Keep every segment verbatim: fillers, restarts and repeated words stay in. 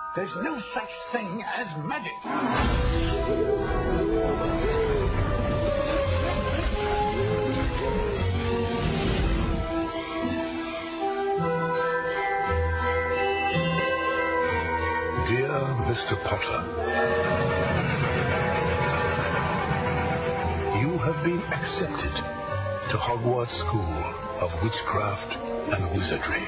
There's no such thing as magic. Dear Mister Potter, you have been accepted to Hogwarts School of Witchcraft and Wizardry.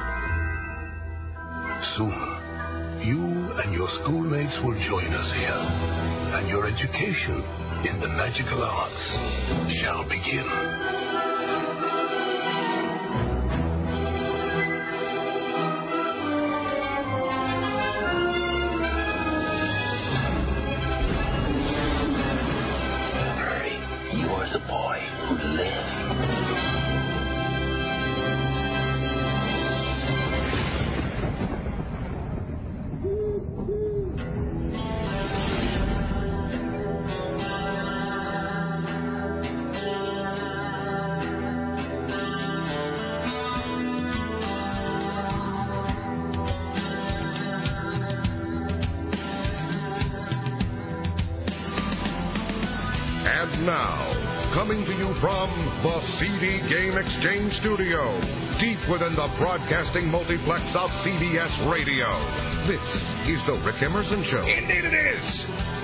Soon, you and your schoolmates will join us here, and your education in the magical arts shall begin. The boy who lived. And now, coming to you from the C D Game Exchange Studio, deep within the broadcasting multiplex of C B S Radio. This is the Rick Emerson Show. Indeed it is.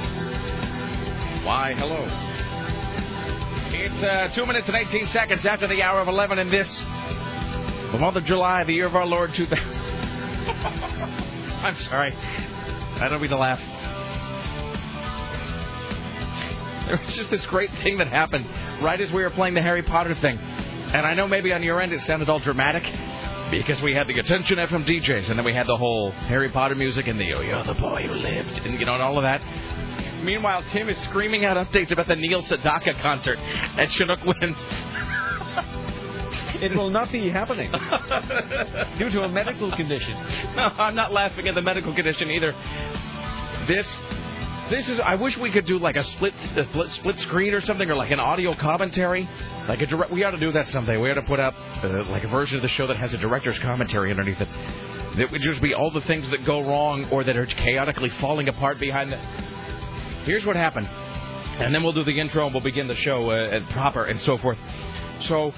Why, hello. It's uh, two minutes and eighteen seconds after the hour of eleven in this, the month of July, the year of our Lord two thousand. I'm sorry. I don't mean to laugh. There was just this great thing that happened right as we were playing the Harry Potter thing. And I know maybe on your end it sounded all dramatic because we had the Attention F M D Js and then we had the whole Harry Potter music and the Oh, You're the Boy Who Lived and, you know, and all of that. Meanwhile, Tim is screaming out updates about the Neil Sedaka concert at Chinook Winds. It will not be happening due to a medical condition. No, I'm not laughing at the medical condition either. This... This is. I wish we could do like a split, a split, split screen or something, or like an audio commentary. Like a direct. We ought to do that someday. We ought to put up uh, like a version of the show that has a director's commentary underneath it. That would just be all the things that go wrong or that are chaotically falling apart behind the. Here's what happened, and then we'll do the intro and we'll begin the show uh, proper and so forth. So.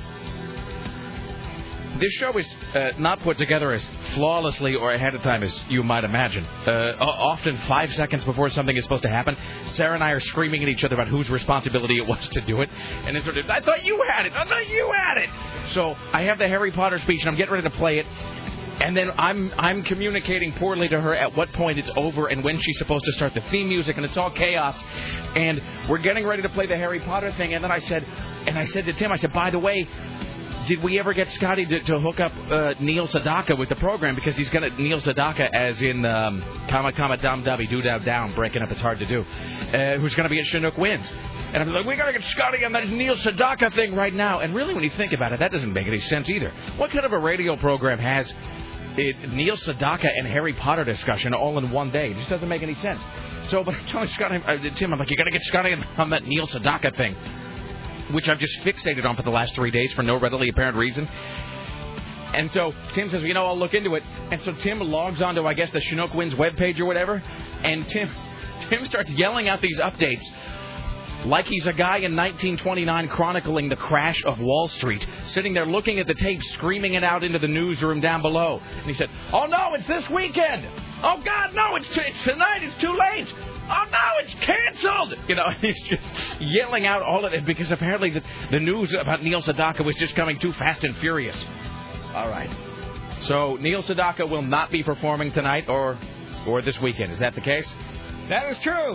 This show is uh, not put together as flawlessly or ahead of time as you might imagine. Uh, often five seconds before something is supposed to happen, Sarah and I are screaming at each other about whose responsibility it was to do it. And it's sort of, I thought you had it! I thought you had it! So I have the Harry Potter speech and I'm getting ready to play it. And then I'm I'm communicating poorly to her at what point it's over and when she's supposed to start the theme music, and it's all chaos. And we're getting ready to play the Harry Potter thing, and then I said, and I said to Tim, I said, by the way, did we ever get Scotty to, to hook up uh, Neil Sedaka with the program? Because he's going to... Neil Sedaka, as in um, Kama Kama Dum Dubby Doo Dab Down, breaking up it's hard to do, uh, who's going to be at Chinook Winds. And I was like, we got to get Scotty on that Neil Sedaka thing right now. And really, when you think about it, that doesn't make any sense either. What kind of a radio program has it, Neil Sedaka and Harry Potter discussion all in one day? It just doesn't make any sense. So, but I'm telling Scotty, uh, Tim, I'm like, you got to get Scotty on that Neil Sedaka thing, which I've just fixated on for the last three days for no readily apparent reason. And so Tim says, you know, I'll look into it. And so Tim logs onto, I guess, the Chinook Winds webpage or whatever. And Tim Tim starts yelling out these updates like he's a guy in nineteen twenty-nine chronicling the crash of Wall Street, sitting there looking at the tape, screaming it out into the newsroom down below. And he said, oh, no, it's this weekend. Oh, God, no, it's, t- it's tonight. It's too late. Oh, no, it's canceled! You know, he's just yelling out all of it because apparently the, the news about Neil Sedaka was just coming too fast and furious. All right. So Neil Sedaka will not be performing tonight or or this weekend. Is that the case? That is true.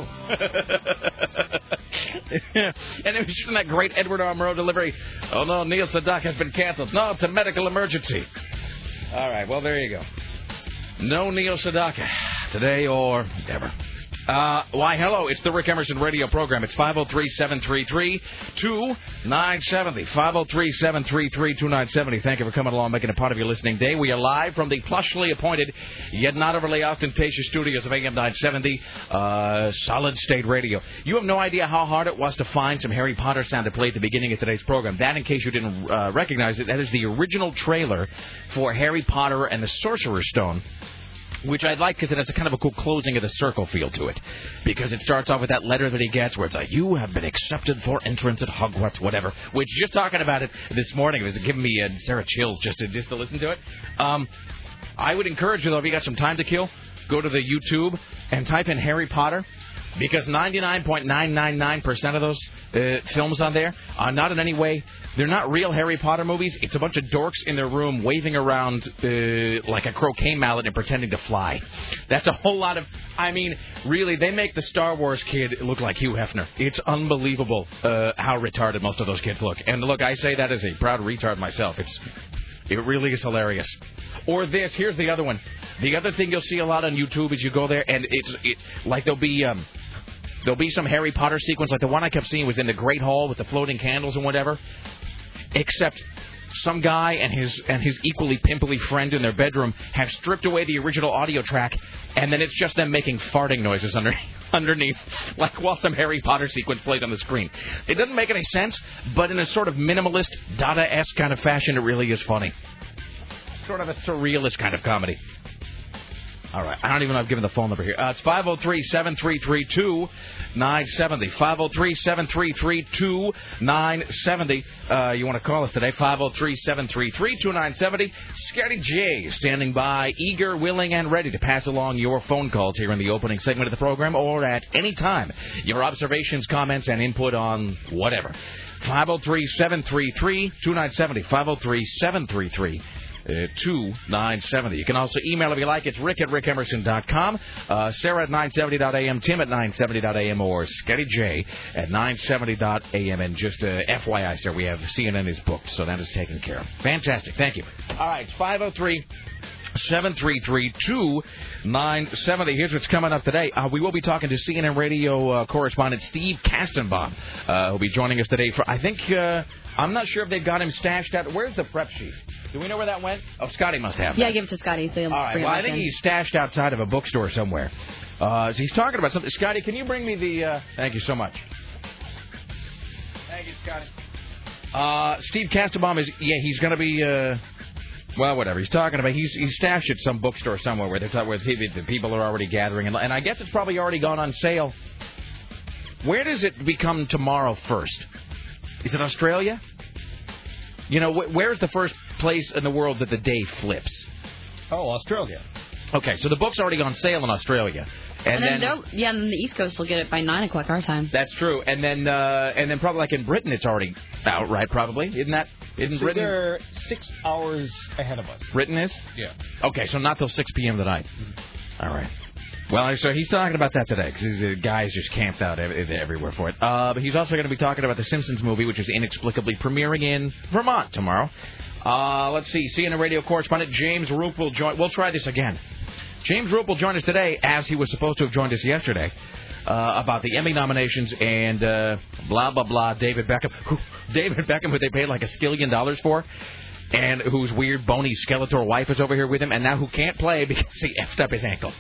And it was just that great Edward R. Murrow delivery. Oh, no, Neil Sedaka has been canceled. No, it's a medical emergency. All right, well, there you go. No Neil Sedaka today or ever. Uh, why, hello, it's the Rick Emerson radio program. It's five oh three, seven three three, two nine seven oh. five oh three, seven three three, two nine seven oh. Thank you for coming along, making it part of your listening day. We are live from the plushly appointed, yet not overly ostentatious studios of A M nine seventy, uh, Solid State Radio. You have no idea how hard it was to find some Harry Potter sound to play at the beginning of today's program. That, in case you didn't uh, recognize it, that is the original trailer for Harry Potter and the Sorcerer's Stone. which I like because it has a kind of a cool closing of the circle feel to it. Because it starts off with that letter that he gets where it's like, you have been accepted for entrance at Hogwarts, whatever. Which, just talking about it this morning, it was giving me uh, Sarah chills just to, just to listen to it. Um, I would encourage you, though, if you got some time to kill, go to the YouTube and type in Harry Potter. Because ninety-nine point nine nine nine percent of those uh, films on there are not in any way, they're not real Harry Potter movies. It's a bunch of dorks in their room waving around uh, like a croquet mallet and pretending to fly. That's a whole lot of, I mean, really, they make the Star Wars kid look like Hugh Hefner. It's unbelievable uh, how retarded most of those kids look. And look, I say that as a proud retard myself. It's It really is hilarious. Or this, here's the other one. The other thing you'll see a lot on YouTube is you go there and it's it, like there'll be um, there'll be some Harry Potter sequence. Like the one I kept seeing was in the Great Hall with the floating candles and whatever. Except some guy and his and his equally pimply friend in their bedroom have stripped away the original audio track, and then it's just them making farting noises under, underneath, like while some Harry Potter sequence plays on the screen. It doesn't make any sense, but in a sort of minimalist, Dada-esque kind of fashion, it really is funny. Sort of a surrealist kind of comedy. All right. I don't even know if I've given the phone number here. Uh, it's five oh three, seven three three, two nine seven oh. five oh three, seven three three, two nine seven oh. Uh, you want to call us today, five oh three, seven three three, two nine seven oh. Scotty J standing by, eager, willing, and ready to pass along your phone calls here in the opening segment of the program or at any time. Your observations, comments, and input on whatever. five oh three, seven three three, two nine seven oh. five oh three, seven three three, two nine seven oh. You can also email if you like. It's rick at rick emerson dot com, uh, Sarah at nine seventy dot a m, Tim at nine seventy dot a m, or Scotty J at nine seventy dot a m. And just uh, F Y I, sir, we have C N N is booked, so that is taken care of. Fantastic. Thank you. All right, it's five oh three, seven three three, two nine seven oh. Here's what's coming up today. Uh, we will be talking to C N N radio uh, correspondent Steve Kastenbaum, uh, who'll be joining us today for, I think, uh, I'm not sure if they've got him stashed out. Where's the prep sheet? Do we know where that went? Oh, Scotty must have Yeah, that. give it to Scotty. So All right, well, I think he's stashed outside of a bookstore somewhere. Uh, so he's talking about something. Scotty, can you bring me the... Uh... Thank you so much. Thank you, Scotty. Uh, Steve Kastenbaum is... Yeah, he's going to be... Uh... Well, whatever. He's talking about... He's he's stashed at some bookstore somewhere where, they're talking, where the people are already gathering. And, and I guess it's probably already gone on sale. Where does it become tomorrow first? Is it Australia? You know, wh- where's the first place in the world that the day flips? Oh, Australia. Okay, so the book's already on sale in Australia. And, And then, then they'll- yeah, and then the East Coast will get it by nine o'clock our time. that's true. And then uh, and then probably like in Britain it's already out, right, probably? Isn't that... Isn't So Britain... they're six hours ahead of us. Britain is? Yeah. Okay, so not till six p.m. tonight. Mm-hmm. All right. Well, so he's talking about that today, because the guys just camped out ev- everywhere for it. Uh, but he's also going to be talking about the Simpsons movie, which is inexplicably premiering in Vermont tomorrow. Uh, let's see, C N N radio correspondent James Roop will join... We'll try this again. James Roop will join us today, as he was supposed to have joined us yesterday, uh, about the Emmy nominations and uh, blah, blah, blah, David Beckham. Who, David Beckham, who they paid like a skillion dollars for, and whose weird, bony, Skeletor wife is over here with him, and now who can't play because he effed up his ankle.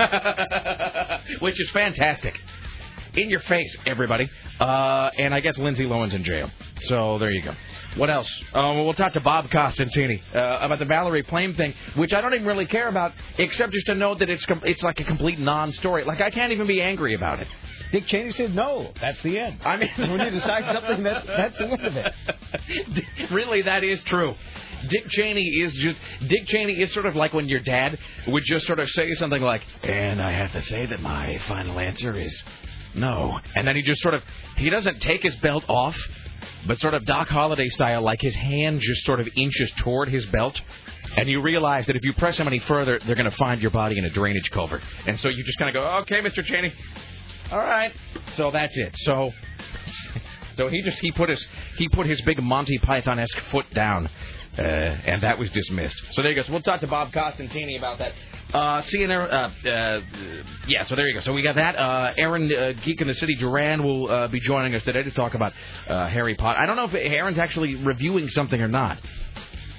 Which is fantastic. In your face, everybody. Uh, and I guess Lindsay Lohan's in jail. So there you go. What else? Um, we'll talk to Bob Costantini uh, about the Valerie Plame thing, which I don't even really care about, except just to know that it's com- it's like a complete non-story. Like, I can't even be angry about it. Dick Cheney said, no, that's the end. I mean, when you decide something, that's, that's the end of it. Really, that is true. Dick Cheney is just... Dick Cheney is sort of like when your dad would just sort of say something like, and I have to say that my final answer is no. And then he just sort of... He doesn't take his belt off, but sort of Doc Holliday style, like his hand just sort of inches toward his belt. And you realize that if you press him any further, they're going to find your body in a drainage culvert. And so you just kind of go, okay, Mister Cheney. All right. So that's it. So... So he just he put his he put his big Monty Python-esque foot down, uh, and that was dismissed. So there you go. So we'll talk to Bob Costantini about that. Uh, C N N, uh, uh, yeah. So there you go. So we got that. Uh, Aaron, uh, Geek in the City Duran, will uh, be joining us today to talk about uh, Harry Potter. I don't know if Aaron's actually reviewing something or not.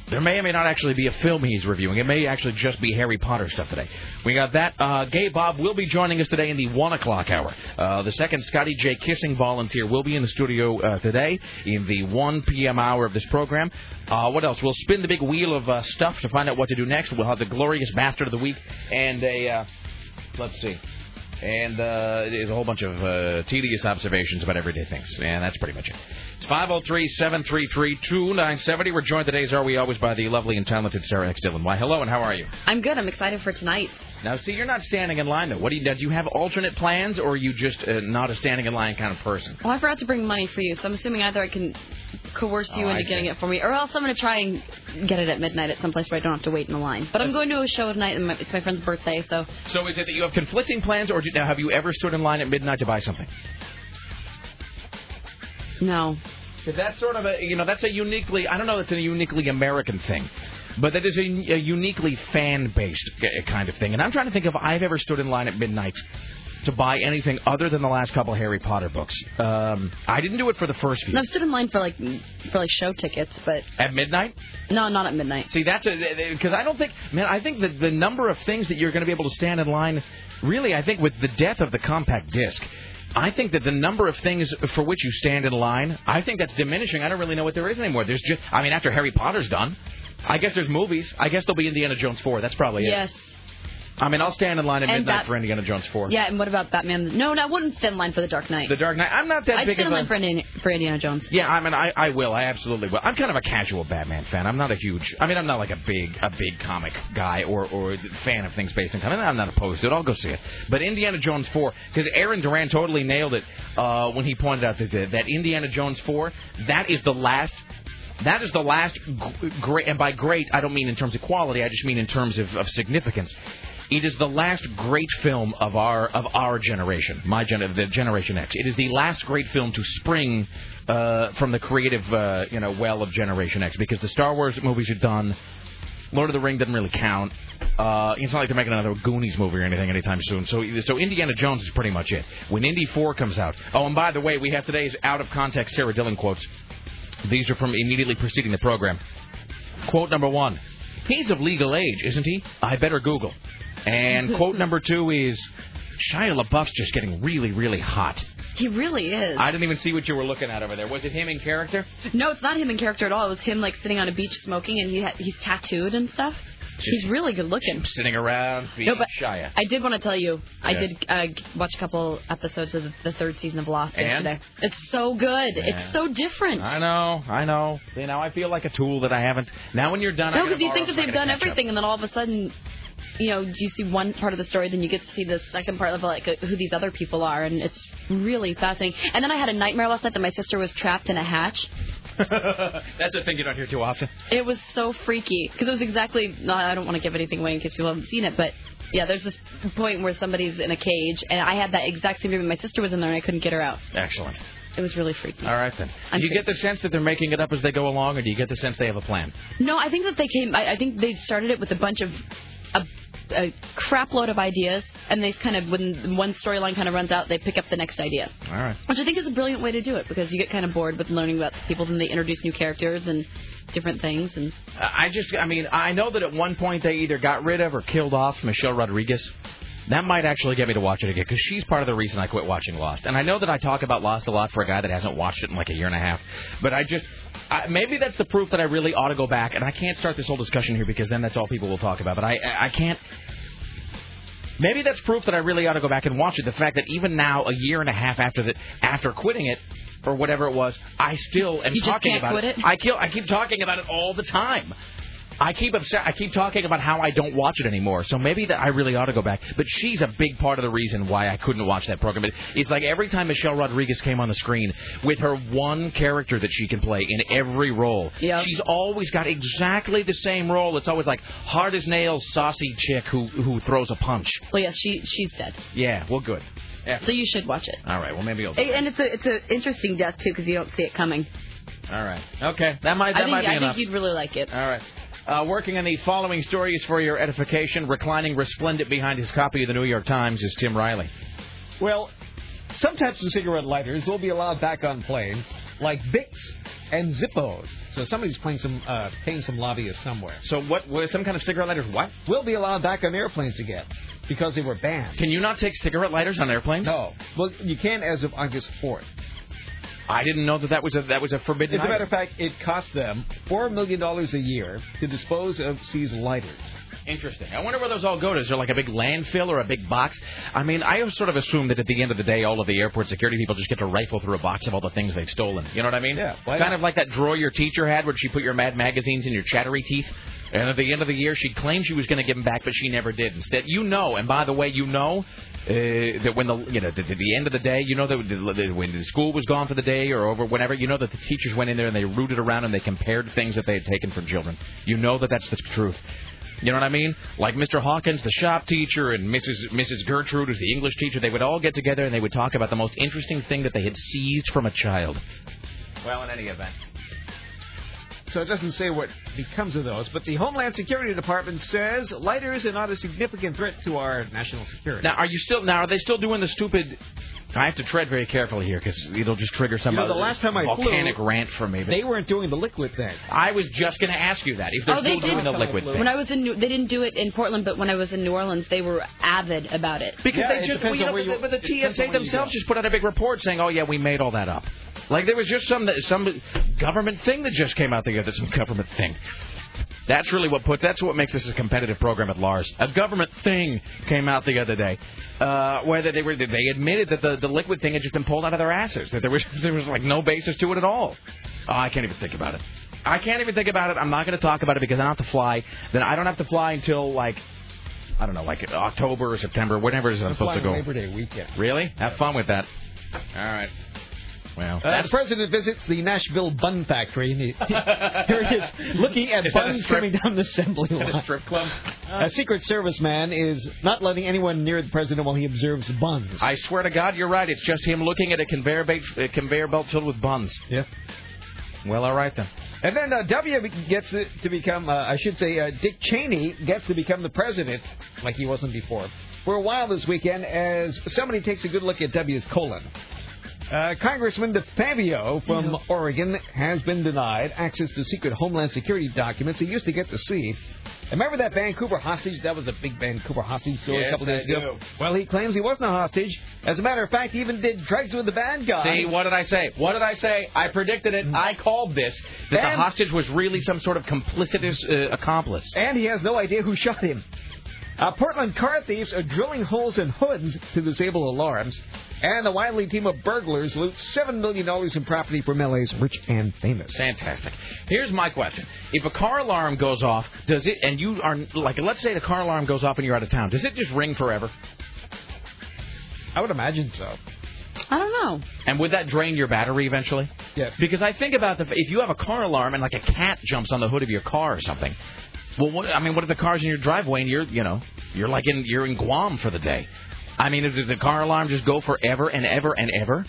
There may or may not actually be a film he's reviewing. It may actually just be Harry Potter stuff today. We got that. Uh, Gay Bob will be joining us today in the one o'clock hour. Uh, the second Scotty J. Kissing volunteer will be in the studio uh, today in the one p.m. hour of this program. Uh, what else? We'll spin the big wheel of uh, stuff to find out what to do next. We'll have the Glorious Bastard of the Week and a... Uh, let's see. And uh, there's a whole bunch of uh, tedious observations about everyday things. And that's pretty much it. It's five oh three, seven three three, two nine seven oh. We're joined today, as are we always, by the lovely and talented Sarah X. Dillon. Why, hello, and how are you? I'm good. I'm excited for tonight. Now, see, you're not standing in line, though. What do you, do you have alternate plans, or are you just uh, not a standing in line kind of person? Well, I forgot to bring money for you, so I'm assuming either I can coerce you oh, into I getting see. it for me, or else I'm going to try and get it at midnight at some place where I don't have to wait in the line. But I'm going to a show tonight, and my, it's my friend's birthday, so... So is it that you have conflicting plans, or do, now have you ever stood in line at midnight to buy something? No. Because that's sort of a, you know, that's a uniquely, I don't know, that's a uniquely American thing. But that is a, a uniquely fan-based kind of thing. And I'm trying to think if I've ever stood in line at midnight to buy anything other than the last couple of Harry Potter books. Um, I didn't do it for the first few. No, I've stood in line for like for like show tickets, but at midnight. No, not at midnight. See, that's because I don't think, man, I think that the number of things that you're going to be able to stand in line, really, I think with the death of the compact disc, I think that the number of things for which you stand in line, I think that's diminishing. I don't really know what there is anymore. There's just, I mean, after Harry Potter's done, I guess there's movies. I guess there'll be Indiana Jones four. That's probably it. Yes. I mean, I'll stand in line at And midnight Bat- for Indiana Jones four. Yeah, and what about Batman? No, no, I wouldn't stand in line for The Dark Knight. The Dark Knight. I'm not that I'd big stand of in a... line for Indiana, for Indiana Jones. Yeah, I mean, I, I will. I absolutely will. I'm kind of a casual Batman fan. I'm not a huge... I mean, I'm not like a big a big comic guy or, or fan of things based on comic. I'm not opposed to it. I'll go see it. But Indiana Jones four, because Aaron Duran totally nailed it uh, when he pointed out that, that Indiana Jones four, that is the last... That is the last great, and by great, I don't mean in terms of quality, I just mean in terms of, of significance. It is the last great film of our of our generation, my gen, the Generation X. It is the last great film to spring uh, from the creative, uh, you know, well of Generation X, because the Star Wars movies are done. Lord of the Ring doesn't really count. Uh, it's not like they're making another Goonies movie or anything anytime soon. So, so Indiana Jones is pretty much it. When Indy four comes out. Oh, and by the way, we have today's out of context Sarah Dillon quotes. These are from immediately preceding the program. Quote number one: "He's of legal age, isn't he? I better Google." And quote number two is, "Shia LaBeouf's just getting really, really hot." He really is. I didn't even see what you were looking at over there. Was it him in character? No, it's not him in character at all. It was him like sitting on a beach smoking, and he ha- he's tattooed and stuff. Just he's really good looking. Sitting around being no, but Shia. I did want to tell you, yeah. I did uh, watch a couple episodes of the, the third season of Lost and? yesterday. It's so good. Yeah. It's so different. I know, I know. You know, I feel like a tool that I haven't. Now when you're done, no, I because you think that they've done everything, up. and then all of a sudden, you know, you see one part of the story, then you get to see the second part of like uh, who these other people are, and it's really fascinating. And then I had a nightmare last night that my sister was trapped in a hatch. That's a thing you don't hear too often. It was so freaky because it was exactly. No, I don't want to give anything away in case people haven't seen it, but yeah, there's this point where somebody's in a cage, and I had that exact same dream. My sister was in there, and I couldn't get her out. Excellent. It was really freaky. All right then. I'm do you freaky. get the sense that they're making it up as they go along, or do you get the sense they have a plan? No, I think that they came. I, I think they started it with a bunch of. A, a crap load of ideas, and they kind of, when one storyline kind of runs out, they pick up the next idea. All right. Which I think is a brilliant way to do it, because you get kind of bored with learning about people, then they introduce new characters and different things. And I just, I mean, I know that at one point they either got rid of or killed off Michelle Rodriguez. That might actually get me to watch it again, because she's part of the reason I quit watching Lost. And I know that I talk about Lost a lot for a guy that hasn't watched it in like a year and a half, but I just... I, maybe that's the proof that I really ought to go back, and I can't start this whole discussion here because then that's all people will talk about, but I I can't... Maybe that's proof that I really ought to go back and watch it, the fact that even now, a year and a half after the, after quitting it, or whatever it was, I still am you just talking can't about quit it. it. I, keep, I keep talking about it all the time. I keep upset. I keep talking about how I don't watch it anymore. So maybe that I really ought to go back. But she's a big part of the reason why I couldn't watch that program. It's like every time Michelle Rodriguez came on the screen with her one character that she can play in every role, yep. she's always got exactly the same role. It's always like hard as nails, saucy chick who who throws a punch. Well, yes, she she's dead. Yeah, well, good. Yeah. So you should watch it. All right. Well, maybe I'll. Do and it's a it's an interesting death too, because you don't see it coming. All right. Okay. That might that I think, might be I enough. think you'd really like it. All right. Uh, working on the following stories for your edification, reclining resplendent behind his copy of the New York Times is Tim Riley. Well, some types of cigarette lighters will be allowed back on planes, like Bics and Zippos. So somebody's playing some, uh, paying some lobbyists somewhere. So what? What some kind of cigarette lighters? What? Will be allowed back on airplanes again because they were banned. Can you not take cigarette lighters on airplanes? No. Well, you can as of August fourth. I didn't know that that was a that was a forbidden. As a matter item. of fact, it cost them four million dollars a year to dispose of seized lighters. Interesting. I wonder where those all go to. Is there like a big landfill or a big box? I mean, I sort of assume that at the end of the day, all of the airport security people just get to rifle through a box of all the things they've stolen. You know what I mean? Yeah. Kind not? of like that drawer your teacher had where she put your Mad magazines in your chattery teeth. And at the end of the year, she claimed she was going to give them back, but she never did. Instead, you know, and by the way, you know uh, that when the you know at the end of the day, you know that when the school was gone for the day or over whenever, you know that the teachers went in there and they rooted around and they compared things that they had taken from children. You know that that's the truth. You know what I mean? Like Mister Hawkins, the shop teacher, and Missus Missus Gertrude, who's the English teacher, they would all get together and they would talk about the most interesting thing that they had seized from a child. Well, in any event. So it doesn't say what becomes of those, but the Homeland Security Department says lighters are not a significant threat to our national security. Now, are you still? Now, are they still doing the stupid? I have to tread very carefully here because it'll just trigger some you know, the last time I volcanic flew, rant from me. They weren't doing the liquid thing. I was just going to ask you that if they're oh, they still did. doing the liquid thing. When I was in, New, they didn't do it in Portland, but when I was in New Orleans, they were avid about it. Because yeah, they just, well, you know, you, but the T S A themselves just put out a big report saying, "Oh yeah, we made all that up." Like there was just some some government thing that just came out together, some government thing. That's really what put. That's what makes this a competitive program at Lars. A government thing came out the other day, uh, where they were they admitted that the, the liquid thing had just been pulled out of their asses. That there was there was like no basis to it at all. Oh, I can't even think about it. I can't even think about it. I'm not going to talk about it because I don't have to fly. Then I don't have to fly until like I don't know, like October or September, whenever I'm supposed to go. Labor Day weekend. Really? Have fun with that. All right. Well, uh, the president visits the Nashville Bun Factory. And he, here he is, looking at is buns coming down the assembly line. A strip club? A Secret Service man is not letting anyone near the president while he observes buns. I swear to God, you're right. It's just him looking at a conveyor belt, a conveyor belt filled with buns. Yeah. Well, all right then. And then uh, W gets to become, uh, I should say, uh, Dick Cheney gets to become the president, like he wasn't before, for a while this weekend, as somebody takes a good look at W's colon. Uh, Congressman DeFabio from yeah. Oregon has been denied access to secret Homeland Security documents he used to get to see. Remember that Vancouver hostage? That was a big Vancouver hostage story yes, a couple days I ago. do. Well, he claims he wasn't a hostage. As a matter of fact, he even did drugs with the bad guy. See, what did I say? What did I say? I predicted it. I called this. That and, the hostage was really some sort of complicitous uh, accomplice. And he has no idea who shot him. Uh, Portland car thieves are drilling holes in hoods to disable alarms. And the wily team of burglars loot seven million dollars in property from L A's rich and famous. Fantastic. Here's my question. If a car alarm goes off, does it, and you are, like, let's say the car alarm goes off and you're out of town, does it just ring forever? I would imagine so. I don't know. And would that drain your battery eventually? Yes. Because I think about the, if you have a car alarm and, like, a cat jumps on the hood of your car or something, well, what, I mean, what if the car's in your driveway and you're, you know, you're like in, you're in Guam for the day? I mean, does the car alarm just go forever and ever and ever?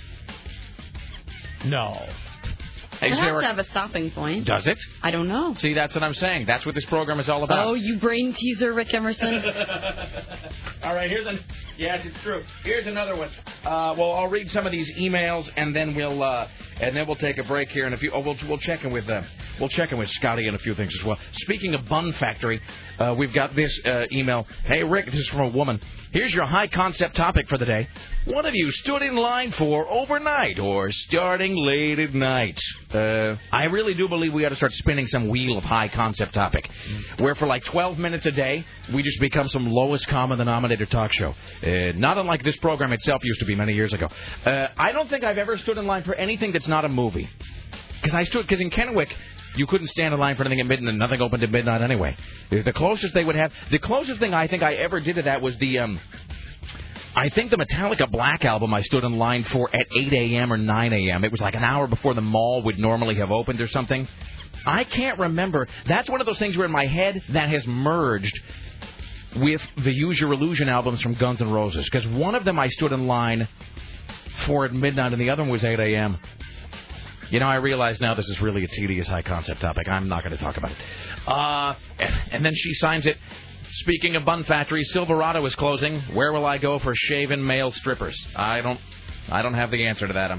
No. It has to have a stopping point. Does it? I don't know. See, that's what I'm saying. That's what this program is all about. Oh, you brain teaser, Rick Emerson. All right, here's an. Yes, it's true. Here's another one. Uh, well, I'll read some of these emails, and then we'll uh, and then we'll take a break here, and a few. Oh, we'll we'll check in with uh, we'll check in with Scotty and a few things as well. Speaking of Bun Factory, uh, we've got this uh, email. Hey, Rick, this is from a woman. Here's your high concept topic for the day. What have you stood in line for overnight or starting late at night? Uh, I really do believe we ought to start spinning some wheel of high concept topic, mm. where for like twelve minutes a day, we just become some lowest common denominator talk show. Uh, not unlike this program itself used to be many years ago. Uh, I don't think I've ever stood in line for anything that's not a movie. Because I stood, because in Kennewick, you couldn't stand in line for anything at midnight, and nothing opened at midnight anyway. The closest they would have, the closest thing I think I ever did to that was the, um, I think the Metallica Black album I stood in line for at eight a.m. or nine a.m. It was like an hour before the mall would normally have opened or something. I can't remember. That's one of those things where in my head that has merged with the Use Your Illusion albums from Guns N' Roses. Because one of them I stood in line for at midnight and the other one was eight a.m. You know, I realize now this is really a tedious high-concept topic. I'm not going to talk about it. Uh, and then she signs it. Speaking of Bun Factory, Silverado is closing. Where will I go for shaven male strippers? I don't I don't have the answer to that. I'm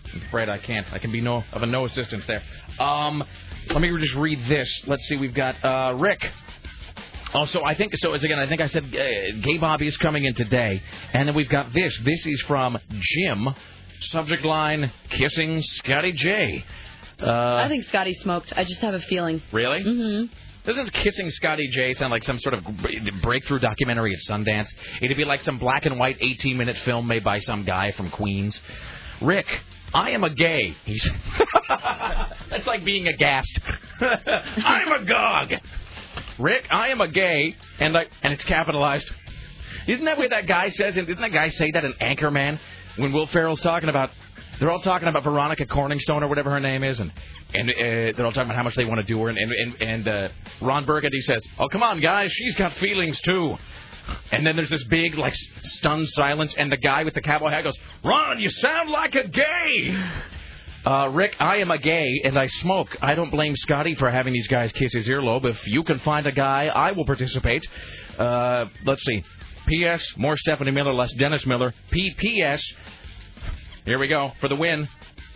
I'm afraid I can't. I can be no of a no assistance there. Um, let me just read this. Let's see. We've got uh, Rick. Also, I think so. As again, I think I said uh, Gay Bobby is coming in today, and then we've got this. This is from Jim. Subject line: kissing Scotty J. Uh, I think Scotty smoked. I just have a feeling. Really? Mm-hmm. Doesn't Kissing Scotty J sound like some sort of breakthrough documentary at Sundance? It'd be like some black and white eighteen-minute film made by some guy from Queens. Rick, I am a gay. He's That's like being aghast. I'm a gog. Rick, I am a gay, and like, and it's capitalized. Isn't that what that guy says? Didn't that guy say that in Anchorman when Will Ferrell's talking about? They're all talking about Veronica Corningstone or whatever her name is, and and uh, they're all talking about how much they want to do her. And and, and uh, Ron Burgundy says, "Oh, come on, guys, she's got feelings too." And then there's this big, like, stunned silence, and the guy with the cowboy hat goes, "Ron, you sound like a gay." Uh, Rick, I am a gay, and I smoke. I don't blame Scotty for having these guys kiss his earlobe. If you can find a guy, I will participate. Uh, let's see. P S. More Stephanie Miller, less Dennis Miller. P P S. Here we go, for the win.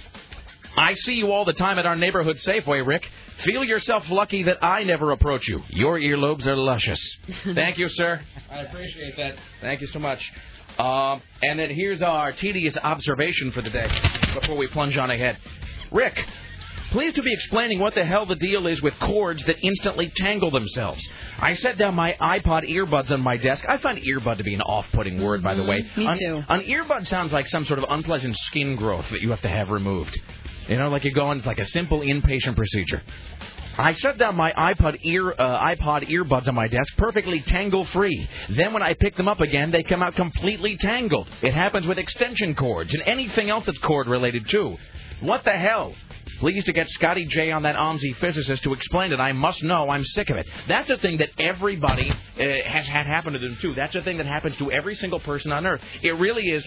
I see you all the time at our neighborhood Safeway, Rick. Feel yourself lucky that I never approach you. Your earlobes are luscious. Thank you, sir. I appreciate that. Thank you so much. Um, and then here's our tedious observation for the day before we plunge on ahead. Rick, please to be explaining what the hell the deal is with cords that instantly tangle themselves. I set down my iPod earbuds on my desk. I find earbud to be an off-putting word, by the way. Me an, too. An earbud sounds like some sort of unpleasant skin growth that you have to have removed. You know, like you go in, it's like a simple inpatient procedure. I set down my iPod ear uh, iPod earbuds on my desk perfectly tangle-free. Then when I pick them up again, they come out completely tangled. It happens with extension cords and anything else that's cord-related, too. What the hell? Please to get Scotty J on that Onzi physicist to explain it. I must know. I'm sick of it. That's a thing that everybody uh, has had happen to them, too. That's a thing that happens to every single person on Earth. It really is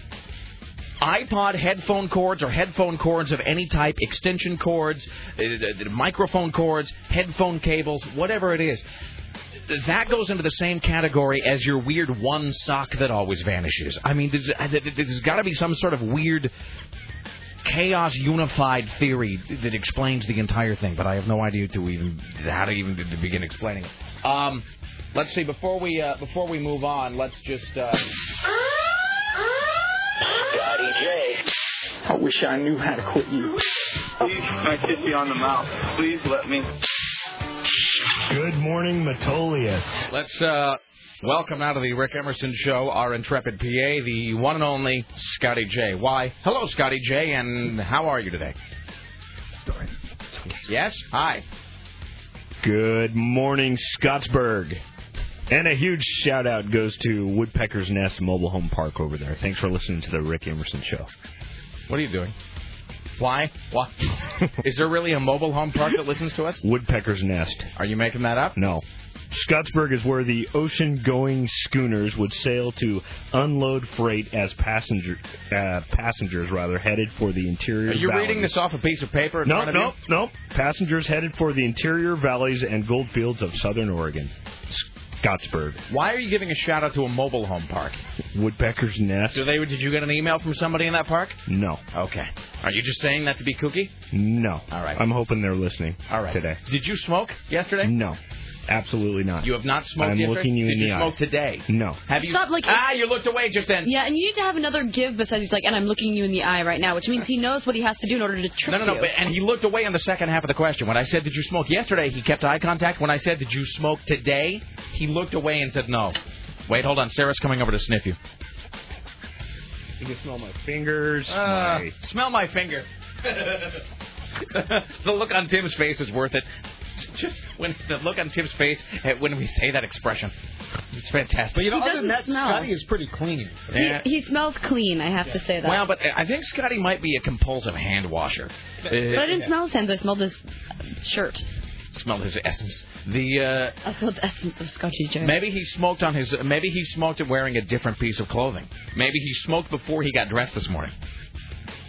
iPod headphone cords or headphone cords of any type, extension cords, uh, microphone cords, headphone cables, whatever it is. That goes into the same category as your weird one sock that always vanishes. I mean, there's, there's got to be some sort of weird chaos unified theory that explains the entire thing, but I have no idea to even how to even to begin explaining it. Um, let's see. Before we uh, before we move on, let's just. Uh... Scotty J. I wish I knew how to quit you. Please, can I kiss you on the mouth? Please let me. Good morning, Metolius. Let's uh, welcome out of the Rick Emerson Show our intrepid P A, the one and only Scotty J. Why? Hello, Scotty J, and how are you today? Yes? Hi. Good morning, Scottsburg. And a huge shout-out goes to Woodpecker's Nest Mobile Home Park over there. Thanks for listening to the Rick Emerson Show. What are you doing? Why? Why? Is there really a mobile home park that listens to us? Woodpecker's Nest. Are you making that up? No. Scottsburg is where the ocean-going schooners would sail to unload freight as passenger uh, passengers rather headed for the interior. Are you valleys. reading this off a piece of paper in no, front of no, you? No, no. Passengers headed for the interior valleys and gold fields of southern Oregon. Scottsburg. Why are you giving a shout out to a mobile home park? Woodpecker's Nest. Do they? Did you get an email from somebody in that park? No. Okay. Are you just saying that to be kooky? No. All right. I'm hoping they're listening. All right. Today. Did you smoke yesterday? No. Absolutely not. You have not smoked I'm yesterday? looking you Did in you the eye. smoke today? No. Have you? Stop, like, ah, you looked away just then. Yeah, and you need to have another give besides he's like, and I'm looking you in the eye right now, which means he knows what he has to do in order to trick No, no, no. you. But, and he looked away on the second half of the question. When I said, did you smoke yesterday, he kept eye contact. When I said, did you smoke today, he looked away and said no. Wait, hold on. Sarah's coming over to sniff you. You can smell my fingers. Uh, my... Smell my finger. The look on Tim's face is worth it. Just when the look on Tim's face when we say that expression, it's fantastic. But you know, He other than that, doesn't smell. Scotty is pretty clean. Yeah. He, he smells clean, I have to say that. Well, but I think Scotty might be a compulsive hand washer. But I didn't smell his hands, I smelled his shirt. Smelled his essence. The uh, I smelled the essence of Scotty J. maybe he smoked on his. Maybe he smoked it wearing a different piece of clothing. Maybe he smoked before he got dressed this morning.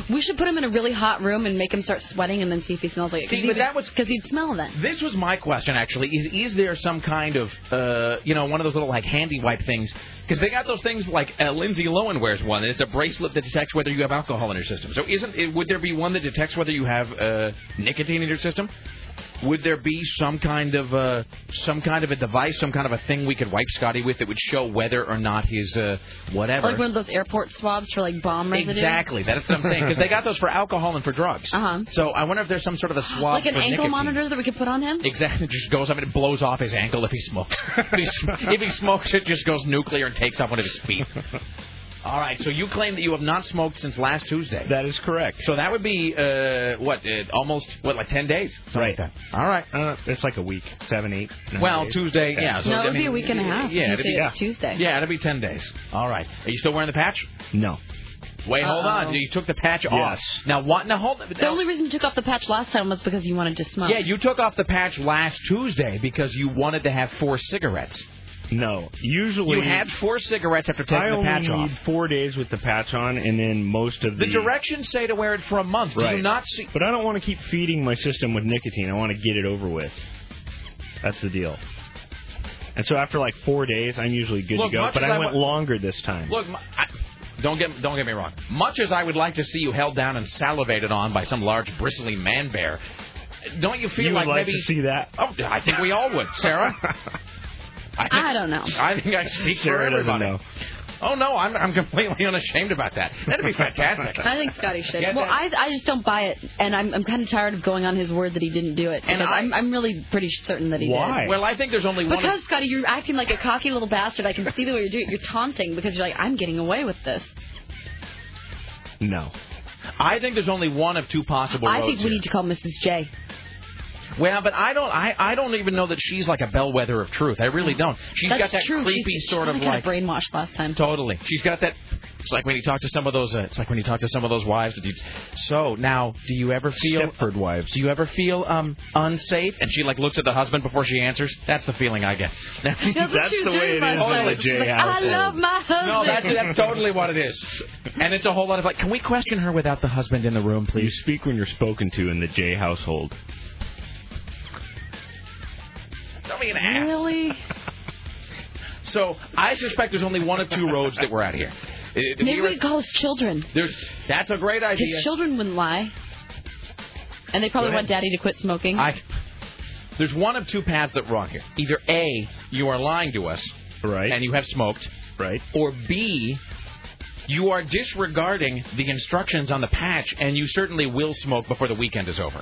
We should put him in a really hot room and make him start sweating and then see if he smells like it. See, but that was because he'd smell then. This was my question, actually. Is is there some kind of, uh, you know, one of those little, like, handy wipe things? Because they got those things like uh, Lindsay Lohan wears one, and it's a bracelet that detects whether you have alcohol in your system. So isn't it, would there be one that detects whether you have uh, nicotine in your system? Would there be some kind of uh, some kind of a device, some kind of a thing we could wipe Scotty with that would show whether or not his uh, whatever? Like one of those airport swabs for like bomb residue. Exactly, that's what I'm saying. Because they got those for alcohol and for drugs. Uh huh. So I wonder if there's some sort of a swab like an for ankle nicotine. monitor that we could put on him. Exactly, it just goes up and it blows off his ankle if he smokes. if, he, if he smokes, it just goes nuclear and takes off one of his feet. All right, so you claim that you have not smoked since last Tuesday. That is correct. So that would be, uh, what, uh, almost, what, like ten days? Something Right. Like that. All right. Uh, it's like a week, seven, eight. nine Well, days. Tuesday, yeah. So, no, it I would mean, be a week and a half. Yeah, it'd You'd be, say yeah. it's Tuesday. Yeah, it'd be ten days. All right. Are you still wearing the patch? No. Wait, hold Uh-oh. on. You took the patch Yes. off. Now, what? Now, hold on. The only reason you took off the patch last time was because you wanted to smoke. Yeah, you took off the patch last Tuesday because you wanted to have four cigarettes. No. Usually... You had four cigarettes after taking I the only patch off. need four days with the patch on, and then most of the... The directions say to wear it for a month. Do Right. you not see... But I don't want to keep feeding my system with nicotine. I want to get it over with. That's the deal. And so after like four days, I'm usually good Look, to go. much But as I I went wa- longer this time. Look, I, don't get don't get me wrong. Much as I would like to see you held down and salivated on by some large bristly man bear, don't you feel you like would like maybe? to see that? Oh, I think we all would, Sarah. I, think, I don't know. I think I speak for Sarah doesn't everybody. know. Oh no, I'm I'm completely unashamed about that. That'd be fantastic. I think Scotty should. Get Well, that? I I just don't buy it, and I'm I'm kind of tired of going on his word that he didn't do it. And because I- I'm I'm really pretty certain that he Why? did. Well, I think there's only one. Because Scotty, you're acting like a cocky little bastard. I can see the way you're doing it. You're taunting because you're like, I'm getting away with this. No. I think there's only one of two possible I roads think we here. need to call Missus J. Well, but I don't. I, I don't even know that she's like a bellwether of truth. I really don't. She's That's got that true. creepy She's, sort she of kinda like. brainwashed last time. Totally. She's got that. It's like when you talk to some of those. Uh, it's like when you talk to some of those wives. That you, so now, do you ever feel? Stepford wives. Do you ever feel um unsafe? And she like looks at the husband before she answers. That's the feeling I get. That's, what That's she was the way doing it last is night. in the She's J like, I household. love my husband. No, that's that's totally what it is. And it's a whole lot of like, can we question her without the husband in the room, You please? speak when you're spoken to in the J household. Don't be an ass. Really? So I suspect there's only one of two roads that we're at here. Uh, Maybe we we could call his children. There's that's a great idea. His children wouldn't lie. And they probably Go want ahead. Daddy to quit smoking. I, there's one of two paths that we're on here. Either A, you are lying to us, Right. and you have smoked, right. or B, you are disregarding the instructions on the patch, and you certainly will smoke before the weekend is over.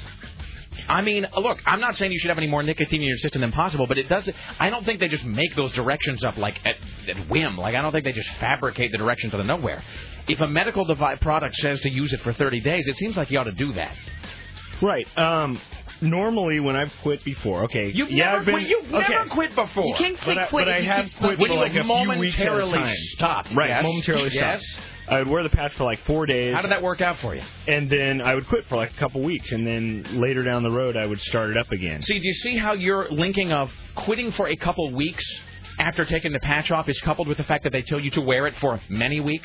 I mean, look, I'm not saying you should have any more nicotine in your system than possible, but it doesn't. I don't think they just make those directions up like at, at whim. Like I don't think they just fabricate the directions out of nowhere. If a medical device product says to use it for thirty days, it seems like you ought to do that. Right. Um. Normally, when I've quit before, okay. You've yeah, never I've been, quit. You've okay. never quit before. You can't But I, quit but I if you have keep quit When for you like a few weeks at a momentarily time. stopped. Right. Yes. Momentarily Yes. stopped. I would wear the patch for like four days. How did that work out for you? And then I would quit for like a couple weeks, and then later down the road, I would start it up again. See, do you see how your linking of quitting for a couple weeks after taking the patch off is coupled with the fact that they tell you to wear it for many weeks?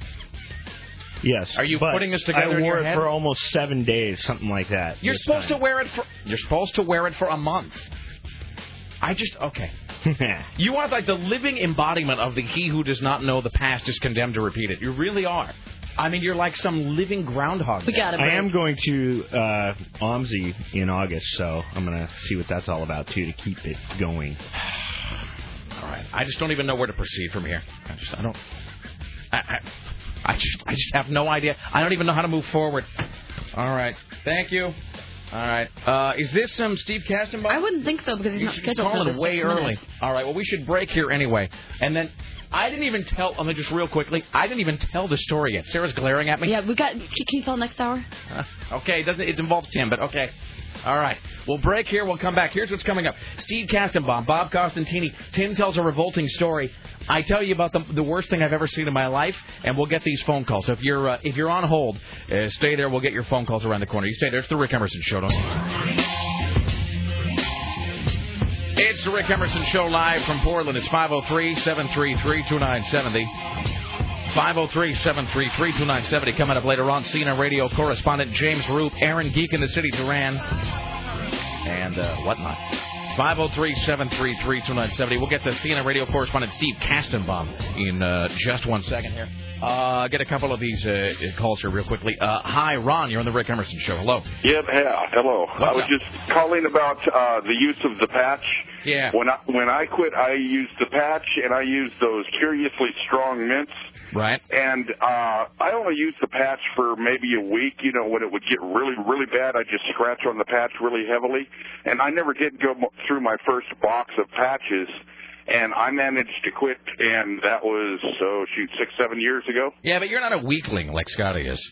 Yes. Are you but putting this together I in wore your it head? for almost seven days, something like that. You're this supposed time. to wear it for. You're supposed to wear it for a month. I just okay. You are like the living embodiment of the he who does not know the past is condemned to repeat it. You really are. I mean, you're like some living groundhog. We got it. I am going to uh, OMSI in August, so I'm going to see what that's all about, too, to keep it going. All right. I just don't even know where to proceed from here. I just, I don't. I, I, I just, I just have no idea. I don't even know how to move forward. All right. Thank you. All right. Uh, is this some um, Steve Kastenbaum? I wouldn't think so because he's You not should be scheduled for calling this way six early. minutes. All right. Well, we should break here anyway. And then I didn't even tell. I mean, just real quickly, I didn't even tell the story yet. Sarah's glaring at me. Yeah, we got. Can you tell next hour? Uh, okay. It doesn't. It involves Tim, but okay. All right. We'll break here. We'll come back. Here's what's coming up. Steve Kastenbaum, Bob Costantini. Tim tells a revolting story. I tell you about the, the worst thing I've ever seen in my life, and we'll get these phone calls. So if you're uh, if you're on hold, uh, stay there. We'll get your phone calls around the corner. You stay there. It's the Rick Emerson Show. Don't It's the Rick Emerson Show live from Portland. It's five oh three, seven three three, two nine seven oh. five oh three, seven three three, two nine seven oh. Coming up later on, C N N radio correspondent James Roop, Aaron Geek in the City, Duran, and uh, whatnot. five oh three, seven three three, two nine seven oh. We'll get the C N N radio correspondent Steve Kastenbaum in uh, just one second here. Uh, get a couple of these uh, calls here real quickly. Uh, hi, Ron. You're on the Rick Emerson Show. Hello. Yeah, yeah hello. What's I was up? just calling about uh, the use of the patch. Yeah. When I when I quit, I used the patch, and I used those curiously strong mints. Right. And uh, I only used the patch for maybe a week. You know, when it would get really, really bad, I'd just scratch on the patch really heavily. And I never did go through my first box of patches. And I managed to quit, and that was, oh, shoot, six, seven years ago. Yeah, but you're not a weakling like Scotty is.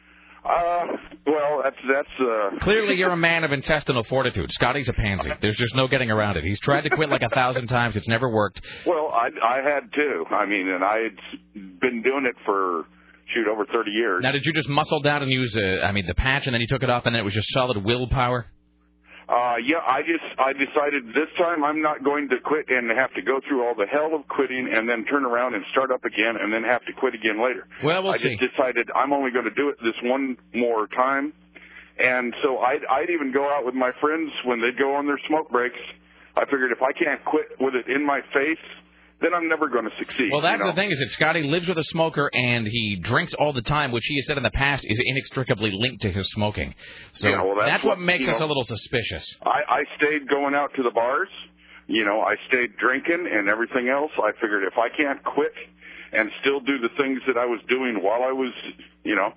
Uh, well, that's, that's, uh... Clearly you're a man of intestinal fortitude. Scotty's a pansy. There's just no getting around it. He's tried to quit like a thousand times. It's never worked. Well, I, I had too. I mean, and I had been doing it for, shoot, over thirty years. Now, did you just muscle down and use, uh, I mean, the patch, and then you took it off, and then it was just solid willpower? Uh, yeah, I just, I decided this time I'm not going to quit and have to go through all the hell of quitting and then turn around and start up again and then have to quit again later. Well, we'll I see. just decided I'm only going to do it this one more time. And so I'd, I'd even go out with my friends when they'd go on their smoke breaks. I figured if I can't quit with it in my face, then I'm never going to succeed. Well, that's you know? the thing, is that Scotty lives with a smoker, and he drinks all the time, which he has said in the past is inextricably linked to his smoking. So yeah, well, that's, that's what, what makes you us know, a little suspicious. I, I stayed going out to the bars. You know, I stayed drinking and everything else. I figured if I can't quit and still do the things that I was doing while I was, you know,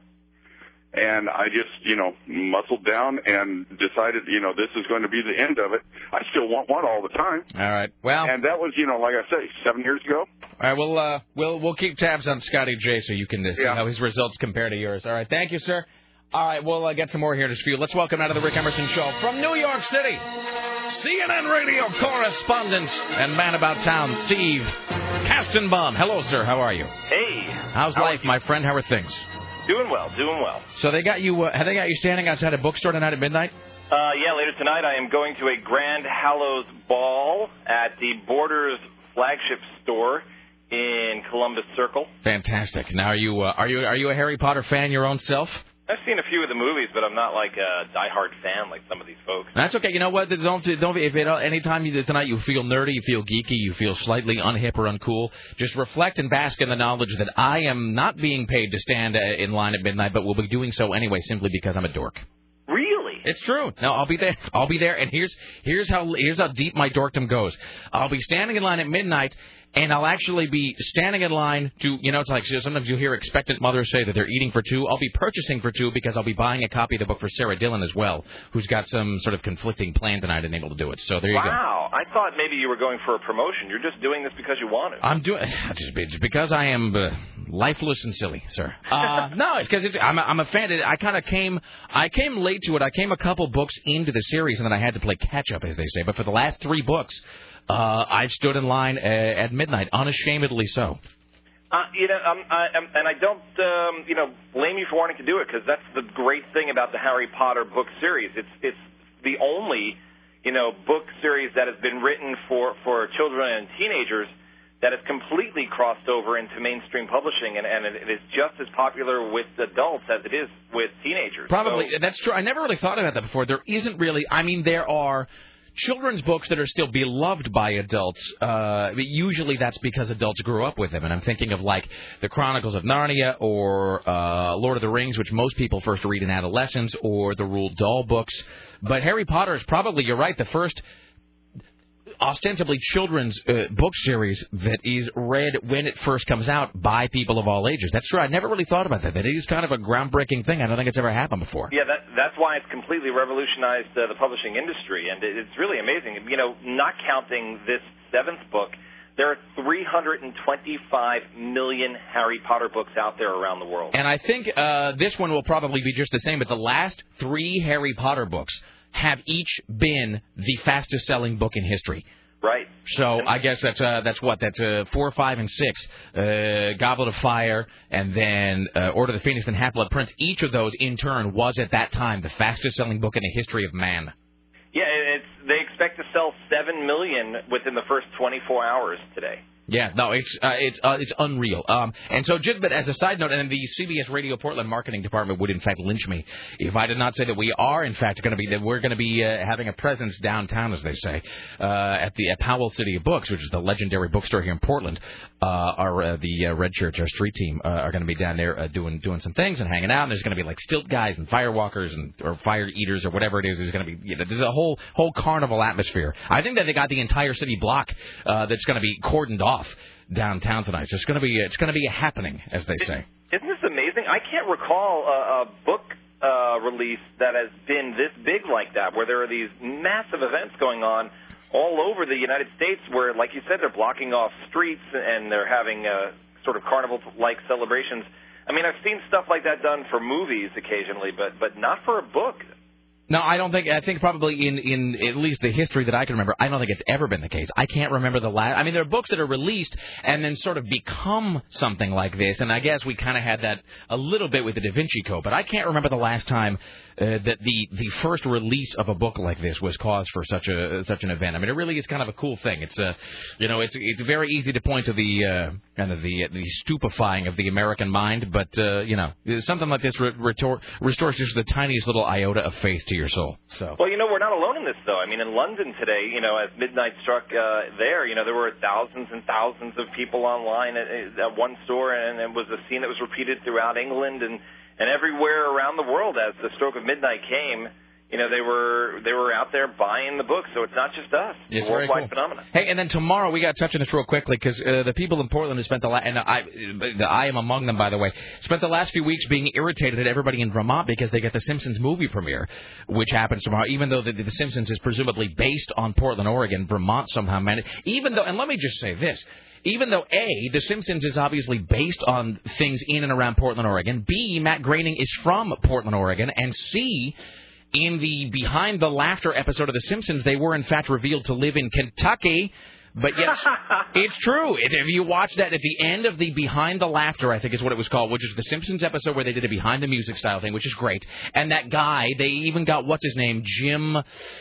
and I just, you know, muscled down and decided, you know, this is going to be the end of it. I still want one all the time. All right. Well, and that was, you know, like I say, seven years ago. All right. We'll uh, we'll we'll keep tabs on Scotty J so you can uh, see yeah. how his results compare to yours. All right. Thank you, sir. All right. We'll uh, get some more here to spew. Let's welcome out of the Rick Emerson Show from New York City, C N N radio correspondent and man about town, Steve Kastenbaum. Hello, sir. How are you? Hey. How's how life, my friend? How are things? Doing well, doing well. So they got you. Uh, have they got you standing outside a bookstore tonight at midnight? Uh, yeah, later tonight I am going to a Grand Hallows Ball at the Borders flagship store in Columbus Circle. Fantastic. Now, are you uh, are you are you a Harry Potter fan your own self? I've seen a few of the movies, but I'm not like a diehard fan like some of these folks. That's okay. You know what? Don't don't if it, anytime you tonight you feel nerdy, you feel geeky, you feel slightly unhip or uncool, just reflect and bask in the knowledge that I am not being paid to stand uh, in line at midnight, but will be doing so anyway, simply because I'm a dork. Really? It's true. No, I'll be there. I'll be there. And here's here's how here's how deep my dorkdom goes. I'll be standing in line at midnight. And I'll actually be standing in line to, you know, it's like sometimes you hear expectant mothers say that they're eating for two. I'll be purchasing for two because I'll be buying a copy of the book for Sarah Dillon as well, who's got some sort of conflicting plan tonight and able to do it. So there you wow. go. Wow. I thought maybe you were going for a promotion. You're just doing this because you want to. I'm doing it because I am uh, lifeless and silly, sir. Uh, no, it's because it's, I'm, a, I'm a fan. I kind of came I came late to it. I came a couple books into the series, and then I had to play catch-up, as they say. But for the last three books, Uh, I've stood in line uh, at midnight, unashamedly so. Uh, you know, um, I, um, and I don't, um, you know, blame you for wanting to do it because that's the great thing about the Harry Potter book series. It's it's the only, you know, book series that has been written for, for children and teenagers that has completely crossed over into mainstream publishing, and, and it is just as popular with adults as it is with teenagers. Probably. So, that's true. I never really thought about that before. There isn't really, I mean, there are children's books that are still beloved by adults. Uh, usually that's because adults grew up with them. And I'm thinking of, like, The Chronicles of Narnia or uh, Lord of the Rings, which most people first read in adolescence, or the Roald Dahl books. But Harry Potter is probably, you're right, the first ostensibly children's uh, book series that is read when it first comes out by people of all ages. That's true. I never really thought about that. That is kind of a groundbreaking thing. I don't think it's ever happened before. Yeah, that, that's why it's completely revolutionized uh, the publishing industry, and it, it's really amazing. You know, not counting this seventh book, there are three hundred twenty-five million Harry Potter books out there around the world. And I think uh, this one will probably be just the same, but the last three Harry Potter books have each been the fastest-selling book in history. Right. So I guess that's uh, that's what that's uh, four, five, and six. Uh, Goblet of Fire, and then uh, Order of the Phoenix, and Half-Blood Prince. Each of those, in turn, was at that time the fastest-selling book in the history of man. Yeah, it's they expect to sell seven million within the first twenty-four hours today. Yeah, no, it's uh, it's uh, it's unreal. Um, and so, just but as a side note, and the C B S Radio Portland marketing department would in fact lynch me if I did not say that we are in fact going to be that we're going to be uh, having a presence downtown, as they say, uh, at the at Powell City of Books, which is the legendary bookstore here in Portland. Uh, our uh, the uh, Red Church, our street team, uh, are going to be down there uh, doing doing some things and hanging out. And there's going to be like stilt guys and firewalkers and or fire eaters or whatever it is. There's going to be you know, there's a whole whole carnival atmosphere. I think that they got the entire city block uh, that's going to be cordoned off downtown tonight. So it's going to be it's going to be a happening, as they say. Isn't this amazing? I can't recall a, a book uh, release that has been this big like that, where there are these massive events going on all over the United States, where, like you said, they're blocking off streets and they're having uh, sort of carnival-like celebrations. I mean, I've seen stuff like that done for movies occasionally, but but not for a book. No, I don't think. I think probably in, in at least the history that I can remember, I don't think it's ever been the case. I can't remember the last. I mean, there are books that are released and then sort of become something like this, and I guess we kind of had that a little bit with the Da Vinci Code. But I can't remember the last time uh, that the the first release of a book like this was cause for such a such an event. I mean, it really is kind of a cool thing. It's uh, you know, it's it's very easy to point to the uh, kind of the the stupefying of the American mind, but uh, you know, something like this re- retor- restores just the tiniest little iota of faith to your soul. So. Well, you know, we're not alone in this, though. I mean, in London today, you know, as midnight struck uh, there, you know, there were thousands and thousands of people online at, at one store, and it was a scene that was repeated throughout England and, and everywhere around the world as the stroke of midnight came. You know, they were they were out there buying the books, so it's not just us. It's, it's a worldwide cool. phenomenon. Hey, and then tomorrow, we got to touch on this real quickly, because uh, the people in Portland who spent the last, and I, I am among them, by the way, spent the last few weeks being irritated at everybody in Vermont because they get the Simpsons movie premiere, which happens tomorrow, even though the, the Simpsons is presumably based on Portland, Oregon. Vermont somehow managed, even though, and let me just say this, even though, A, The Simpsons is obviously based on things in and around Portland, Oregon, B, Matt Groening is from Portland, Oregon, and C, in the Behind the Laughter episode of The Simpsons, they were, in fact, revealed to live in Kentucky. But, yes, it's true. If you watch that at the end of the Behind the Laughter, I think is what it was called, which is The Simpsons episode where they did a Behind the Music style thing, which is great. And that guy, they even got, what's his name, Jim...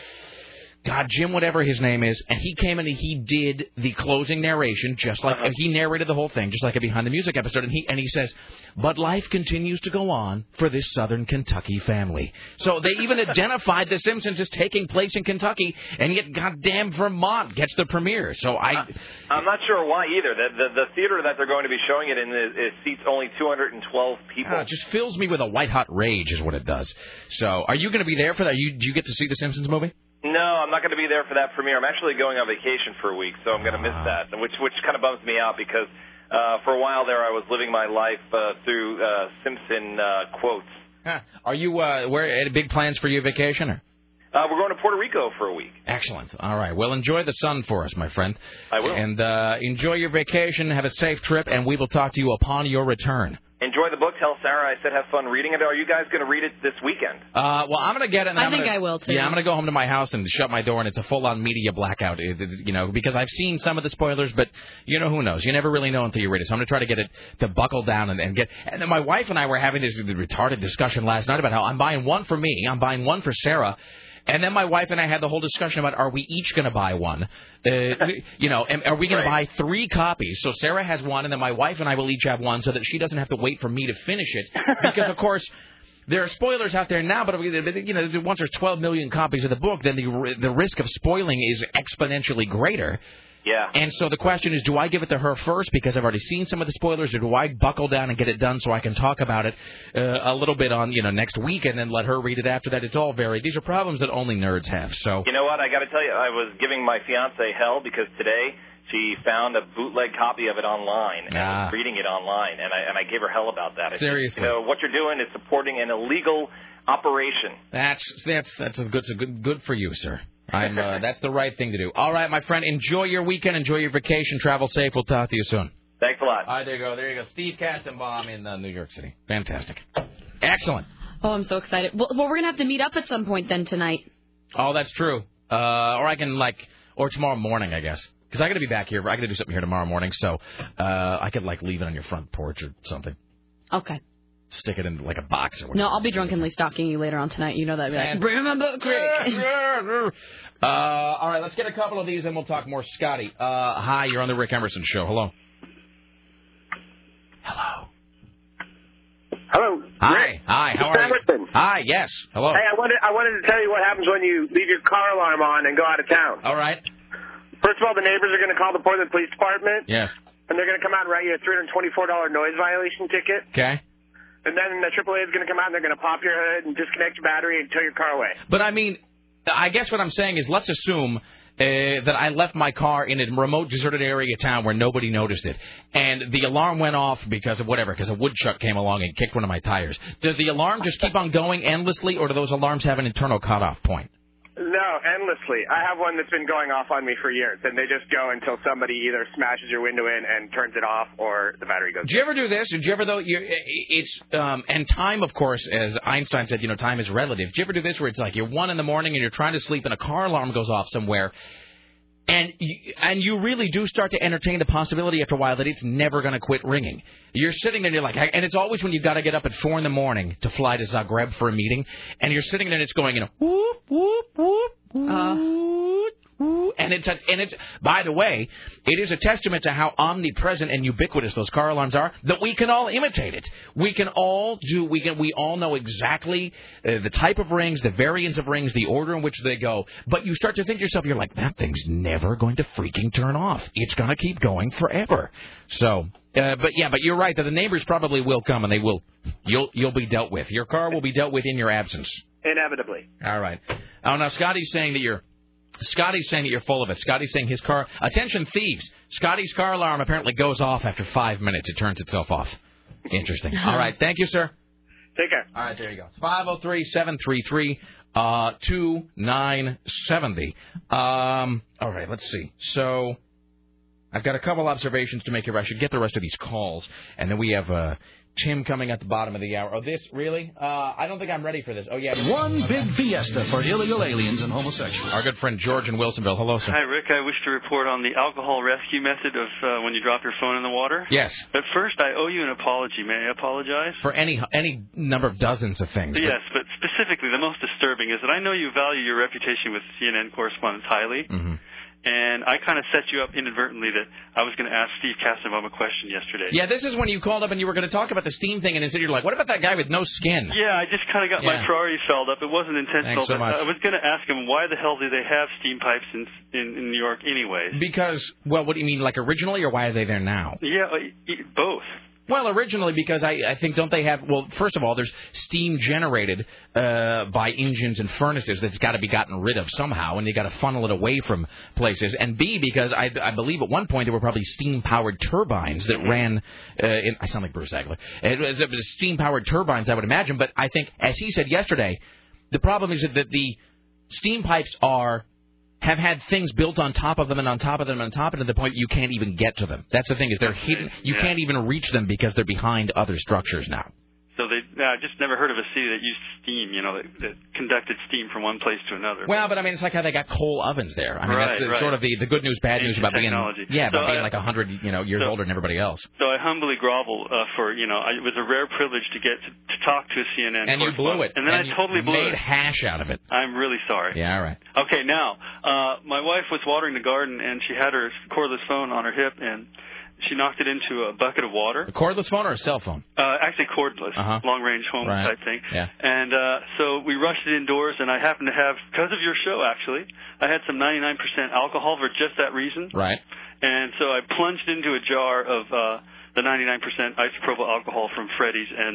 God, Jim, whatever his name is, and he came in and he did the closing narration, just like he narrated the whole thing, just like a Behind the Music episode, and he and he says, "But life continues to go on for this Southern Kentucky family." So they even identified The Simpsons as taking place in Kentucky, and yet, goddamn, Vermont gets the premiere. So I, I'm not sure why either. The the, the theater that they're going to be showing it in is, is seats only two hundred twelve people. Uh, it just fills me with a white hot rage, is what it does. So, are you going to be there for that? You do you get to see The Simpsons movie? No, I'm not going to be there for that premiere. I'm actually going on vacation for a week, so I'm going to miss that, which which kind of bums me out because uh, for a while there I was living my life uh, through uh, Simpson uh, quotes. Huh. Are you uh, where any big plans for your vacation? Or? Uh, we're going to Puerto Rico for a week. Excellent. All right. Well, enjoy the sun for us, my friend. I will. And uh, enjoy your vacation. Have a safe trip, and we will talk to you upon your return. Enjoy the book. Tell Sarah I said have fun reading it. Are you guys going to read it this weekend? Uh, well, I'm going to get it. And I I'm think gonna, I will, too. Yeah, I'm going to go home to my house and shut my door, and it's a full-on media blackout, it, it, you know, because I've seen some of the spoilers, but, you know, who knows? You never really know until you read it. So I'm going to try to get it to buckle down and, and get... And then my wife and I were having this retarded discussion last night about how I'm buying one for me, I'm buying one for Sarah, and then my wife and I had the whole discussion about, are we each going to buy one? Uh, you know, and are we going right. to buy three copies? So Sarah has one, and then my wife and I will each have one so that she doesn't have to wait for me to finish it. Because, of course, there are spoilers out there now, but, you know, once there's twelve million copies of the book, then the the risk of spoiling is exponentially greater. Yeah. And so the question is, do I give it to her first because I've already seen some of the spoilers, or do I buckle down and get it done so I can talk about it uh, a little bit on, you know, next week and then let her read it after that? It's all varied. These are problems that only nerds have. So you know what? I got to tell you, I was giving my fiance hell because today she found a bootleg copy of it online and ah. was reading it online, and I and I gave her hell about that. I Seriously. Said, you know, what you're doing is supporting an illegal operation. That's that's that's a good, a good good for you, sir. I'm. Uh, that's the right thing to do. All right, my friend. Enjoy your weekend. Enjoy your vacation. Travel safe. We'll talk to you soon. Thanks a lot. All right, there you go. There you go. Steve Kastenbaum in uh, New York City. Fantastic. Excellent. Oh, I'm so excited. Well, well we're going to have to meet up at some point then tonight. Oh, that's true. Uh, or I can, like, or tomorrow morning, I guess. Because I got to be back here. I got to do something here tomorrow morning. So uh, I could, like, leave it on your front porch or something. Okay. stick it in like a box or whatever. No, I'll be drunkenly stalking you later on tonight. You know that. Like, bring him a book, Rick. uh, all right, let's get a couple of these and we'll talk more. Scotty, uh, hi, you're on the Rick Emerson Show. Hello. Hello. Hello. Hi. Rick. Hi. How Mister are you? Emerson. Hi. Yes. Hello. Hey, I wanted I wanted to tell you what happens when you leave your car alarm on and go out of town. All right. First of all, the neighbors are going to call the Portland Police Department. Yes. And they're going to come out and write you a three hundred twenty-four dollars noise violation ticket. Okay. And then the triple A is going to come out and they're going to pop your hood and disconnect your battery and tow your car away. But I mean, I guess what I'm saying is, let's assume uh, that I left my car in a remote, deserted area of town where nobody noticed it, and the alarm went off because of whatever, because a woodchuck came along and kicked one of my tires. Does the alarm just keep on going endlessly, or do those alarms have an internal cutoff point? No, endlessly. I have one that's been going off on me for years, and they just go until somebody either smashes your window in and turns it off, or the battery goes. Did you ever do this? Did you ever though? You, it's um, and time, of course, as Einstein said, you know, time is relative. Did you ever do this where it's like you're one in the morning and you're trying to sleep and a car alarm goes off somewhere, and you, and you really do start to entertain the possibility after a while that it's never going to quit ringing. You're sitting there and you're like, and it's always when you've got to get up at four in the morning to fly to Zagreb for a meeting, and you're sitting there and it's going, you know, whoop whoop whoop. Uh, and it's a, and it's by the way, it is a testament to how omnipresent and ubiquitous those car alarms are that we can all imitate it. We can all do. We can. We all know exactly uh, the type of rings, the variants of rings, the order in which they go. But you start to think to yourself, you're like, that thing's never going to freaking turn off. It's going to keep going forever. So. Uh, but yeah, but you're right that the neighbors probably will come and they will. You'll you'll be dealt with. Your car will be dealt with in your absence. Inevitably. All right. Oh, now Scotty's saying that you're. Scotty's saying that you're full of it. Scotty's saying his car. Attention, thieves! Scotty's car alarm apparently goes off after five minutes. It turns itself off. Interesting. All right. Thank you, sir. Take care. All right. There you go. five oh three, seven three three, two nine seven oh. Um. All right. Let's see. So. I've got a couple observations to make here. I should get the rest of these calls. And then we have uh, Tim coming at the bottom of the hour. Oh, this? Really? Uh, I don't think I'm ready for this. Oh, yeah. One big fiesta for illegal aliens and homosexuals. Our good friend George in Wilsonville. Hello, sir. Hi, Rick. I wish to report on the alcohol rescue method of uh, when you drop your phone in the water. Yes. But first, I owe you an apology. May I apologize? For any any number of dozens of things. Yes, but, but specifically, the most disturbing is that I know you value your reputation with C N N correspondents highly. Mm-hmm. And I kind of set you up inadvertently that I was going to ask Steve Kastenbaum a question yesterday. Yeah, this is when you called up and you were going to talk about the steam thing, and instead you're like, what about that guy with no skin? Yeah, I just kind of got yeah. my priorities felled up. It wasn't intentional. Thanks so much. I was going to ask him, why the hell do they have steam pipes in, in, in New York anyways? Because, well, what do you mean, like originally, or why are they there now? Yeah, both. Well, originally, because I, I think, don't they have, well, first of all, there's steam generated uh, by engines and furnaces that's got to be gotten rid of somehow, and you got to funnel it away from places. And B, because I, I believe at one point there were probably steam-powered turbines that ran, uh, in, I sound like Bruce Agler, it was, it was steam-powered turbines, I would imagine, but I think, as he said yesterday, the problem is that the steam pipes are... have had things built on top of them and on top of them and on top of them to the point you can't even get to them. That's the thing, is they're hidden. You yeah. can't even reach them because they're behind other structures now. So they, I just never heard of a city that used steam, you know, that, that conducted steam from one place to another. Well, but I mean, it's like how they got coal ovens there. I mean, right, that's the, right. sort of the, the good news, bad news about technology. being, yeah, about so being I, like a hundred, you know, years so, older than everybody else. So I humbly grovel uh, for, you know, I, it was a rare privilege to get to, to talk to a C N N. And you blew it. And then and I totally blew made it. Made hash out of it. I'm really sorry. Yeah, all right. Okay, now, uh, my wife was watering the garden, and she had her cordless phone on her hip, and she knocked it into a bucket of water. A cordless phone or a cell phone? Uh, actually cordless, uh-huh. long-range home right. type thing. Yeah. And uh, so we rushed it indoors, and I happened to have, because of your show, actually, I had some ninety-nine percent alcohol for just that reason. Right. And so I plunged into a jar of uh, the ninety-nine percent isopropyl alcohol from Freddy's, and,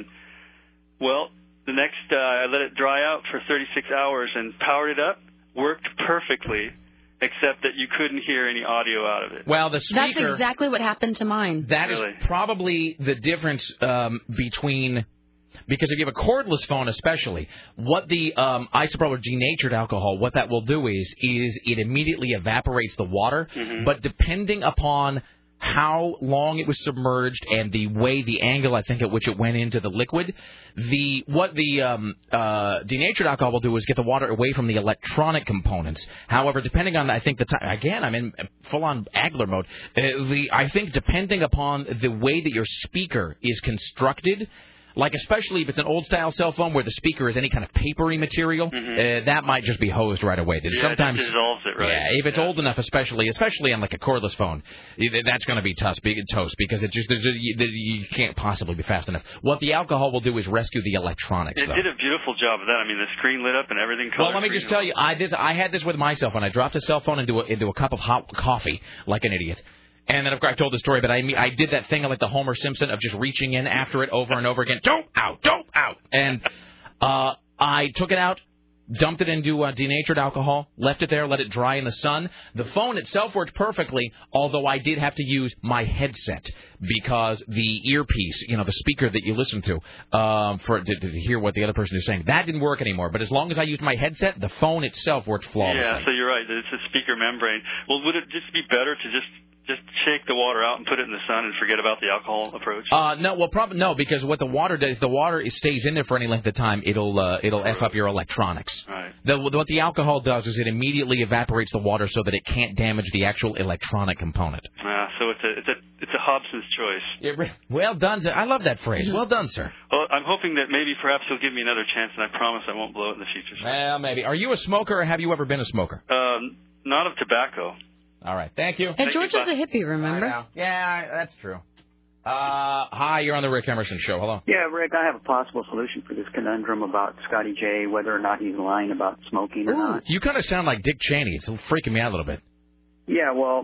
well, the next, uh, I let it dry out for thirty-six hours and powered it up, worked perfectly, except that you couldn't hear any audio out of it. Well, the speaker... That's exactly what happened to mine. That really? is probably the difference um, between... Because if you have a cordless phone especially, what the um, isopropyl or denatured alcohol, what that will do is, is it immediately evaporates the water, mm-hmm. but depending upon how long it was submerged and the way, the angle, I think, at which it went into the liquid, the what the um, uh, denatured alcohol will do is get the water away from the electronic components. However, depending on, I think, the time, again, I'm in full-on Agler mode, uh, the I think depending upon the way that your speaker is constructed, Like, especially if it's an old-style cell phone where the speaker is any kind of papery material, Mhm. uh, that might just be hosed right away. Yeah, Sometimes, that dissolves it, right? Yeah, if it's old enough, especially especially on like a cordless phone, i- that's going to be tough, big toast because it just there's a, you, you can't possibly be fast enough. What the alcohol will do is rescue the electronics. It though. did a beautiful job of that. I mean, the screen lit up and everything. Well, let me just tell you, I this I had this with my cell phone. I dropped a cell phone into a, into a cup of hot coffee like an idiot. And then, of course, I told the story, but I I did that thing like the Homer Simpson of just reaching in after it over and over again. Don't out, don't out. And uh, I took it out, dumped it into uh, denatured alcohol, left it there, let it dry in the sun. The phone itself worked perfectly, although I did have to use my headset because the earpiece, you know, the speaker that you listen to um, for to, to hear what the other person is saying, that didn't work anymore. But as long as I used my headset, the phone itself worked flawlessly. Yeah, so you're right. It's a speaker membrane. Well, would it just be better to just just shake the water out and put it in the sun and forget about the alcohol approach? Uh, no, well, probably no, because what the water does, if the water is, stays in there for any length of time, it'll uh, it'll f up your electronics. Right. The, what the alcohol does is it immediately evaporates the water so that it can't damage the actual electronic component. Uh, so it's a it's a it's a Hobson's choice. It re- well done, sir. I love that phrase. Well done, sir. Well, I'm hoping that maybe perhaps he'll give me another chance, and I promise I won't blow it in the future. Well, maybe. Are you a smoker, or have you ever been a smoker? Um, not of tobacco. All right. Thank you. And George is a hippie, remember? I know. Yeah, that's true. Uh, hi, you're on the Rick Emerson Show. Hello. Yeah, Rick, I have a possible solution for this conundrum about Scotty J, whether or not he's lying about smoking or not. You kind of sound like Dick Cheney. It's freaking me out a little bit. Yeah, well,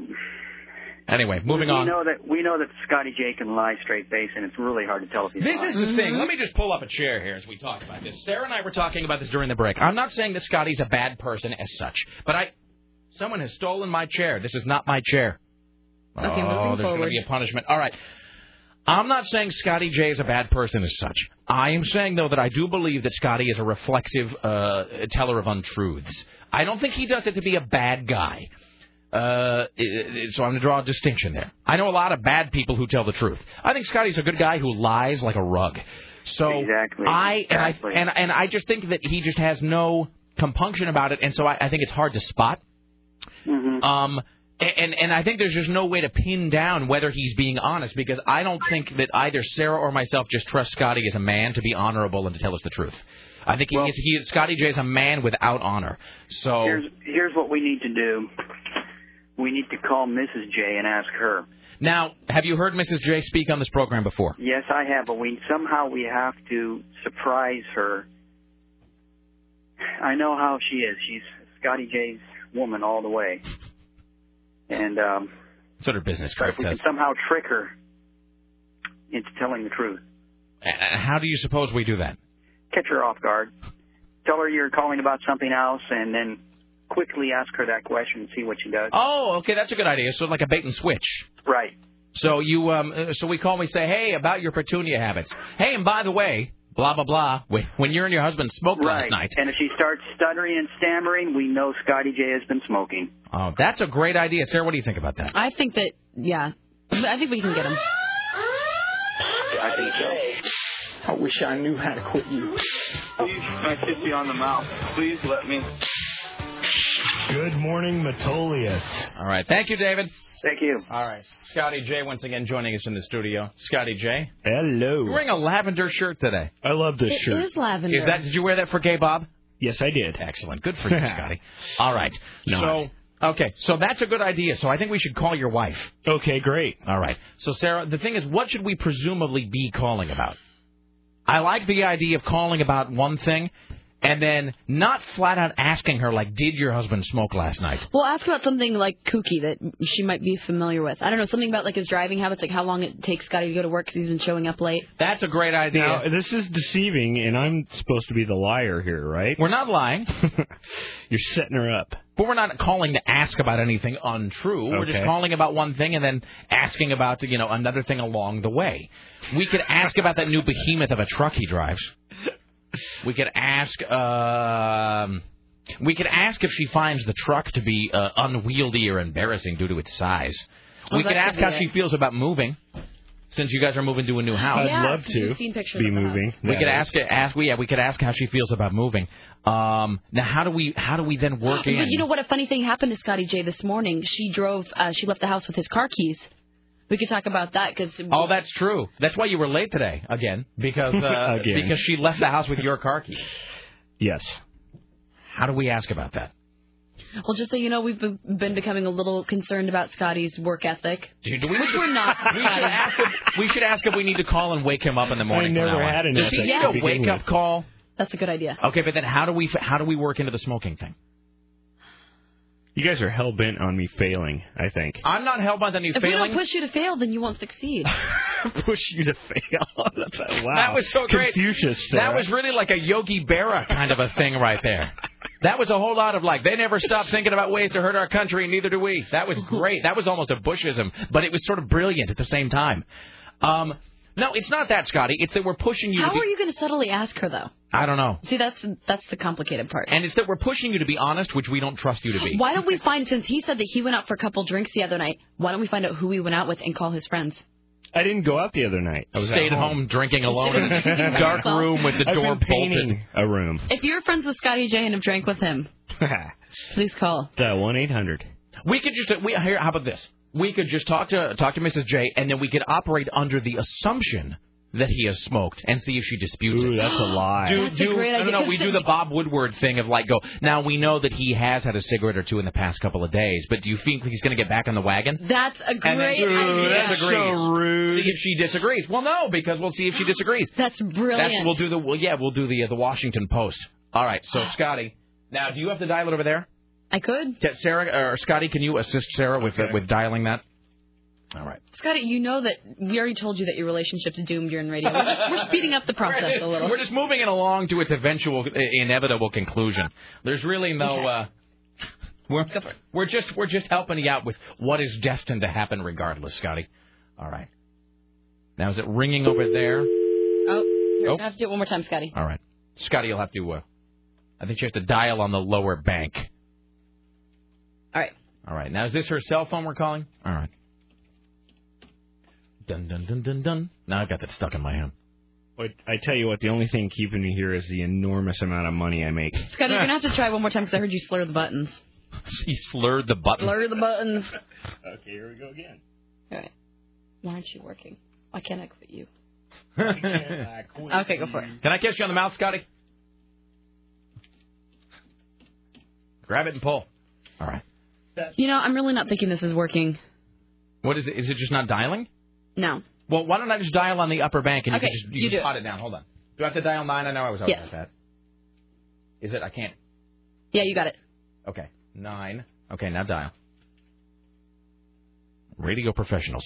Anyway, moving we on. know that we know that Scotty J can lie straight face, and it's really hard to tell if he's This lying. is the thing. Let me just pull up a chair here as we talk about this. Sarah and I were talking about this during the break. I'm not saying that Scotty's a bad person as such, but I, someone has stolen my chair. This is not my chair. Okay, oh, moving there's going to forward. be a punishment. All right. I'm not saying Scotty J is a bad person as such. I am saying, though, that I do believe that Scotty is a reflexive uh, teller of untruths. I don't think he does it to be a bad guy. Uh, so I'm going to draw a distinction there. I know a lot of bad people who tell the truth. I think Scotty's a good guy who lies like a rug. So exactly. I, exactly. And I and and I just think that he just has no compunction about it, and so I, I think it's hard to spot. Mm-hmm. Um, and and I think there's just no way to pin down whether he's being honest, because I don't think that either Sarah or myself just trust Scotty as a man to be honorable and to tell us the truth. I think he Well- is, he is, Scotty J is a man without honor. So Here's here's what we need to do. We need to call Missus J and ask her. now, have you heard Missus J speak on this program before? Yes, I have, but we somehow we have to surprise her. I know how she is. She's Scotty J's woman all the way. And um, That's what her business but card if we says. can somehow trick her into telling the truth. Uh, How do you suppose we do that? Catch her off guard. Tell her you're calling about something else, and then quickly ask her that question and see what she does. Oh, okay, that's a good idea. So like a bait and switch. Right. So you, um, uh, so we call and we say, hey, about your petunia habits. Hey, and by the way, blah blah blah. When when you and your husband smoked Right. last night. And if she starts stuttering and stammering, we know Scotty J has been smoking. Oh, that's a great idea, Sarah. What do you think about that? I think that, yeah. I think we can get him. I think so. I wish I knew how to quit you. Please, I kiss you on the mouth. Please let me. Good morning, Metolius. All right, thank you, David. Thank you. All right, Scotty J once again joining us in the studio. Scotty J, Hello. you're wearing a lavender shirt today. I love this It shirt. is lavender. Is that? Did you wear that for Gay Bob? Yes, I did. Excellent. Good for you, Scotty. All right. No. So, okay. So that's a good idea. So I think we should call your wife. Okay, great. All right. So, Sarah, the thing is, what should we presumably be calling about? I like the idea of calling about one thing and then not flat out asking her, like, did your husband smoke last night? Well, ask about something like kooky that she might be familiar with. I don't know, something about like his driving habits, like how long it takes Scotty to go to work because he's been showing up late. That's a great idea. Now, this is deceiving, and I'm supposed to be the liar here, right? We're not lying. You're setting her up. But we're not calling to ask about anything untrue. We're just Okay. calling about one thing and then asking about, you know, another thing along the way. We could ask about that new behemoth of a truck he drives. We could ask, um, we could ask if she finds the truck to be uh, unwieldy or embarrassing due to its size. Oh, We that could could ask be how it. she feels about moving, since you guys are moving to a new house. I'd Yeah, love because to you've seen pictures be of the moving. house. We That could is. ask, ask, yeah, we could ask how she feels about moving. Um, now, how do we, how do we then work in? But you know what? A funny thing happened to Scotty J this morning. She drove, uh, she left the house with his car keys. We could talk about that because. Oh, that's true. That's why you were late today again because uh, Again. because she left the house with your car keys. Yes. How do we ask about that? Well, just so you know, we've been been becoming a little concerned about Scotty's work ethic. Do, do we, Which we're not. we should ask if we should ask if we need to call and wake him up in the morning. I never from now on. had an Does he ethic need to a begin wake up with. call? That's a good idea. Okay, but then how do we how do we work into the smoking thing? You guys are hell bent on me failing, I think. I'm not hell bent on you if failing. we don't push you to fail, then you won't succeed. Push you to fail. That's a, wow. That was so great. Confucius, That Sarah. was really like a Yogi Berra kind of a thing right there. That was a whole lot of like, they never stop thinking about ways to hurt our country, and neither do we. That was great. That was almost a Bushism, but it was sort of brilliant at the same time. Um, no, it's not that, Scotty. It's that we're pushing you How to be... are you going to subtly ask her, though? I don't know. See, that's that's the complicated part. And it's that we're pushing you to be honest, which we don't trust you to be. Why don't we find, since he said that he went out for a couple drinks the other night, why don't we find out who he went out with and call his friends? I didn't go out the other night. I was Stayed at home, home drinking alone in a dark room with the I've door been painting bolted. a room. If you're friends with Scotty J and have drank with him, please call. The one eight hundred. We could just we here. How about this? We could just talk to talk to Missus J, and then we could operate under the assumption that he has smoked and see if she disputes Ooh, it. that's a lie. Do, That's a do, great no, no, no, idea. we do the Bob Woodward thing of like go, now we know that he has had a cigarette or two in the past couple of days, but do you think he's going to get back on the wagon? That's a great And then, idea. That's disagrees. so rude. See if she disagrees. Well, no, because we'll see if she disagrees. That's brilliant. That's, we'll do the, well, yeah, we'll do the, uh, the Washington Post. All right, so Scotty, now do you have to dial it over there? I could. Yeah, Sarah, or Scotty, can you assist Sarah with, uh, with dialing that? All right. Scotty, you know that we already told you that your relationship's doomed during radio. We're, just, we're speeding up the process a little. We're just moving it along to its eventual, uh, inevitable conclusion. There's really no. Okay. Uh, we're we're just we're just helping you out with what is destined to happen, regardless, Scotty. All right. Now is it ringing over there? Oh, you're Oh. going to have to do it one more time, Scotty. All right, Scotty, you'll have to. Uh, I think she has to dial on the lower bank. All right. All right. Now is this her cell phone we're calling? All right. Dun dun dun dun dun. Now I've got that stuck in my head. But I tell you what, the only thing keeping me here is the enormous amount of money I make. Scotty, you're going to have to try one more time because I heard you slur the buttons. He slurred the button. Slur the buttons. Okay, here we go again. All right. Why aren't you working? Why can't I quit you? Okay, Okay, go for it. Can I catch you on the mouth, Scotty? Grab it and pull. All right. You know, I'm really not thinking this is working. What is it? Is it just not dialing? No. Well, why don't I just dial on the upper bank and Okay, you can just you you can do pot it down. Hold on. Do I have to dial nine? I know I was always Yes. like that. Is it? I can't. Yeah, you got it. Okay. Nine. Okay, now dial. Radio professionals.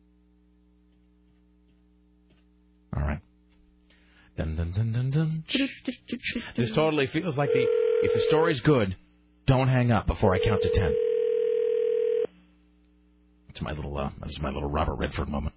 All right. Dun dun dun dun dun. This totally feels like the if the story's good, don't hang up before I count to ten. It's my little uh, this is my little Robert Redford moment.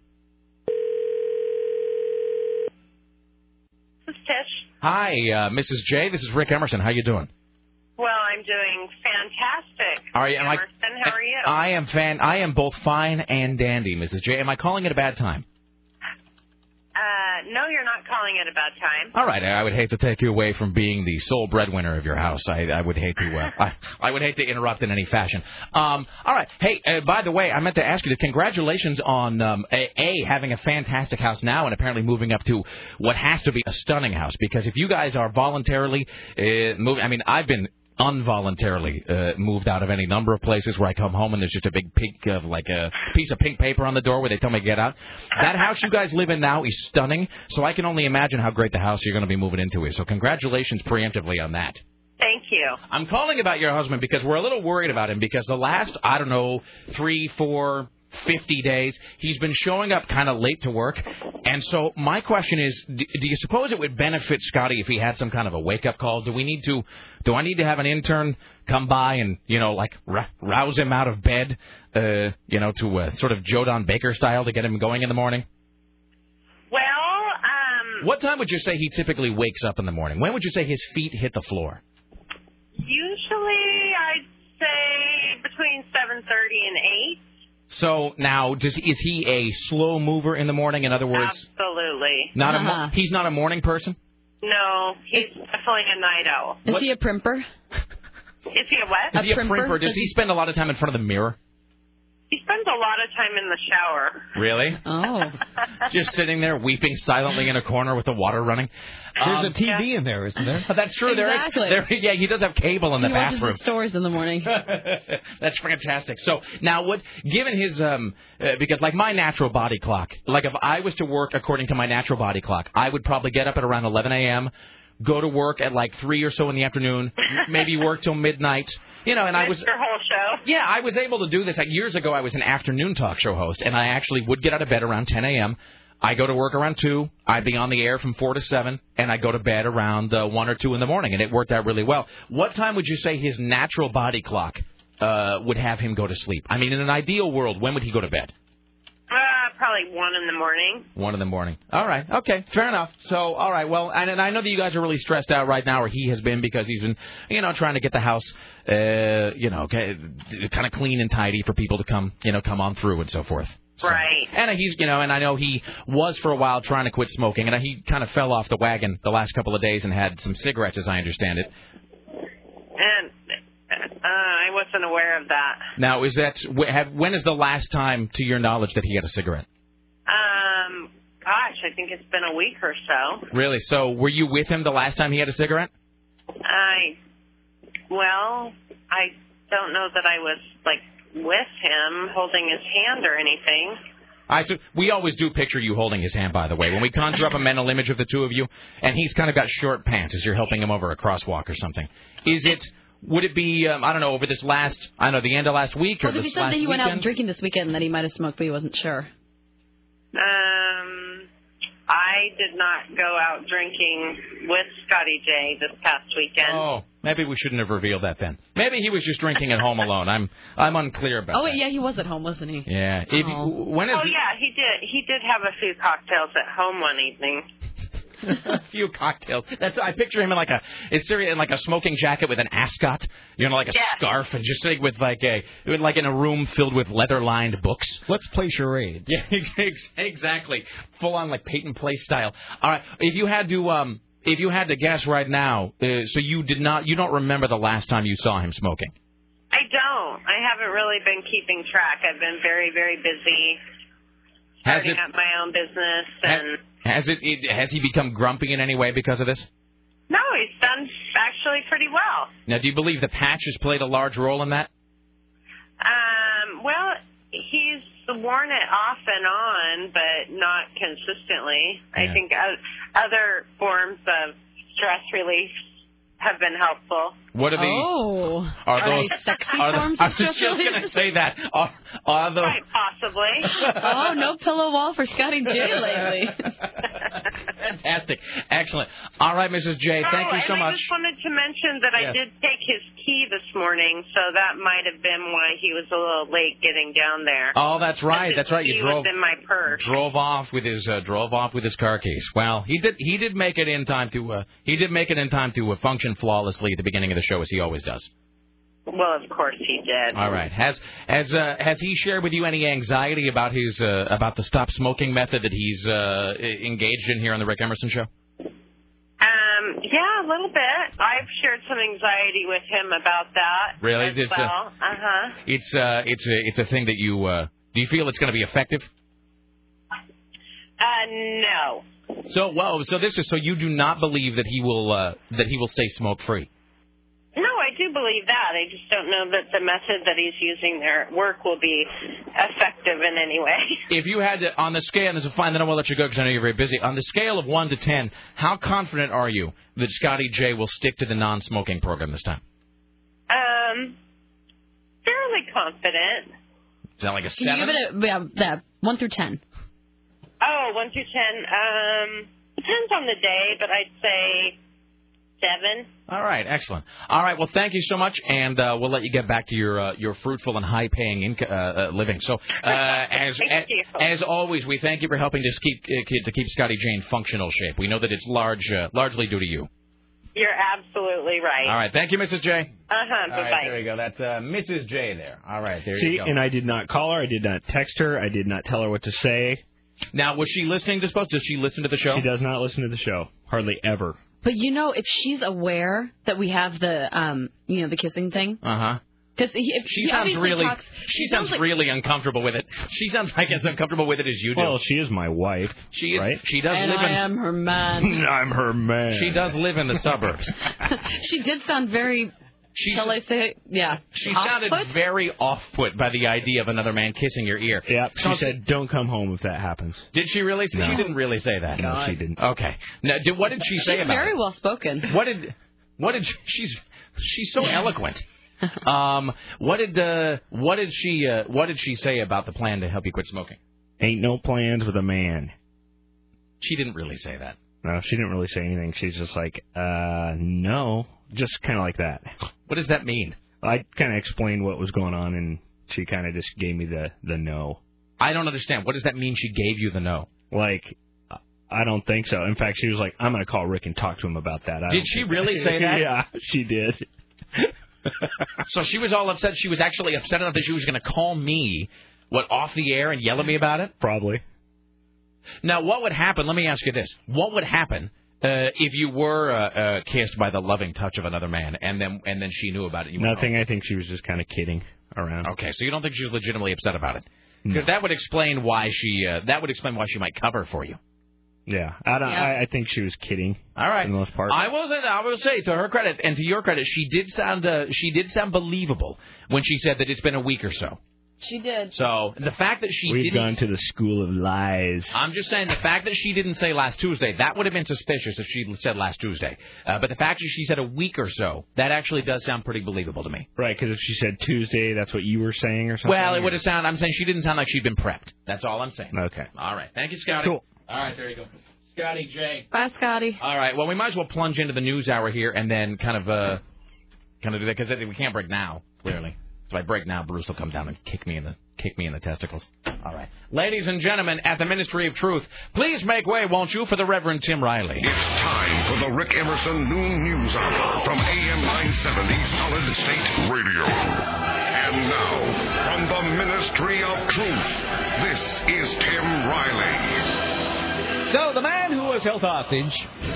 This is Tish. Hi, uh, Missus J. This is Rick Emerson. How you doing? Well, I'm doing fantastic. Are you? Am I, Emerson, how are you? I am fan. I am both fine and dandy, Missus J. Am I calling it a bad time? Uh, no, you're not calling it a bad time. All right. I would hate to take you away from being the sole breadwinner of your house. I, I would hate to. Uh, I, I would hate to interrupt in any fashion. Um, all right. Hey, uh, by the way, I meant to ask you. Congratulations on um, a, a having a fantastic house now, and apparently moving up to what has to be a stunning house. Because if you guys are voluntarily uh, moving, I mean, I've been involuntarily uh, moved out of any number of places where I come home and there's just a big pink of like a piece of pink paper on the door where they tell me to get out. That house you guys live in now is stunning, so I can only imagine how great the house you're going to be moving into is. So congratulations preemptively on that. Thank you. I'm calling about your husband because we're a little worried about him because the last, I don't know, three, four, fifty days, he's been showing up kind of late to work. And so my question is, do, do you suppose it would benefit Scotty if he had some kind of a wake-up call? Do we need to, do I need to have an intern come by and, you know, like r- rouse him out of bed, uh, you know, to uh, sort of Joe Don Baker style to get him going in the morning? Well, um, What time would you say he typically wakes up in the morning? When would you say his feet hit the floor? usually I'd say between seven thirty and eight. So now, does is he a slow mover in the morning? In other words, Absolutely. not Uh-huh. a mo- he's not a morning person. No, he's definitely a night owl. Is he a primper? Is he a what? Is he a primper? Does he spend a lot of time in front of the mirror? He spends spends a lot of time in the shower. Really? Oh. Just sitting there weeping silently in a corner with the water running. There's Um, a T V in there, isn't there? That's true. Exactly. There is. There, yeah, he does have cable in the he watches bathroom. the stores in the morning. That's fantastic. So now, what? Given his, um, uh, because like my natural body clock, like if I was to work according to my natural body clock, I would probably get up at around eleven a.m., go to work at like three or so in the afternoon, maybe work till midnight. You know, and I was Your whole show. yeah, I was able to do this. Like years ago, I was an afternoon talk show host, and I actually would get out of bed around ten a.m. I go to work around two. I'd be on the air from four to seven, and I go to bed around uh, one or two in the morning, and it worked out really well. What time would you say his natural body clock uh, would have him go to sleep? I mean, in an ideal world, when would he go to bed? Uh, probably one in the morning. One in the morning. All right. Okay. Fair enough. So, all right. Well, and, and I know that you guys are really stressed out right now, or he has been, because he's been, you know, trying to get the house, uh, you know, kind of clean and tidy for people to come, you know, come on through and so forth. So, right. And he's, you know, and I know he was for a while trying to quit smoking, and he kind of fell off the wagon the last couple of days and had some cigarettes, as I understand it. And uh, I wasn't aware of that. Now, is that wh- have, when is the last time, to your knowledge, that he had a cigarette? Um, gosh, I think it's been a week or so. Really? So, were you with him the last time he had a cigarette? I, well, I don't know that I was like with him holding his hand or anything. I so we always do picture you holding his hand, by the way, when we conjure up a mental image of the two of you, and he's kind of got short pants as you're helping him over a crosswalk or something. Is it? Would it be? Um, I don't know. Over this last, I don't know, the end of last week or Well, this he said last that he went weekend? out drinking this weekend and that he might have smoked, but he wasn't sure. Um, I did not go out drinking with Scotty J this past weekend. Oh, maybe we shouldn't have revealed that then. Maybe he was just drinking at home alone. I'm I'm unclear about Oh, wait, that. yeah, he was at home, wasn't he? Yeah. If you, when is Oh yeah, he did. He did have a few cocktails at home one evening. a few cocktails. That's I picture him in like a it's serious in like a smoking jacket with an ascot, you know, like a Yeah. scarf, and just sitting with like a like in a room filled with leather lined books. Let's play charades. Yeah, ex- ex- exactly. Full on like Peyton Place style. All right, if you had to um if you had to guess right now, uh, so you did not you don't remember the last time you saw him smoking. I don't. I haven't really been keeping track. I've been very, very busy Has starting it up my own business, and has it, it has he become grumpy in any way because of this? no, he's done actually pretty well. Now, do you believe the patch has played a large role in that? Um, well, he's worn it off and on, but not consistently. Yeah. I think o- other forms of stress relief have been helpful. What are the Oh. are Are those they sexy are the- forms I of was just stress relief? going to say that. Are, are those Quite possibly. Oh, no pillow wall for Scotty J lately. fantastic, excellent. All right, Missus J, thank oh, you so and I much. just wanted to mention that Yes. I did take his key this morning, so that might have been why he was a little late getting down there. Oh, that's right. His That's right. You key drove was in my purse. drove off with his uh, drove off with his car keys. Well, he did he did make it in time to uh, he did make it in time to uh, function flawlessly at the beginning of the show, as he always does. Well, of course he did. All right. Has has uh, has he shared with you any anxiety about his uh, about the stop smoking method that he's uh, engaged in here on the Rick Emerson Show? Um, yeah, a little bit. I've shared some anxiety with him about that. Really? As It's, uh, well. Uh huh. It's uh it's a it's a thing that you uh, do you feel it's going to be effective? Uh, no. So well, so this is so you do not believe that he will uh, that he will stay smoke free. No, I do believe that. I just don't know that the method that he's using there at work will be effective in any way. If you had to, on the scale, and this is fine, then I will let you go because I know you're very busy. On the scale of one to ten, how confident are you that Scotty J will stick to the non-smoking program this time? Um, fairly confident. Is that like a Can you seven? give it a yeah, yeah, one through ten? Oh, one through ten. Um, depends on the day, but I'd say seven. All right, excellent. All right, well, thank you so much, and uh, we'll let you get back to your uh, your fruitful and high-paying inc- uh, uh, living. So, uh, as, Thank you. as as always, we thank you for helping to keep uh, to keep Scotty J in functional shape. We know that it's large, uh, largely due to you. You're absolutely right. All right, thank you, Missus J. Uh huh. All Bye right, bye. there we go. That's uh, Missus J there. All right, there See, you go. and I did not call her. I did not text her. I did not tell her what to say. Now, was she listening to this? Does she listen to the show? She does not listen to the show. Hardly ever. But you know, if she's aware that we have the um, you know, the kissing thing, Uh huh. Because he, She he sounds obviously really, talks, she he sounds like, really uncomfortable with it. She sounds like as uncomfortable with it as you do. Well, she is my wife. She is, right? She does and live I in. am her man. I'm her man. She does live in the suburbs. She did sound very. She, shall I say? Yeah. She off-put? sounded very off-put by the idea of another man kissing your ear. Yeah, she So- said, "Don't come home if that happens." Did she really? Say, No. She didn't really say that. No, she didn't. Okay. Now, did, what did she say She's about very it? well spoken. What did? What did? She's she's so eloquent. Um, what did? Uh, what did she? Uh, what did she say about the plan to help you quit smoking? Ain't no plans with a man. She didn't really say that. No, she didn't really say anything. She's just like, uh, no, just kind of like that. What does that mean? I kind of explained what was going on, and she kind of just gave me the the no. I don't understand. What does that mean? She gave you the no. Like, I don't think so. In fact, she was like, I'm going to call Rick and talk to him about that. I Did don't she think really that. say that? Yeah, she did. So she was all upset. She was actually upset enough that she was going to call me, what, off the air and yell at me about it? Probably. Now, what would happen? Let me ask you this: what would happen uh, if you were uh, uh, kissed by the loving touch of another man, and then and then she knew about it? You went Nothing. I think she was just kind of kidding around. Okay, so you don't think she was legitimately upset about it? No. Because that would explain why she uh, that would explain why she might cover for you. Yeah, I don't. Yeah. I, I think she was kidding. All right. For the most part. I will say, I will say, to her credit and to your credit, she did sound uh, she did sound believable when she said that it's been a week or so. She did. So the fact that she We've didn't, gone to the school of lies. I'm just saying the fact that she didn't say last Tuesday, that would have been suspicious if she said last Tuesday. Uh, but the fact that she said a week or so, that actually does sound pretty believable to me. Right, because if she said Tuesday, that's what you were saying or something? Well, it would have sounded. I'm saying she didn't sound like she'd been prepped. That's all I'm saying. Okay. All right. Thank you, Scotty. Cool. All right, there you go. Scotty J. Bye, Scotty. All right. Well, we might as well plunge into the news hour here and then kind of uh, kind of do that because we can't break now. Clearly, if I break now, Bruce will come down and kick me in the kick me in the testicles. All right, ladies and gentlemen, at the Ministry of Truth, please make way, won't you, for the Reverend Tim Riley. It's time for the Rick Emerson Noon News Hour from A M nine seventy Solid State Radio. And now, from the Ministry of Truth, this is Tim Riley. So the man who was held hostage,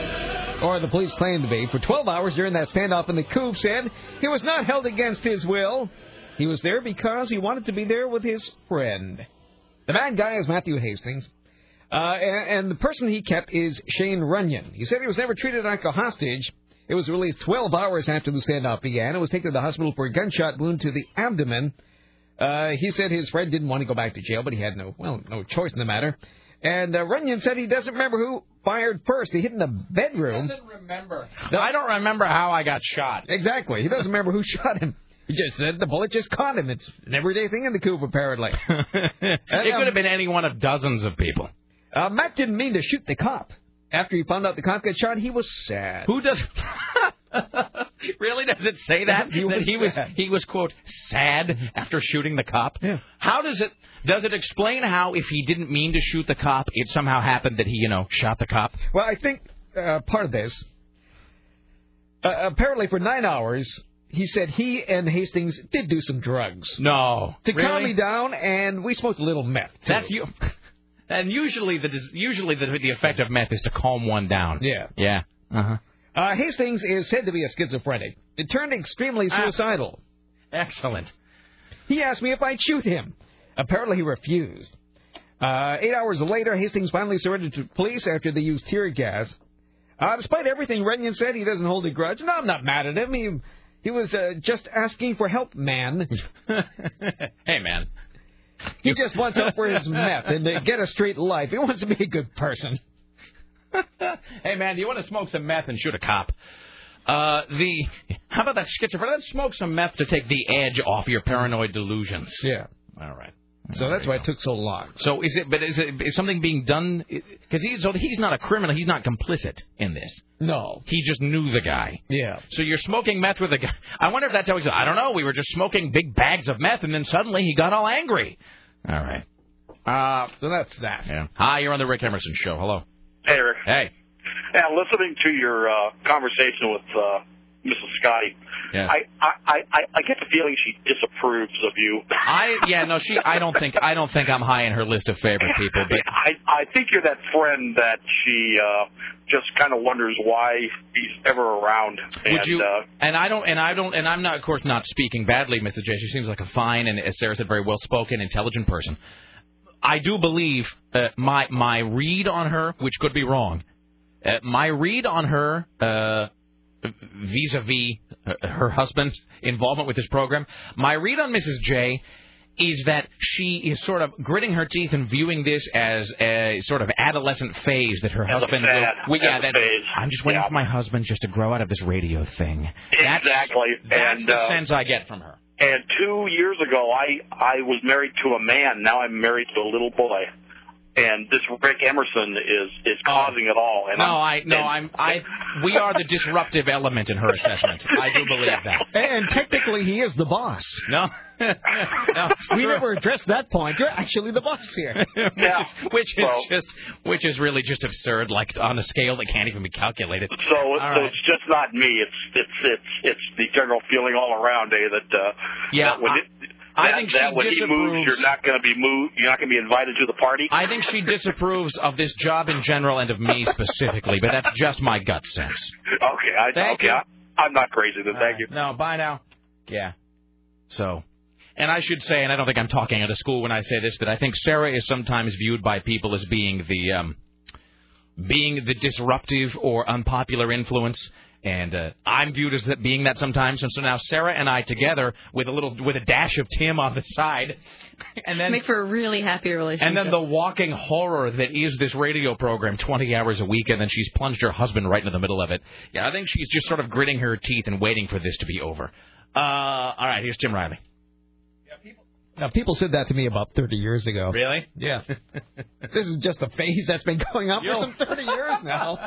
or the police claim to be, for twelve hours during that standoff in the Coop said he was not held against his will. He was there because he wanted to be there with his friend. The bad guy is Matthew Hastings, uh, and, and the person he kept is Shane Runyon. He said he was never treated like a hostage. It was released twelve hours after the standoff began. It was taken to the hospital for a gunshot wound to the abdomen. Uh, he said his friend didn't want to go back to jail, but he had no, well, no choice in the matter. And uh, Runyon said he doesn't remember who fired first. He hid in the bedroom. Doesn't remember. No, I don't remember how I got shot. Exactly. He doesn't remember who shot him. He just said the bullet just caught him. It's an everyday thing in the Coop, apparently. It could have been any one of dozens of people. Uh, Matt didn't mean to shoot the cop. After he found out the cop got shot, he was sad. Who does? Really? Does it say that? He that was he was sad. he was quote sad after shooting the cop? Yeah. How does it does it explain how if he didn't mean to shoot the cop, it somehow happened that he, you know, shot the cop? Well, I think uh, part of this, uh, apparently for nine hours, he said he and Hastings did do some drugs. No. To Really? calm me down, and we smoked a little meth, too. That's you. And usually the usually the the effect of meth is to calm one down. Yeah. Yeah. Uh-huh. Uh, Hastings is said to be a schizophrenic. It turned extremely suicidal. Ah, excellent. He asked me if I'd shoot him. Apparently he refused. Uh, eight hours later, Hastings finally surrendered to police after they used tear gas. Uh, despite everything Runyon said, he doesn't hold a grudge. No, I'm not mad at him. He, he was uh, just asking for help, man. Hey, man. He just wants help for his meth and to get a straight life. He wants to be a good person. Hey, man, do you want to smoke some meth and shoot a cop? Uh, the how about that schizophrenic? Let's smoke some meth to take the edge off your paranoid delusions. Yeah. All right. So that's why it took so long. So is it? But is it? Is something being done? Because he's so he's not a criminal. He's not complicit in this. No. He just knew the guy. Yeah. So you're smoking meth with a guy. I wonder if that's how he's. I don't know. We were just smoking big bags of meth, and then suddenly he got all angry. All right. Uh, so that's that. Yeah. Hi, you're on the Rick Emerson Show. Hello. Hey, Rick. Hey. Yeah, listening to your uh, conversation with uh, Missus Scotty, Yeah. I, I, I, I get the feeling she disapproves of you. I yeah no she I don't think I don't think I'm high in her list of favorite people, but I, I I think you're that friend that she uh, just kind of wonders why he's ever around. And, Would you? Uh, and I don't. And I don't. And I'm not, of course, not speaking badly, Mister J. She seems like a fine and, as Sarah said, very well-spoken, intelligent person. I do believe uh, my my read on her, which could be wrong. Uh, my read on her, uh, vis-a-vis her husband's involvement with this program, my read on Missus J is that she is sort of gritting her teeth and viewing this as a sort of adolescent phase that her As a husband fad. will. Well, yeah, As a that, phase. I'm just waiting Yeah. for my husband just to grow out of this radio thing. That's, exactly. That's and, the uh, sense I get from her. And two years ago, I I was married to a man. Now I'm married to a little boy. And this Rick Emerson is is causing it all. And No, I'm, I no, and, I'm I. We are the disruptive element in her assessment. I do believe that. And technically, he is the boss. No, no, we never addressed that point. You're actually the boss here. which Yeah. is, which is So- just which is really just absurd, like on a scale that can't even be calculated. So, All so right. it's just not me. It's it's it's it's the general feeling all around, eh? That uh, Yeah, that when, I- it, I that, think that she when he disapproves- moves, you're not going to be moved. You're not going to be invited to the party. I think she disapproves of this job in general and of me specifically, but that's just my gut sense. Okay, I, Thank okay, you. I, I'm not crazy. Then thank you. No, bye now. Yeah. So, and I should say, and I don't think I'm talking out of school when I say this, that I think Sarah is sometimes viewed by people as being the um, being the disruptive or unpopular influence. And uh, I'm viewed as that being that sometimes, and so now Sarah and I together with a little with a dash of Tim on the side, and then make for a really happy relationship. and then the walking horror that is this radio program, twenty hours a week, and then she's plunged her husband right into the middle of it. Yeah, I think she's just sort of gritting her teeth and waiting for this to be over. Uh, all right, here's Tim Riley. Now, people said that to me about thirty years ago. Really? Yeah. This is just a phase that's been going on for Yo. some thirty years now.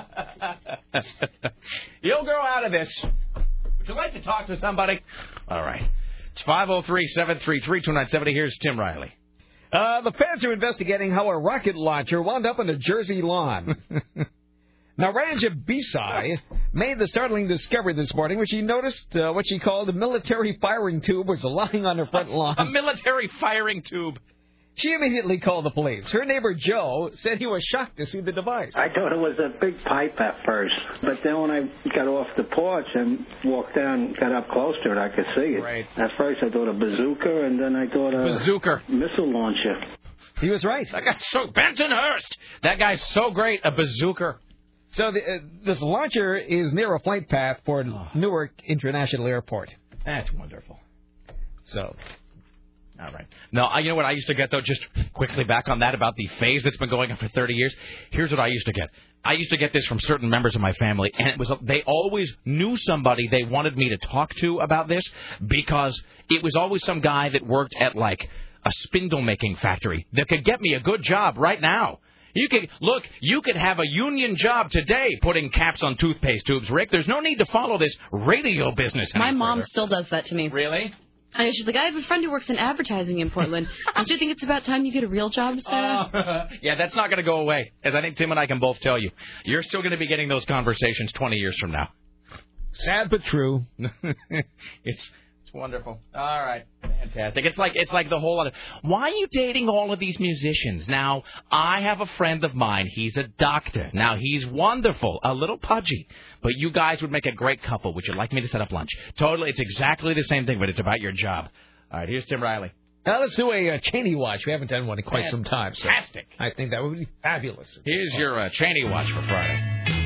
You'll grow out of this. Would you like to talk to somebody? All right. It's five oh three, seven three three, two nine seven oh. Here's Tim Riley. Uh, the feds are investigating how a rocket launcher wound up on a Jersey lawn. Now, Ranja Bisai made the startling discovery this morning when she noticed uh, what she called a military firing tube was lying on her front lawn. A military firing tube. She immediately called the police. Her neighbor, Joe, said he was shocked to see the device. I thought it was a big pipe at first, but then when I got off the porch and walked down, got up close to it, I could see it. Right. At first I thought a bazooka, and then I thought a Bazooka. missile launcher. He was right. That guy's so Benton Hurst. That guy's so great. A bazooka. So the, uh, this launcher is near a flight path for Newark International Airport. That's wonderful. So, all right. No, I, you know what I used to get, though, just quickly back on that about the phase that's been going on for thirty years? Here's what I used to get. I used to get this from certain members of my family, and it was they always knew somebody they wanted me to talk to about this because it was always some guy that worked at, like, a spindle-making factory that could get me a good job right now. You could look. You could have a union job today, putting caps on toothpaste tubes, Rick. There's no need to follow this radio business. My any mom further. still does that to me. Really? I, she's like, I have a friend who works in advertising in Portland. Don't you think it's about time you get a real job, Sarah? Uh, yeah, that's not going to go away, as I think Tim and I can both tell you. You're still going to be getting those conversations twenty years from now. sad but true. it's it's wonderful. All right, fantastic. It's like it's like the whole other. Why are you dating all of these musicians? Now, I have a friend of mine. He's a doctor. Now, he's wonderful, a little pudgy, but you guys would make a great couple. Would you like me to set up lunch? Totally, it's exactly the same thing, but it's about your job. All right, here's Tim Riley. Now let's do a uh, Cheney watch. We haven't done one in quite some time. So Fantastic. I think that would be fabulous. Here's your uh, Cheney watch for Friday.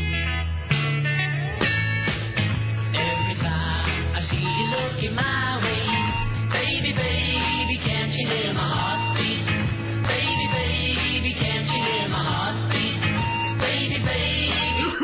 Every time I see you looking my way, baby, baby, can't you hear my heartbeat? Baby, baby, can't you hear my heartbeat? Baby, baby.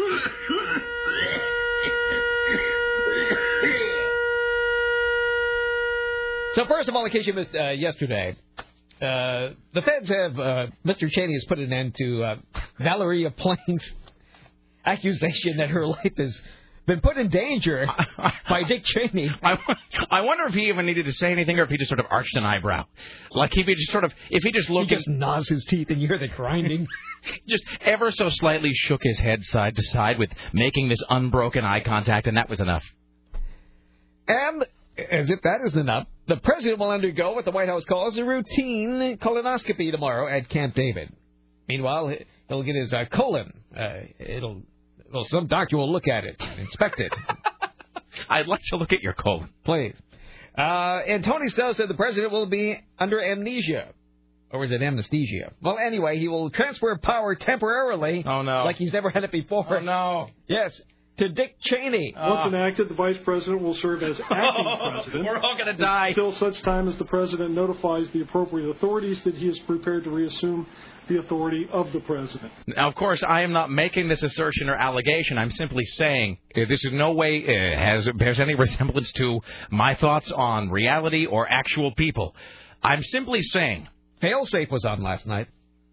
So first of all, in case you missed uh, yesterday, uh, the feds have, uh, Mister Cheney has put an end to uh, Valeria Plain's accusation that her life has been put in danger by Dick Cheney. I, I wonder if he even needed to say anything or if he just sort of arched an eyebrow. Like if he just sort of, if he just looked He just gnaws his teeth and you hear the grinding. just ever so slightly shook his head side to side with making this unbroken eye contact, and that was enough. And as if that isn't enough, the president will undergo what the White House calls a routine colonoscopy tomorrow at Camp David. Meanwhile, he'll get his uh, colon. Uh, it'll, well, some doctor will look at it, inspect it. I'd like to look at your colon. Please. Uh, and Tony Snow said the president will be under amnesia. Or is it anesthesia? Well, anyway, he will transfer power temporarily. Oh, no. Like he's never had it before. Oh, no. Yes, to Dick Cheney. Once enacted, the vice president will serve as acting president. We're all going to die. Until such time as the president notifies the appropriate authorities that he is prepared to reassume the authority of the president. Now, of course, I am not making this assertion or allegation. I'm simply saying uh, this in no way uh, has bears any resemblance to my thoughts on reality or actual people. I'm simply saying... Failsafe was on last night.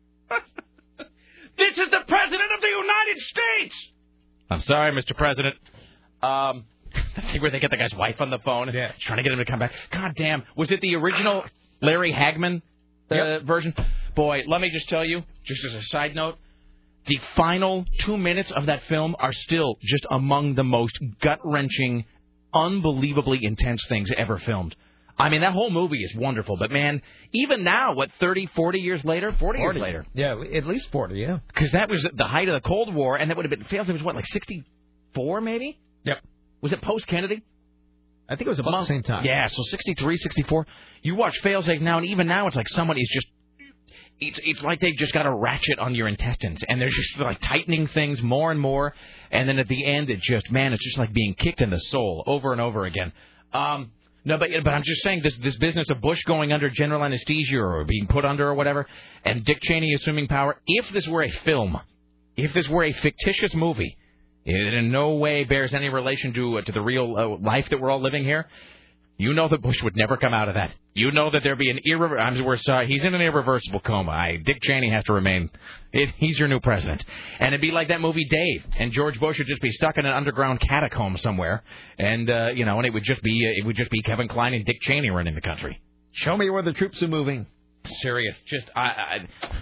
This is the President of the United States! I'm sorry, Mister President. Um, I think where they get the guy's wife on the phone, yeah. trying to get him to come back. God damn, was it the original Larry Hagman uh, yep. version? Boy, let me just tell you, just as a side note, the final two minutes of that film are still just among the most gut-wrenching, unbelievably intense things ever filmed. I mean, that whole movie is wonderful, but, man, even now, what, thirty, forty years later? forty, forty. Years later. Yeah, at least forty, yeah. Because that was the height of the Cold War, and that would have been, fails, it was, what, like sixty-four, maybe? Yep. Was it post-Kennedy? I think it was about the same time. Yeah, so sixty-three, sixty-four. You watch Failsafe now, and even now, it's like somebody's just... It's it's like they just got a ratchet on your intestines, and they're just like tightening things more and more, and then at the end, it just, man, it's just like being kicked in the soul over and over again. Um... No, but but I'm just saying this this business of Bush going under general anesthesia or being put under or whatever, and Dick Cheney assuming power. If this were a film, if this were a fictitious movie, it in no way bears any relation to uh, to the real uh, life that we're all living here. You know that Bush would never come out of that. You know that there'd be an irreversible... I'm we're sorry, he's in an irreversible coma. I, Dick Cheney has to remain... It, he's your new president. And it'd be like that movie Dave, and George Bush would just be stuck in an underground catacomb somewhere, and, uh, you know, and it would just be uh, it would just be Kevin Kline and Dick Cheney running the country. Show me where the troops are moving. Serious. Just... I... I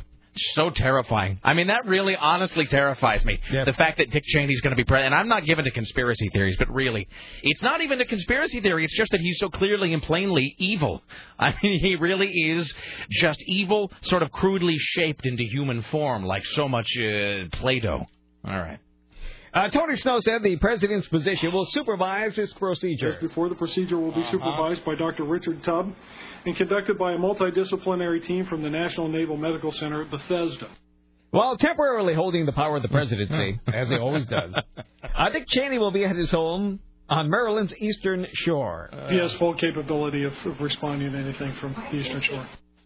So terrifying. I mean, that really honestly terrifies me. Yep. The fact that Dick Cheney's going to be president. And I'm not given to conspiracy theories, but really, it's not even a conspiracy theory. It's just that he's so clearly and plainly evil. I mean, he really is just evil, sort of crudely shaped into human form, like so much uh, Play-Doh. All right. Uh, Tony Snow said the president's position will supervise this procedure. Just before the procedure will be uh-huh. supervised by Doctor Richard Tubb and conducted by a multidisciplinary team from the National Naval Medical Center at Bethesda. While temporarily holding the power of the presidency, as he always does, uh, Dick Cheney will be at his home on Maryland's eastern shore. Uh, he has full capability of, of responding to anything from the eastern shore.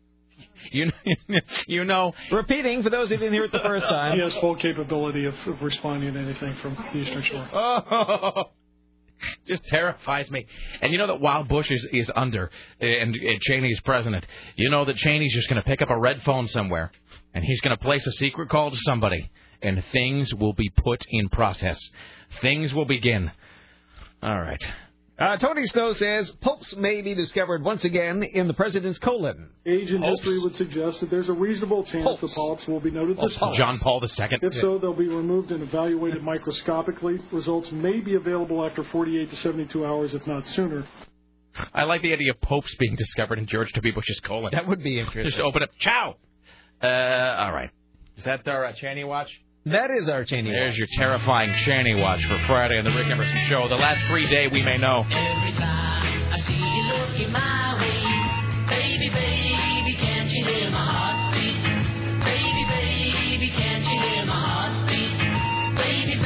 You know, you know, repeating for those who didn't hear it the first time. He has full capability of, of responding to anything from the eastern shore. Oh, just terrifies me. And you know that while Bush is, is under and, and Cheney is president, you know that Cheney's just going to pick up a red phone somewhere and he's going to place a secret call to somebody and things will be put in process. Things will begin. All right. Uh, Tony Snow says popes may be discovered once again in the president's colon. Age and Popes. history would suggest that there's a reasonable chance Popes. the polyps will be noted Oh, this time. John Paul the Second. If so, they'll be removed and evaluated microscopically. Results may be available after forty-eight to seventy-two hours, if not sooner. I like the idea of popes being discovered in George W. Bush's colon. That would be interesting. Just open up. Ciao. Uh, all right. Is that our uh, Cheney watch? That is our Cheney watch. There's your terrifying Cheney watch for Friday on the Rick Emerson Show. The last free day we may know. Every time I see you looking my way, baby, baby, can't you hear my heartbeat? Baby, baby, can't you hear my heartbeat? Baby,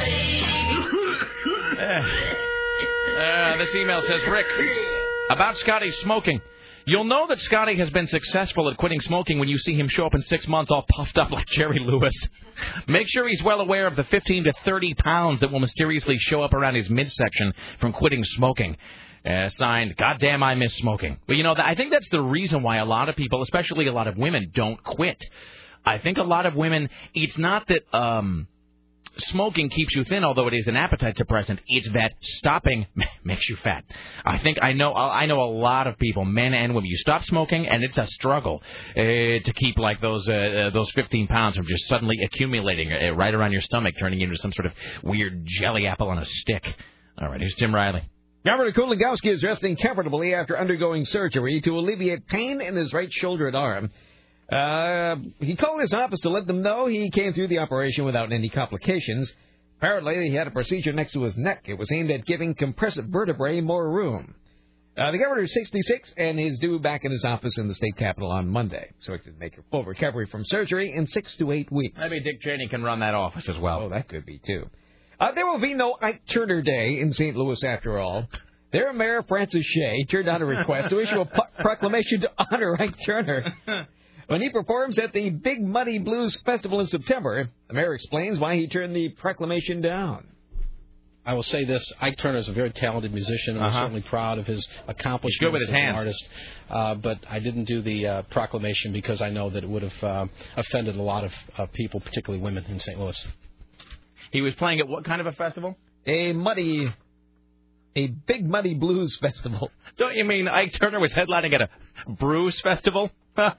baby. uh, uh, this email says, Rick, about Scotty smoking. You'll know that Scotty has been successful at quitting smoking when you see him show up in six months all puffed up like Jerry Lewis. Make sure he's well aware of the fifteen to thirty pounds that will mysteriously show up around his midsection from quitting smoking. Uh, signed, goddamn, I miss smoking. But, you know, I think that's the reason why a lot of people, especially a lot of women, don't quit. I think a lot of women, it's not that... um. Smoking keeps you thin, although it is an appetite suppressant. It's that stopping makes you fat. I think I know I know a lot of people, men and women. You stop smoking, and it's a struggle uh, to keep like those uh, uh, those fifteen pounds from just suddenly accumulating uh, right around your stomach, turning into some sort of weird jelly apple on a stick. All right, here's Tim Riley. Governor Kulagowski is resting comfortably after undergoing surgery to alleviate pain in his right shoulder and arm. Uh, he called his office to let them know he came through the operation without any complications. Apparently, he had a procedure next to his neck. It was aimed at giving compressed vertebrae more room. Uh, the governor is sixty-six and is due back in his office in the state capitol on Monday, so he can make a full recovery from surgery in six to eight weeks. Maybe Dick Cheney can run that office as well. Oh, that could be, too. Uh, there will be no Ike Turner Day in Saint Louis after all. Their mayor, Francis Shea, turned down a request to issue a pu- proclamation to honor Ike Turner. When he performs at the Big Muddy Blues Festival in September, the mayor explains why he turned the proclamation down. I will say this, Ike Turner is a very talented musician, and Uh-huh. I'm certainly proud of his accomplishments He's good with his as an hands. artist. Uh, but I didn't do the uh, proclamation because I know that it would have uh, offended a lot of uh, people, particularly women in Saint Louis. He was playing at what kind of a festival? A muddy, a Big Muddy Blues Festival. Don't you mean Ike Turner was headlining at a Bruce Festival?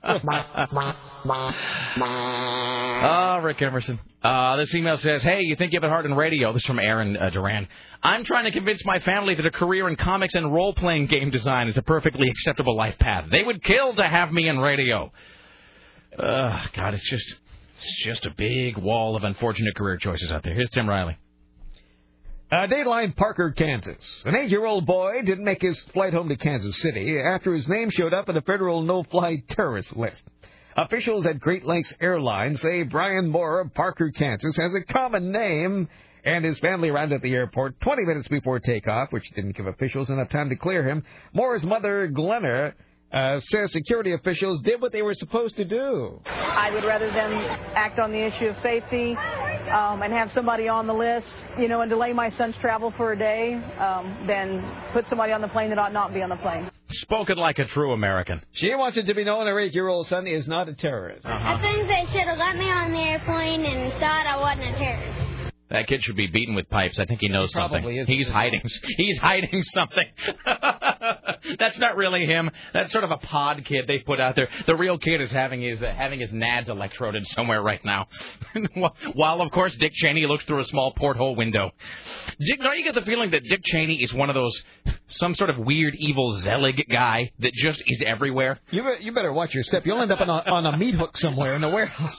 Ah, Rick Emerson. Uh, this email says, hey, you think you have it hard in radio? This is from Aaron uh, Duran. I'm trying to convince my family that a career in comics and role-playing game design is a perfectly acceptable life path. They would kill to have me in radio. Uh, God, it's just, it's just a big wall of unfortunate career choices out there. Here's Tim Riley. Uh, Dateline Parker, Kansas. An eight-year-old boy didn't make his flight home to Kansas City after his name showed up on a federal no-fly terrorist list. Officials at Great Lakes Airlines say Brian Moore of Parker, Kansas, has a common name, and his family arrived at the airport twenty minutes before takeoff, which didn't give officials enough time to clear him. Moore's mother, Glenna, uh, says security officials did what they were supposed to do. I would rather them act on the issue of safety um, and have somebody on the list, you know, and delay my son's travel for a day um, than put somebody on the plane that ought not be on the plane. Spoken like a true American. She wants it to be known her eight-year-old son is not a terrorist. Uh-huh. I think they should have let me on the airplane and thought I wasn't a terrorist. That kid should be beaten with pipes. I think he knows He probably something. is. He's hiding. He's hiding something. That's not really him. That's sort of a pod kid they put out there. The real kid is having his uh, having his nads electroded somewhere right now. While, of course, Dick Cheney looks through a small porthole window. Dick, don't you get the feeling that Dick Cheney is one of those, some sort of weird, evil Zelig guy that just is everywhere? You, be, you better watch your step. You'll end up on a, on a meat hook somewhere in the warehouse.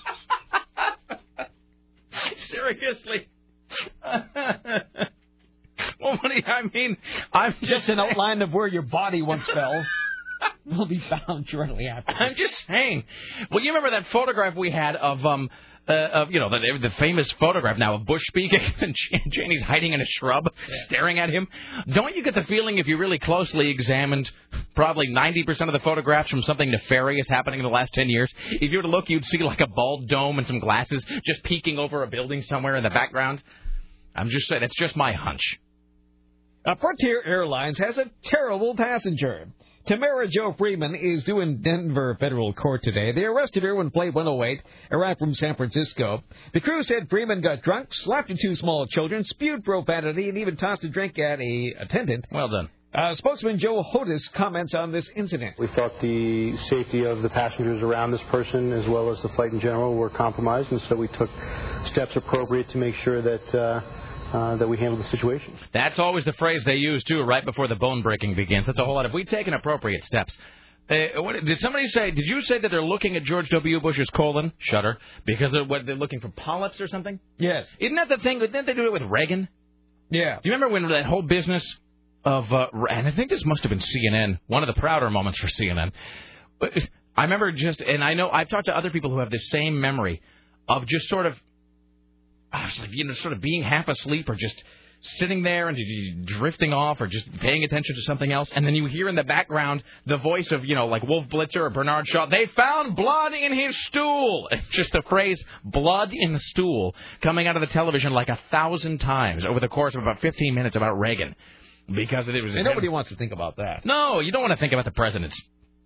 Seriously. Well, what do you, I mean, I'm just, just an outline of where your body once fell. Will be found shortly after. I'm just saying. Well, you remember that photograph we had of um uh, of you know the the famous photograph now of Bush speaking and Cheney's hiding in a shrub, yeah. staring at him. Don't you get the feeling if you really closely examined probably ninety percent of the photographs from something nefarious happening in the last ten years, if you were to look, you'd see like a bald dome and some glasses just peeking over a building somewhere in the background? I'm just saying, that's just my hunch. Uh, Frontier Airlines has a terrible passenger. Tamara Jo Freeman is due in Denver federal court today. They arrested her when Flight one oh eight arrived from San Francisco. The crew said Freeman got drunk, slapped her two small children, spewed profanity, and even tossed a drink at a attendant. Well done. Uh, spokesman Joe Hodis comments on this incident. We thought the safety of the passengers around this person, as well as the flight in general, were compromised, and so we took steps appropriate to make sure that uh, uh, that we handled the situation. That's always the phrase they use, too, right before the bone breaking begins. That's a whole lot of, we taken appropriate steps. Uh, what, did somebody say, did you say that they're looking at George W. Bush's colon, Shudder, because of what, they're looking for polyps or something? Yes. Isn't that the thing, didn't they do it with Reagan? Yeah. Do you remember when that whole business of, uh, and I think this must have been C N N, one of the prouder moments for C N N. But I remember just, and I know, I've talked to other people who have the same memory of just sort of, you know, sort of being half asleep or just sitting there and drifting off or just paying attention to something else. And then you hear in the background the voice of, you know, like Wolf Blitzer or Bernard Shaw. They found blood in his stool. It's just the phrase blood in the stool coming out of the television like a thousand times over the course of about fifteen minutes about Reagan. Because it was. And nobody wants to think about that. No, you don't want to think about the president's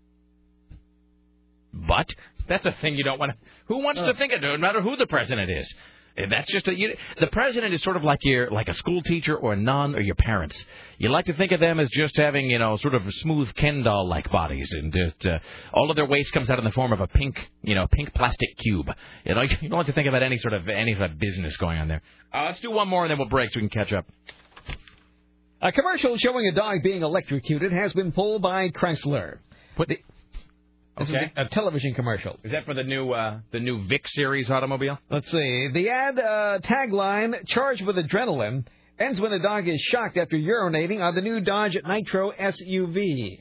butt. That's a thing you don't want to. Who wants uh. to think of it? No matter who the president is. That's just a, you, the president is sort of like your like a school teacher or a nun or your parents. You like to think of them as just having, you know, sort of smooth Ken doll like bodies, and just uh, all of their waste comes out in the form of a pink, you know, pink plastic cube. You know, you don't like to think about any sort of any sort of business going on there. Uh, let's do one more and then we'll break so we can catch up. A commercial showing a dog being electrocuted has been pulled by Chrysler. What? The, This Okay. is a, a television commercial. Is that for the new uh, the new Vic series automobile? Let's see. The ad uh, tagline, charged with adrenaline, ends when a dog is shocked after urinating on the new Dodge Nitro S U V.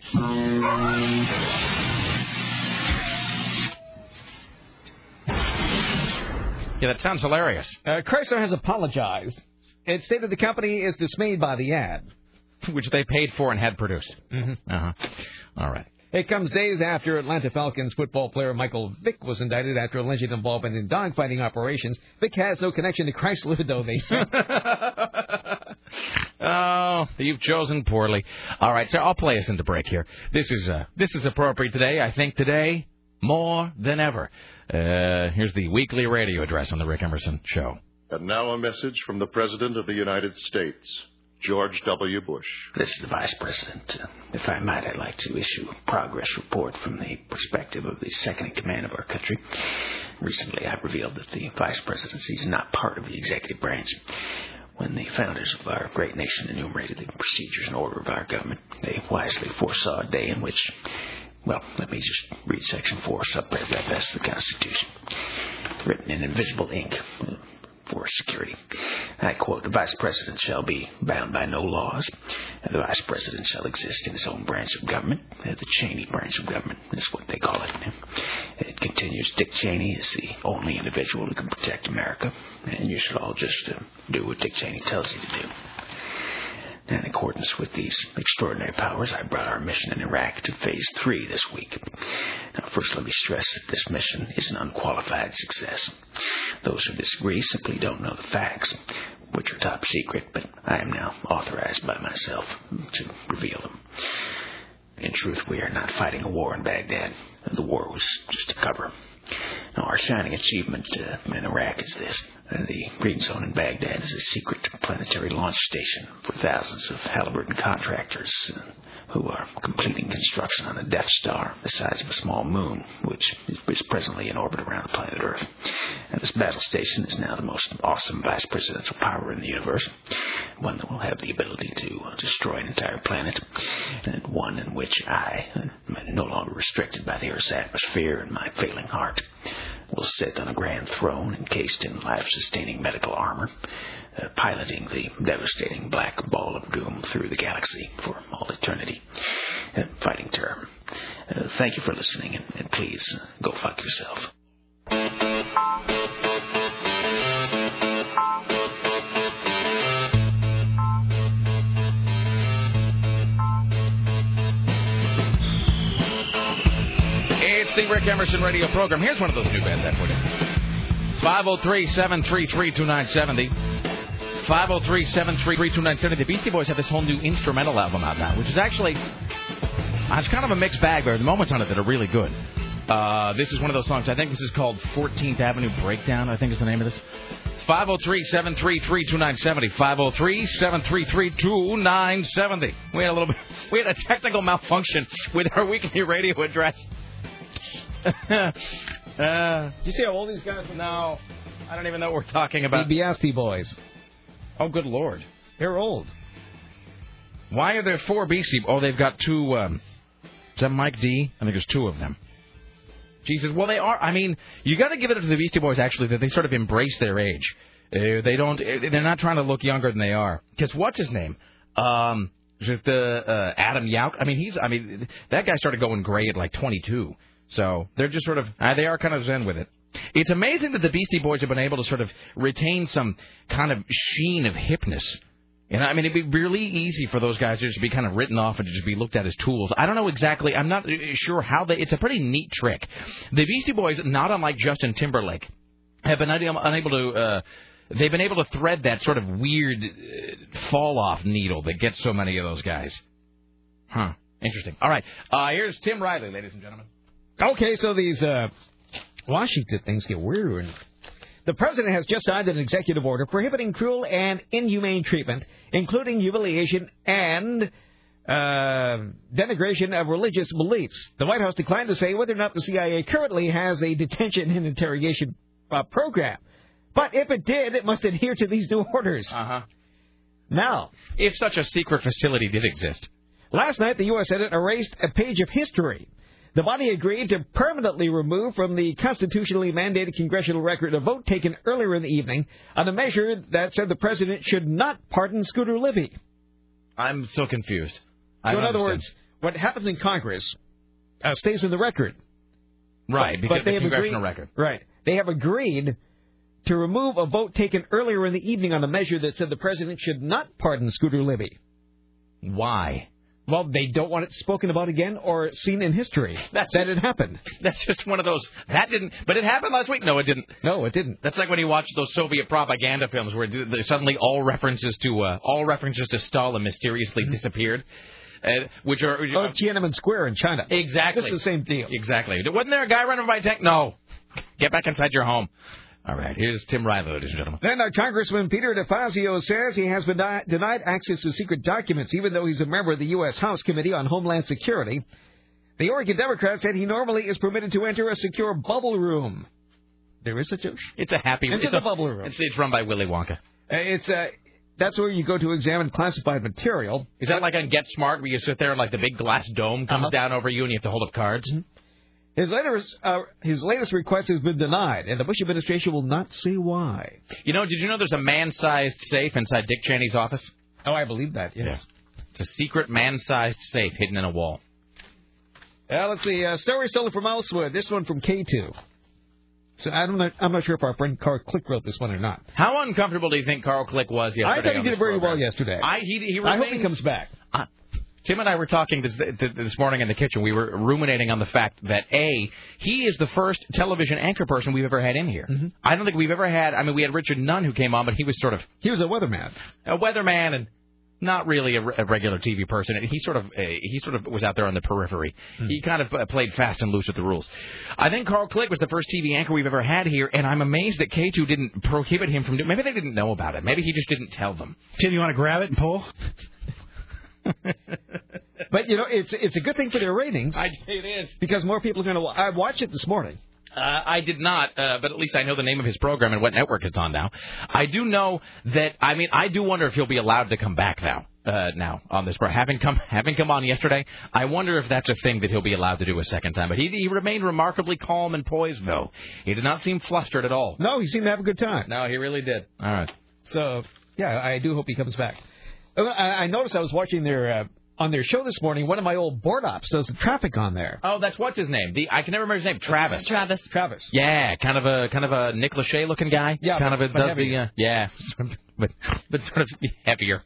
Yeah, that sounds hilarious. Uh, Chrysler has apologized. It stated the company is dismayed by the ad. Which they paid for and had produced. Mm-hmm. Uh-huh. All right. It comes days after Atlanta Falcons football player Michael Vick was indicted after alleged involvement in dogfighting operations. Vick has no connection to Chrysler, though, they say. Oh, you've chosen poorly. All right, so I'll play us into break here. This is uh, this is appropriate today. I think today more than ever. Uh, here's the weekly radio address on the Rick Emerson Show. And now a message from the President of the United States, George W. Bush. This is the Vice President. Uh, if I might, I'd like to issue a progress report from the perspective of the second in command of our country. Recently, I've revealed that the Vice Presidency is not part of the executive branch. When the founders of our great nation enumerated the procedures and order of our government, they wisely foresaw a day in which, well, let me just read Section four, subparagraph S of the Constitution, written in invisible ink for security. I quote, the Vice President shall be bound by no laws. The Vice President shall exist in his own branch of government. The Cheney branch of government is what they call it. It continues, Dick Cheney is the only individual who can protect America, and you should all just uh, do what Dick Cheney tells you to do. In accordance with these extraordinary powers, I brought our mission in Iraq to phase three this week. Now, first, let me stress that this mission is an unqualified success. Those who disagree simply don't know the facts, which are top secret, but I am now authorized by myself to reveal them. In truth, we are not fighting a war in Baghdad. The war was just a cover. Now, our shining achievement uh, in Iraq is this. Uh, the Green Zone in Baghdad is a secret planetary launch station for thousands of Halliburton contractors uh, who are completing construction on a Death Star the size of a small moon, which is presently in orbit around the planet Earth. And this battle station is now the most awesome vice presidential power in the universe, one that will have the ability to uh, destroy an entire planet, and one in which I, uh, no longer restricted by the Earth's atmosphere and my failing heart, will sit on a grand throne encased in life-sustaining medical armor, uh, piloting the devastating black ball of doom through the galaxy for all eternity, uh, fighting terror. Uh, thank you for listening, and, and please uh, go fuck yourself. It's the Rick Emerson radio program. Here's one of those new bands I put in. five oh three, seven three three, two nine seven oh. five oh three, seven three three, two nine seven oh. The Beastie Boys have this whole new instrumental album out now, which is actually, it's kind of a mixed bag. There are moments on it that are really good. Uh, this is one of those songs. I think this is called fourteenth Avenue Breakdown, I think is the name of this. It's five oh three, seven three three, two nine seven oh. five oh three, seven three three, two nine seven oh. We had a little bit, we had a technical malfunction with our weekly radio address. uh, you see how old these guys are? No, I don't even know what we're talking about. The Beastie Boys. Oh, good Lord. They're old. Why are there four Beastie? Oh, they've got two. Um, is that Mike D? I think there's two of them. Jesus. Well, they are. I mean, you got to give it to the Beastie Boys, actually, that they sort of embrace their age. Uh, they don't. They're not trying to look younger than they are. Because what's his name? Um, is it the uh, Adam Yauch? I mean, he's. I mean, that guy started going gray at like twenty-two. So they're just sort of, uh, they are kind of zen with it. It's amazing that the Beastie Boys have been able to sort of retain some kind of sheen of hipness. And I mean, it'd be really easy for those guys to just be kind of written off and to just be looked at as tools. I don't know exactly, I'm not sure how they, it's a pretty neat trick. The Beastie Boys, not unlike Justin Timberlake, have been unable to, uh, they've been able to thread that sort of weird uh, fall-off needle that gets so many of those guys. Huh. Interesting. All right. Uh, here's Tim Riley, ladies and gentlemen. Okay, so these uh, Washington things get weirder. The president has just signed an executive order prohibiting cruel and inhumane treatment, including humiliation and uh, denigration of religious beliefs. The White House declined to say whether or not the C I A currently has a detention and interrogation uh, program. But if it did, it must adhere to these new orders. Uh-huh. Now, if such a secret facility did exist. Last night, the U S Senate erased a page of history. The body agreed to permanently remove from the constitutionally mandated congressional record a vote taken earlier in the evening on a measure that said the president should not pardon Scooter Libby. I'm so confused. I So, in don't other understand. words, what happens in Congress uh, stays in the record. Right, But- because but they the have congressional agreed, record. Right. They have agreed to remove a vote taken earlier in the evening on a measure that said the president should not pardon Scooter Libby. Why? Well, they don't want it spoken about again or seen in history. That's that it happened. That's just one of those. That didn't. But it happened last week. No, it didn't. No, it didn't. That's like when you watch those Soviet propaganda films where they suddenly all references to uh, all references to Stalin mysteriously Mm-hmm. disappeared, uh, which are Oh, Tiananmen Square in China. exactly This is the same deal. Exactly. Wasn't there a guy running by a tank? No. Get back inside your home. All right. Here's Tim Riley, ladies and gentlemen. Then uh, Congressman Peter DeFazio says he has been di- denied access to secret documents, even though he's a member of the U S House Committee on Homeland Security. The Oregon Democrat said he normally is permitted to enter a secure bubble room. There is such a... It's a happy. It's, It's a a bubble room. It's, it's run by Willy Wonka. Uh, it's uh, that's where you go to examine classified material. Is that like on Get Smart, where you sit there and like the big glass dome comes Uh-huh. down over you and you have to hold up cards? Mm-hmm. His latest, uh, his latest request has been denied, and the Bush administration will not say why. You know, did you know there's a man-sized safe inside Dick Cheney's office? Oh, I believe that, yes. It's a secret man-sized safe hidden in a wall. Uh, let's see. Uh, story stolen from Elsewood. This one from K two. So I'm not, I'm not sure if our friend Carl Click wrote this one or not. How uncomfortable do you think Carl Click was yesterday? I thought he on did this it very program? well yesterday. I, he, he I hope he remains- comes back. Uh, Tim and I were talking this, this morning in the kitchen. We were ruminating on the fact that, A, he is the first television anchor person we've ever had in here. Mm-hmm. I don't think we've ever had... I mean, we had Richard Nunn who came on, but he was sort of... He was a weatherman. A weatherman and not really a, a regular T V person. He sort of uh, he sort of was out there on the periphery. Mm. He kind of uh, played fast and loose with the rules. I think Carl Click was the first T V anchor we've ever had here, and I'm amazed that K two didn't prohibit him from doing... Maybe they didn't know about it. Maybe he just didn't tell them. Tim, you want to grab it and pull? But, you know, it's it's a good thing for their ratings. I, it is. Because more people are going to... I watched it this morning. Uh, I did not, uh, but at least I know the name of his program and what network it's on now. I do know that, I mean, I do wonder if he'll be allowed to come back now, uh, now on this program. Having come, having come on yesterday, I wonder if that's a thing that he'll be allowed to do a second time. But he, he remained remarkably calm and poised, though. He did not seem flustered at all. No, he seemed to have a good time. No, he really did. All right. So, yeah, I do hope he comes back. Uh, I, I noticed I was watching their... Uh, on their show this morning, one of my old board ops does the traffic on there. Oh, that's what's his name? The I can never remember his name. Travis. Travis. Travis. Yeah, kind of a kind of a Nick Lachey looking guy. Yeah, kind but- of a but does heavier. the uh, yeah, but but sort of heavier.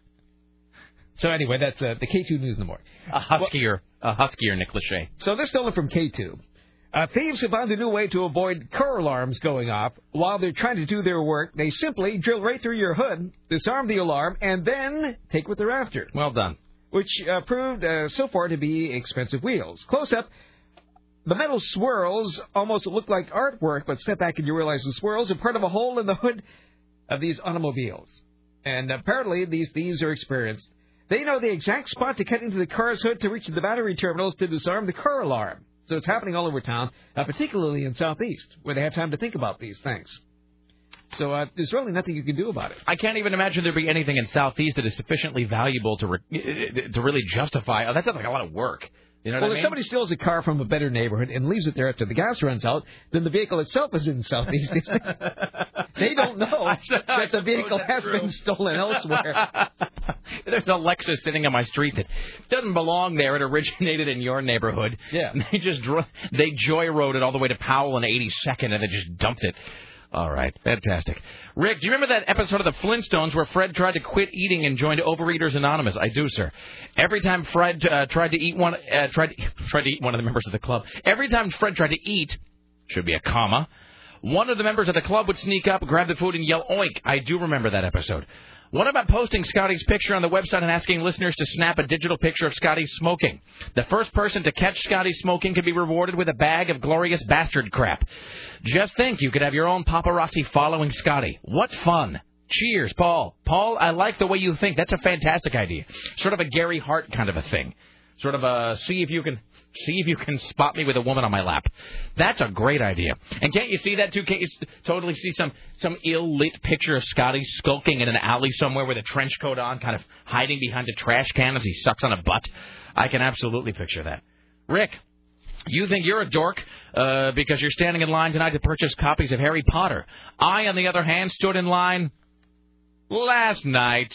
So anyway, that's uh, the K two News in the morning. A huskier, a huskier Nick Lachey. So this stolen from K two. Uh, thieves have found a new way to avoid car alarms going off while they're trying to do their work. They simply drill right through your hood, disarm the alarm, and then take what they're after. Well done. Which uh, proved uh, so far to be expensive wheels. Close up, the metal swirls almost look like artwork, but step back and you realize the swirls are part of a hole in the hood of these automobiles. And apparently these thieves are experienced. They know the exact spot to cut into the car's hood to reach the battery terminals to disarm the car alarm. So it's happening all over town, uh, particularly in Southeast, where they have time to think about these things. So uh, there's really nothing you can do about it. I can't even imagine there be anything in Southeast that is sufficiently valuable to re- to really justify. Oh, that sounds like a lot of work. You know what well, I if mean? somebody steals a car from a better neighborhood and leaves it there after the gas runs out, then the vehicle itself is in Southeast. They don't know that the vehicle has true. been stolen elsewhere. There's a Lexus sitting on my street that doesn't belong there. It originated in your neighborhood. Yeah. They just dro- they joyrode it all the way to Powell and eighty-second, and they just dumped it. All right, fantastic. Rick, do you remember that episode of the Flintstones where Fred tried to quit eating and joined Overeaters Anonymous? I do, sir. Every time Fred uh, tried to eat one, uh, tried to, tried to eat one of the members of the club. Every time Fred tried to eat, should be a comma. One of the members of the club would sneak up, grab the food, and yell "oink." I do remember that episode. What about posting Scotty's picture on the website and asking listeners to snap a digital picture of Scotty smoking? The first person to catch Scotty smoking could be rewarded with a bag of glorious bastard crap. Just think, you could have your own paparazzi following Scotty. What fun. Cheers, Paul. Paul, I like the way you think. That's a fantastic idea. Sort of a Gary Hart kind of a thing. Sort of a see if you can... See if you can spot me with a woman on my lap. That's a great idea. And can't you see that, too? Can't you totally see some, some ill-lit picture of Scotty skulking in an alley somewhere with a trench coat on, kind of hiding behind a trash can as he sucks on a butt? I can absolutely picture that. Rick. You think you're a dork uh, because you're standing in line tonight to purchase copies of Harry Potter. I, on the other hand, stood in line last night.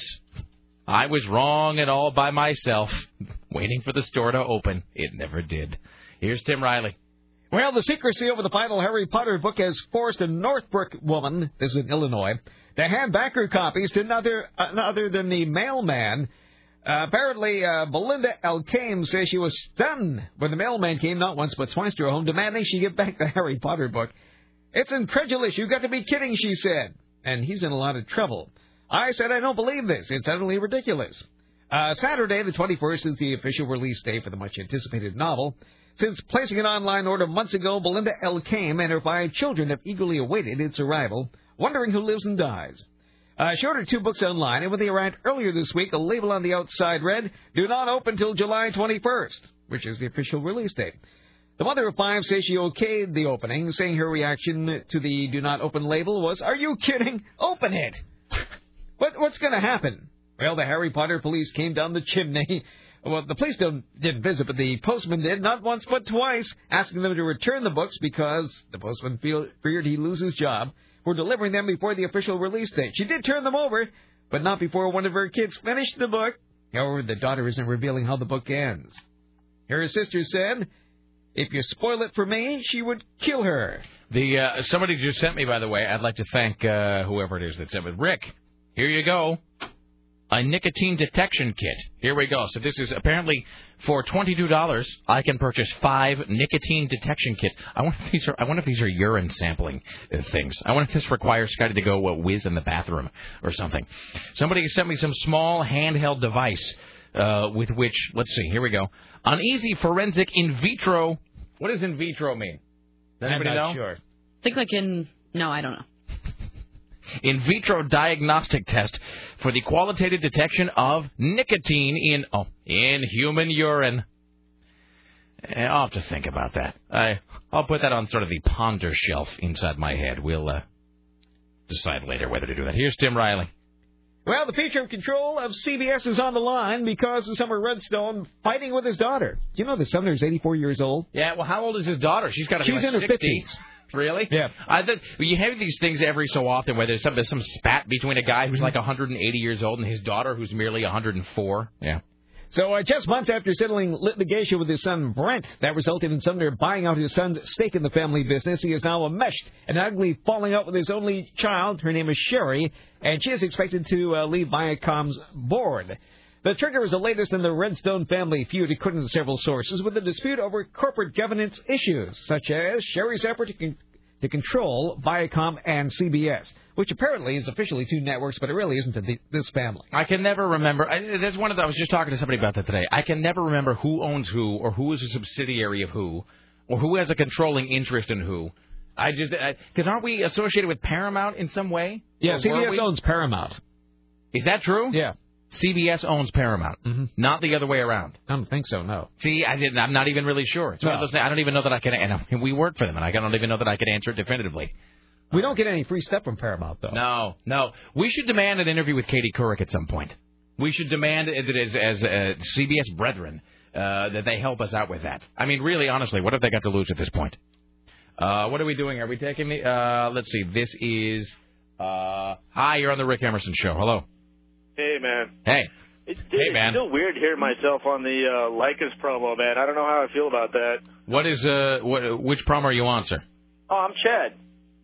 I was wrong and all by myself, waiting for the store to open. It never did. Here's Tim Riley. Well, the secrecy over the final Harry Potter book has forced a Northbrook woman, this is in Illinois, to hand back her copies to another, uh, other than the mailman. Uh, apparently, uh, Belinda Elkame says she was stunned when the mailman came not once but twice to her home, demanding she give back the Harry Potter book. It's incredulous. You've got to be kidding, she said. And he's in a lot of trouble. I said, I don't believe this. It's utterly ridiculous. Uh, Saturday, the twenty-first, is the official release date for the much-anticipated novel. Since placing an online order months ago, Belinda Elkame and her five children have eagerly awaited its arrival, wondering who lives and dies. Uh, she ordered two books online, and when they arrived earlier this week, a label on the outside read, do not open till July twenty-first, which is the official release date. The mother of five says she okayed the opening, saying her reaction to the do not open label was, are you kidding? Open it! what, what's going to happen? Well, the Harry Potter police came down the chimney. Well, the police don't, didn't visit, but the postman did, not once but twice, asking them to return the books because the postman feel, feared he'd lose his job for delivering them before the official release date. She did turn them over, but not before one of her kids finished the book. However, the daughter isn't revealing how the book ends. Her sister said, if you spoil it for me, she would kill her. The uh, somebody just sent me, by the way, I'd like to thank uh, whoever it is that sent it. Rick, here you go. A nicotine detection kit. Here we go. So this is apparently for twenty-two dollars. I can purchase five nicotine detection kits. I wonder if these are. I wonder if these are urine sampling uh, things. I wonder if this requires Scotty to go uh, whiz in the bathroom or something. Somebody sent me some small handheld device uh, with which. Let's see. Here we go. An easy forensic in vitro. What does in vitro mean? Does anybody I'm not know? sure. Think like in. No, I don't know. In vitro diagnostic test for the qualitative detection of nicotine in oh in human urine. I'll have to think about that. I I'll put that on sort of the ponder shelf inside my head. We'll uh, decide later whether to do that. Here's Tim Riley. Well, the future of control of C B S is on the line because of Summer Redstone fighting with his daughter. Do you know the Sumner's eighty-four years old? Yeah. Well, how old is his daughter? She's got to be She's like in her sixty. fifties. Really? Yeah. I th- you have these things every so often where there's some there's some spat between a guy who's like one hundred eighty years old and his daughter who's merely one hundred four. Yeah. So uh, just months after settling litigation with his son Brent, that resulted in Sumner buying out his son's stake in the family business. He is now enmeshed in an ugly falling out with his only child. Her name is Sherry, and she is expected to uh, leave Viacom's board. The trigger is the latest in the Redstone family feud, according to several sources, with a dispute over corporate governance issues, such as Sherry's effort to, con- to control Viacom and C B S, which apparently is officially two networks, but it really isn't to the, this family. I can never remember. I, that's one of the, I was just talking to somebody about that today. I can never remember who owns who, or who is a subsidiary of who, or who has a controlling interest in who. I just because aren't we associated with Paramount in some way? Yeah, Or C B S were we? owns Paramount. Is that true? Yeah. C B S owns Paramount, mm-hmm. not the other way around. I don't think so, no. See, I didn't. I'm not even really sure. It's No. one of those things, I don't even know that I can. And we work for them, and I don't even know that I can answer it definitively. We don't get any free stuff from Paramount, though. No, no. We should demand an interview with Katie Couric at some point. We should demand that as, as uh, C B S brethren uh, that they help us out with that. I mean, really, honestly, what have they got to lose at this point? Uh, what are we doing? Are we taking the? Uh, let's see. This is. Uh, hi, you're on the Rick Emerson Show. Hello. Hey, man. Hey. It's, Hey, it's man. still weird hearing myself on the uh, Lycus promo, man. I don't know how I feel about that. What is uh? What? Which promo are you on, sir? Oh, I'm Chad.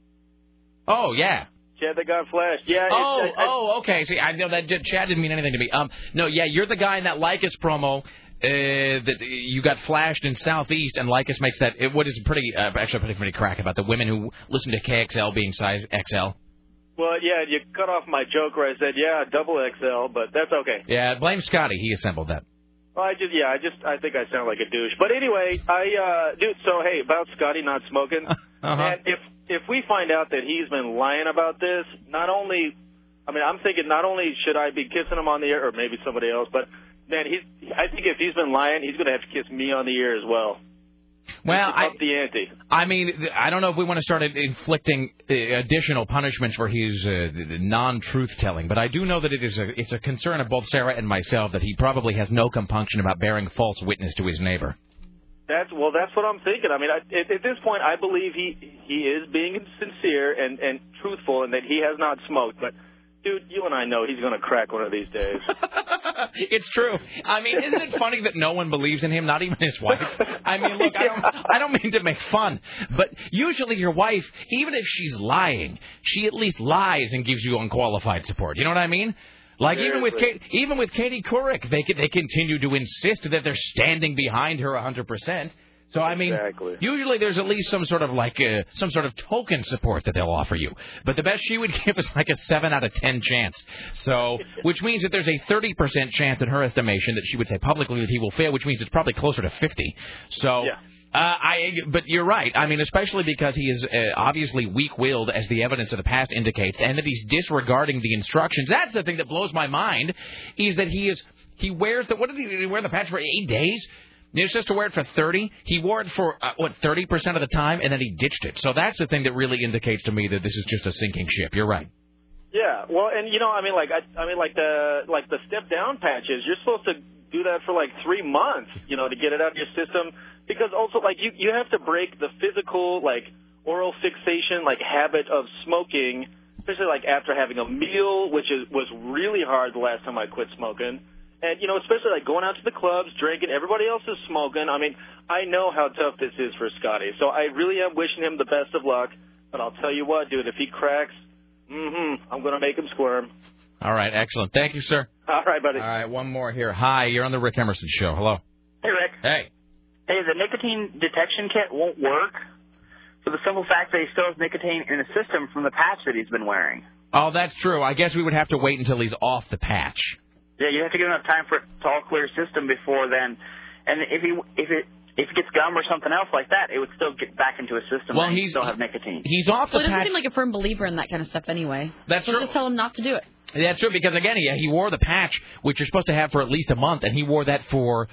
Oh yeah. Chad that got flashed. Yeah. it's- Oh, I, I, oh, okay. See, I know that did- Chad didn't mean anything to me. Um, no, yeah, you're the guy in that Lycus promo uh, that you got flashed in Southeast, and Lycus makes that. It, what is pretty, uh, actually pretty pretty crack about the women who listen to K X L being size X L. Well, yeah, you cut off my joke where I said, yeah, double X L, but that's okay. Yeah, blame Scotty. He assembled that. Well, I just, yeah, I just, I think I sound like a douche. But anyway, I, uh, dude, so hey, about Scotty not smoking, Uh-huh. and if if we find out that he's been lying about this, not only, I mean, I'm thinking not only should I be kissing him on the ear, or maybe somebody else, but man, he's, I think if he's been lying, he's going to have to kiss me on the ear as well. Well, Up I, the ante. I mean, I don't know if we want to start inflicting uh, additional punishments for his uh, non-truth telling, but I do know that it is a it's a concern of both Sarah and myself that he probably has no compunction about bearing false witness to his neighbor. That's well. That's what I'm thinking. I mean, I, at, at this point, I believe he he is being sincere and and truthful, and that he has not smoked. But dude, you and I know he's going to crack one of these days. It's true. I mean, isn't it funny that no one believes in him, not even his wife? I mean, look, I don't, I don't mean to make fun, but usually your wife, even if she's lying, she at least lies and gives you unqualified support. You know what I mean? Like even with Kate, even with Katie Couric, they they continue to insist that they're standing behind her one hundred percent. So I mean, exactly. Usually there's at least some sort of like uh, some sort of token support that they'll offer you. But the best she would give is like a seven out of ten chance. So, which means that there's a thirty percent chance in her estimation that she would say publicly that he will fail, which means it's probably closer to fifty. So. Yeah. Uh, I, but you're right. I mean, especially because he is uh, obviously weak-willed, as the evidence of the past indicates, and that he's disregarding the instructions. That's the thing that blows my mind, is that he is he wears the what did he, did he wear the patch for eight days? He was supposed to wear it for thirty. He wore it for uh, what thirty percent of the time, and then he ditched it. So that's the thing that really indicates to me that this is just a sinking ship. You're right. Yeah. Well, and you know, I mean, like I, I mean, like the like the step down patches. You're supposed to do that for like three months, you know, to get it out of your system. Because also, like, you, you have to break the physical, like, oral fixation, like, habit of smoking, especially, like, after having a meal, which is was really hard the last time I quit smoking. And, you know, especially, like, going out to the clubs, drinking, everybody else is smoking. I mean, I know how tough this is for Scotty. So I really am wishing him the best of luck. But I'll tell you what, dude, if he cracks, mm-hmm, I'm going to make him squirm. All right, excellent. Thank you, sir. All right, buddy. All right, one more here. Hi, you're on the Rick Emerson Show. Hello. Hey, Rick. Hey. Hey, the nicotine detection kit won't work for the simple fact that he still has nicotine in the system from the patch that he's been wearing. Oh, that's true. I guess we would have to wait until he's off the patch. Yeah, you have to give enough time for it to all clear system before then. And if he if it if it gets gum or something else like that, it would still get back into his system. Well, and he's still have nicotine. He's off the well, he doesn't patch. seem like a firm believer in that kind of stuff anyway. That's so true. Just tell him not to do it. That's true, because, again, he, he wore the patch, which you're supposed to have for at least a month, and he wore that for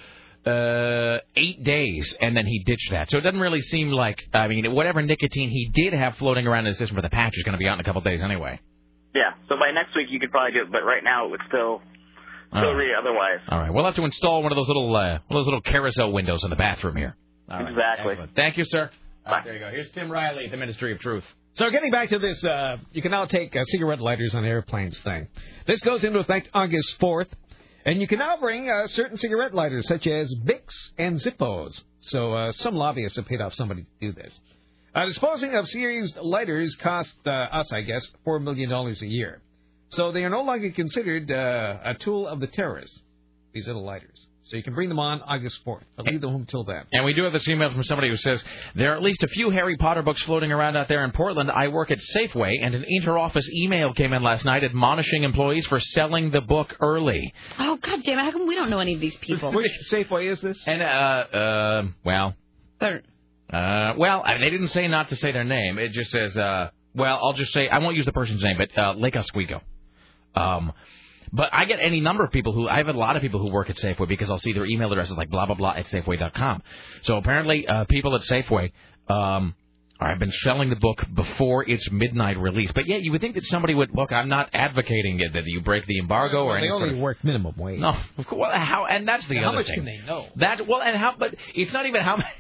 uh, eight days, and then he ditched that. So it doesn't really seem like, I mean, whatever nicotine he did have floating around in his system for the patch is going to be out in a couple of days anyway. Yeah, so by next week you could probably do it, but right now it would still, still read otherwise. All right, we'll have to install one of those little uh, one of those little carousel windows in the bathroom here. All right. Exactly. Excellent. Thank you, sir. All Bye. right, there you go. Here's Tim Riley at the Ministry of Truth. So getting back to this, uh, you can now take uh, cigarette lighters on airplanes thing. This goes into effect August fourth, and you can now bring uh, certain cigarette lighters, such as Bics and Zippos. So uh, some lobbyists have paid off somebody to do this. Uh, disposing of series lighters cost uh, us, I guess, four million dollars a year. So they are no longer considered uh, a tool of the terrorists, these little lighters. So you can bring them on August fourth. I'll leave them home till then. And we do have this email from somebody who says, there are at least a few Harry Potter books floating around out there in Portland. I work at Safeway, and an inter-office email came in last night admonishing employees for selling the book early. Oh, God damn it. How come we don't know any of these people? Which Safeway is this? And, uh, uh, well, They're... uh, well, I mean, they didn't say not to say their name. It just says, uh, well, I'll just say, I won't use the person's name, but uh, Lake Oswego. Um... But I get any number of people who, I have a lot of people who work at Safeway because I'll see their email addresses like blah, blah, blah at Safeway dot com. So apparently uh, people at Safeway um, have been selling the book before its midnight release. But yeah, you would think that somebody would, look, I'm not advocating that you break the embargo or well, anything. They only sort of, work minimum wage. No, of course, well, how, and that's the now, other how much thing. can they know? That, well, and how, but it's not even how much.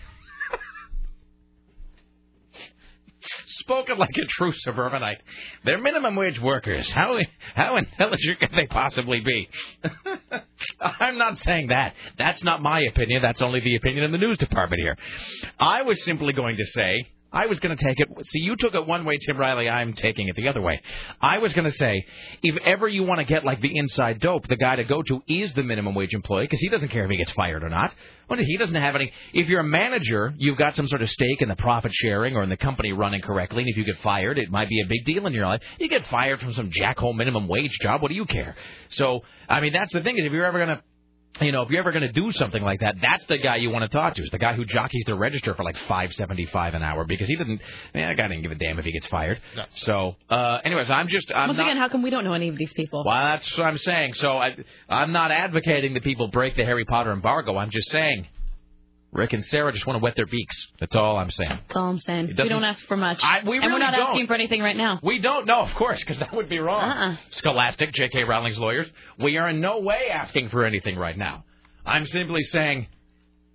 Spoken like a true suburbanite. They're minimum wage workers. How how intelligent can they possibly be? I'm not saying that. That's not my opinion. That's only the opinion of the news department here. I was simply going to say, I was going to take it. See, you took it one way, Tim Riley. I'm taking it the other way. I was going to say, if ever you want to get like the inside dope, the guy to go to is the minimum wage employee because he doesn't care if he gets fired or not. Well, he doesn't have any. If you're a manager, you've got some sort of stake in the profit sharing or in the company running correctly. And if you get fired, it might be a big deal in your life. You get fired from some jackhole minimum wage job. What do you care? So, I mean, that's the thing. If you're ever going to. You know, if you're ever going to do something like that, that's the guy you want to talk to. Is the guy who jockeys the register for like five seventy-five an hour because he doesn't. Man, that guy didn't give a damn if he gets fired. No. So, uh, anyways, I'm just. I'm Once not, again, how come we don't know any of these people? Well, that's what I'm saying. So I, I'm not advocating that people break the Harry Potter embargo. I'm just saying, Rick and Sarah just want to wet their beaks. That's all I'm saying. That's all I'm saying. We don't ask for much. I, we and really we're not don't. asking for anything right now. We don't know, of course, because that would be wrong. Uh-uh. Scholastic, J K. Rowling's lawyers. We are in no way asking for anything right now. I'm simply saying,